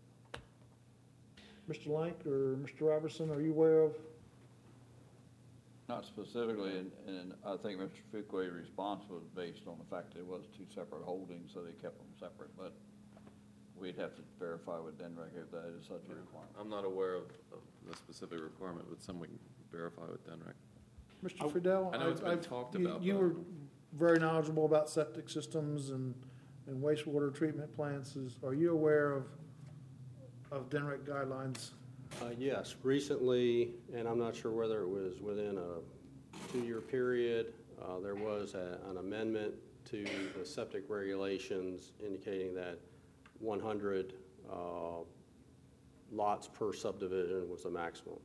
Mister Lank or Mister Robertson, are you aware of? Not specifically, and, and I think Mister Fuquay's response was based on the fact that it was two separate holdings, so they kept them separate, but we'd have to verify with Denrec if that is such a requirement. I'm not aware of, of the specific requirement, but some we can verify with Denrec. Mister Friedel? I know it's been I've- talked you- about, You but- were very knowledgeable about septic systems and, and wastewater treatment plants. Is, are you aware of, of Denrec guidelines? Uh, Yes, recently, and I'm not sure whether it was within a two-year period, uh, there was a- an amendment to the septic regulations indicating that one hundred uh, lots per subdivision was the maximum.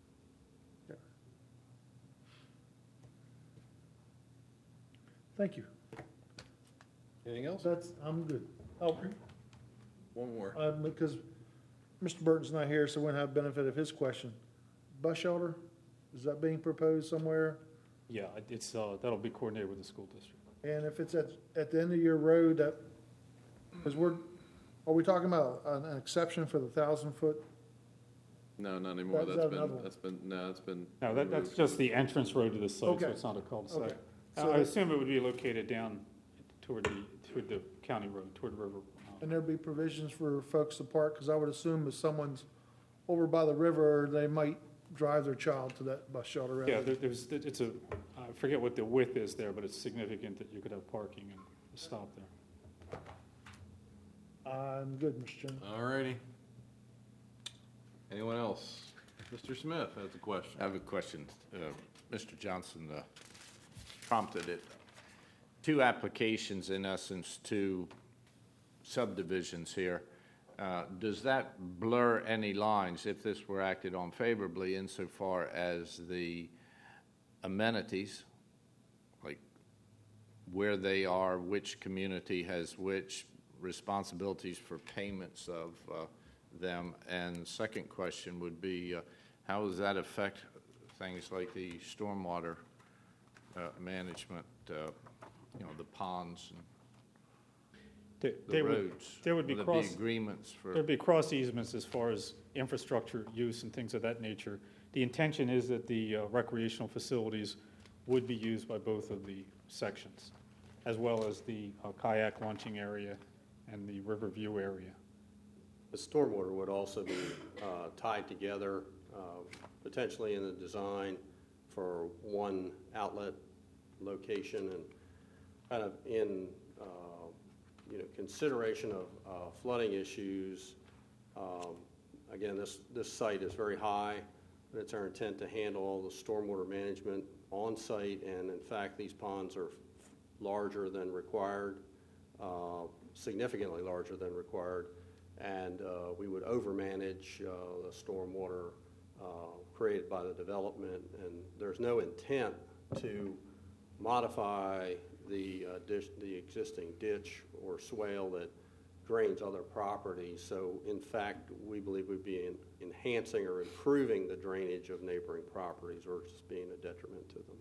Thank you. Anything else? That's, I'm good. Oh, One more. uh, because Mister Burton's not here, so we won't have benefit of his question. Bus shelter, is that being proposed somewhere? Yeah, it's, uh, that'll be coordinated with the school district. And if it's at, at the end of your road, that, because we're, are we talking about an, an exception for the thousand foot? No, not anymore. That- That's that been, another one? that's been, no, it's been. No, that, that's removed. just the entrance road to the site, so Okay. it's not a cul-de-sac. Okay. I So I that- assume it would be located down toward the, toward the county road, toward the river. uh, And there'd be provisions for folks to park, because I would assume if someone's over by the river, they might drive their child to that bus shelter. rather Yeah, than- there, there's, it's a, I forget what the width is there, but it's significant that you could have parking and stop there. I'm good, Mister Chairman. All righty. Anyone else? Mister Smith has a question. I have a question. Uh, Mister Johnson uh, prompted it. Two applications, in essence, two subdivisions here. Uh, Does that blur any lines if this were acted on favorably insofar as the amenities, like where they are, which community has which responsibilities for payments of uh, them? And the second question would be, uh, how does that affect things like the stormwater uh, management, uh, you know, the ponds and There- the there would- roads? There would be Will cross, agreements for? there'd be cross easements as far as infrastructure use and things of that nature. The intention is that the uh, recreational facilities would be used by both of the sections, as well as the uh, kayak launching area and the river view area. The stormwater would also be uh, tied together, uh, potentially in the design for one outlet location, and kind of in, uh, you know, consideration of uh, flooding issues. Um, Again, this, this site is very high, but it's our intent to handle all the stormwater management on-site, and in fact, these ponds are larger than required, uh, significantly larger than required, and uh, we would overmanage uh, the stormwater uh, created by the development, and there's no intent to modify the uh, dish, the existing ditch or swale that drains other properties. So in fact, we believe we'd be in- enhancing or improving the drainage of neighboring properties versus being a detriment to them.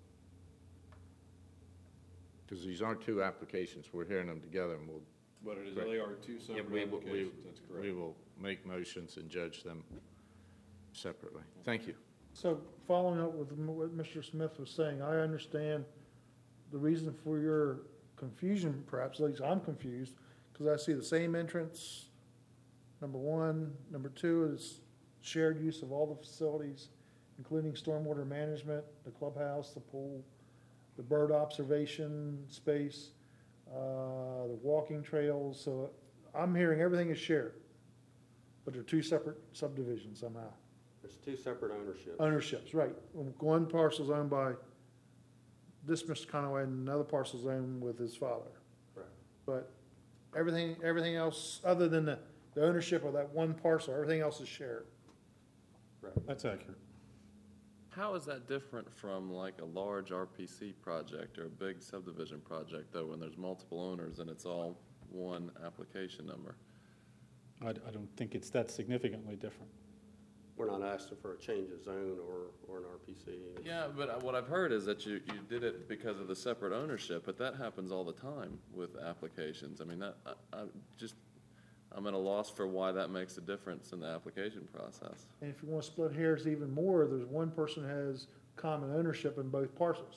Because these aren't two applications, we're hearing them together, and we'll. But it is, Correct. they are two Yeah, separate we will- we- applications, that's correct. We will make motions and judge them separately. Thank you. So following up with what Mister Smith was saying, I understand the reason for your confusion, perhaps, at least I'm confused, because I see the same entrance, number one. Number two is shared use of all the facilities, including stormwater management, the clubhouse, the pool, the bird observation space, uh, the walking trails. So I'm hearing everything is shared, but they're two separate subdivisions somehow. There's two separate ownerships. Ownerships, right. One parcel's owned by this Mister Conaway, and another parcel's owned with his father. Correct. But everything, everything else, other than the, the ownership of that one parcel, everything else is shared. That's accurate. How is that different from like a large R P C project or a big subdivision project, though, when there's multiple owners and it's all one application number? I, I don't think it's that significantly different. we're not asking for a change of zone or, or an R P C. Yeah, but uh, what I've heard is that you, you did it because of the separate ownership, but that happens all the time with applications. I mean, that, I, I just, I'm at a loss for why that makes a difference in the application process. And if you want to split hairs even more, there's one person has common ownership in both parcels.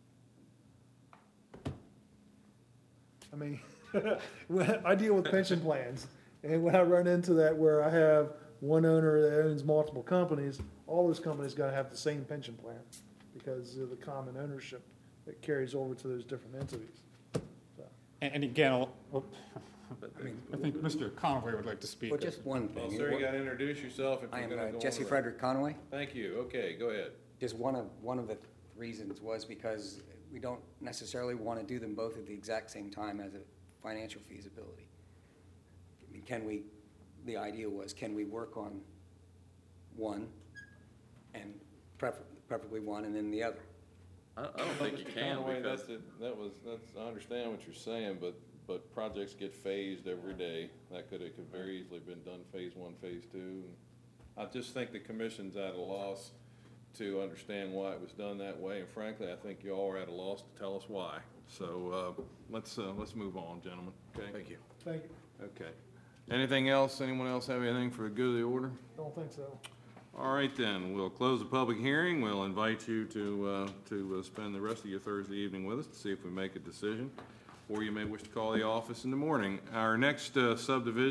I mean, when I deal with pension plans, and when I run into that where I have one owner that owns multiple companies, all those companies got to have the same pension plan because of the common ownership that carries over to those different entities. So. And, and again, I'll- oh, I think Mister Conway would like to speak. Well, just one Well, thing. sir, you got to introduce yourself if I you're am going to uh, go on Jesse the record. Frederick Conway. Thank you. Okay, go ahead. Just one of, one of the reasons was because we don't necessarily want to do them both at the exact same time as a financial feasibility. I mean, can we, the idea was, can we work on one and prefer- preferably one and then the other? I, I don't think you Mister can Conway, because, that's it. That was, that's, I understand what you're saying, but, but projects get phased every day. That could, it could very easily been done phase one, phase two. I just think the commission's at a loss to understand why it was done that way, and frankly, I think you all are at a loss to tell us why. So, uh, let's, uh, let's move on, gentlemen, okay? Thank you. Thank you. Okay. Anything else? Anyone else have anything for the good of the order? Don't think so. All right, then, we'll close the public hearing. We'll invite you to, uh, to uh, spend the rest of your Thursday evening with us to see if we make a decision, or you may wish to call the office in the morning. Our next uh, subdivision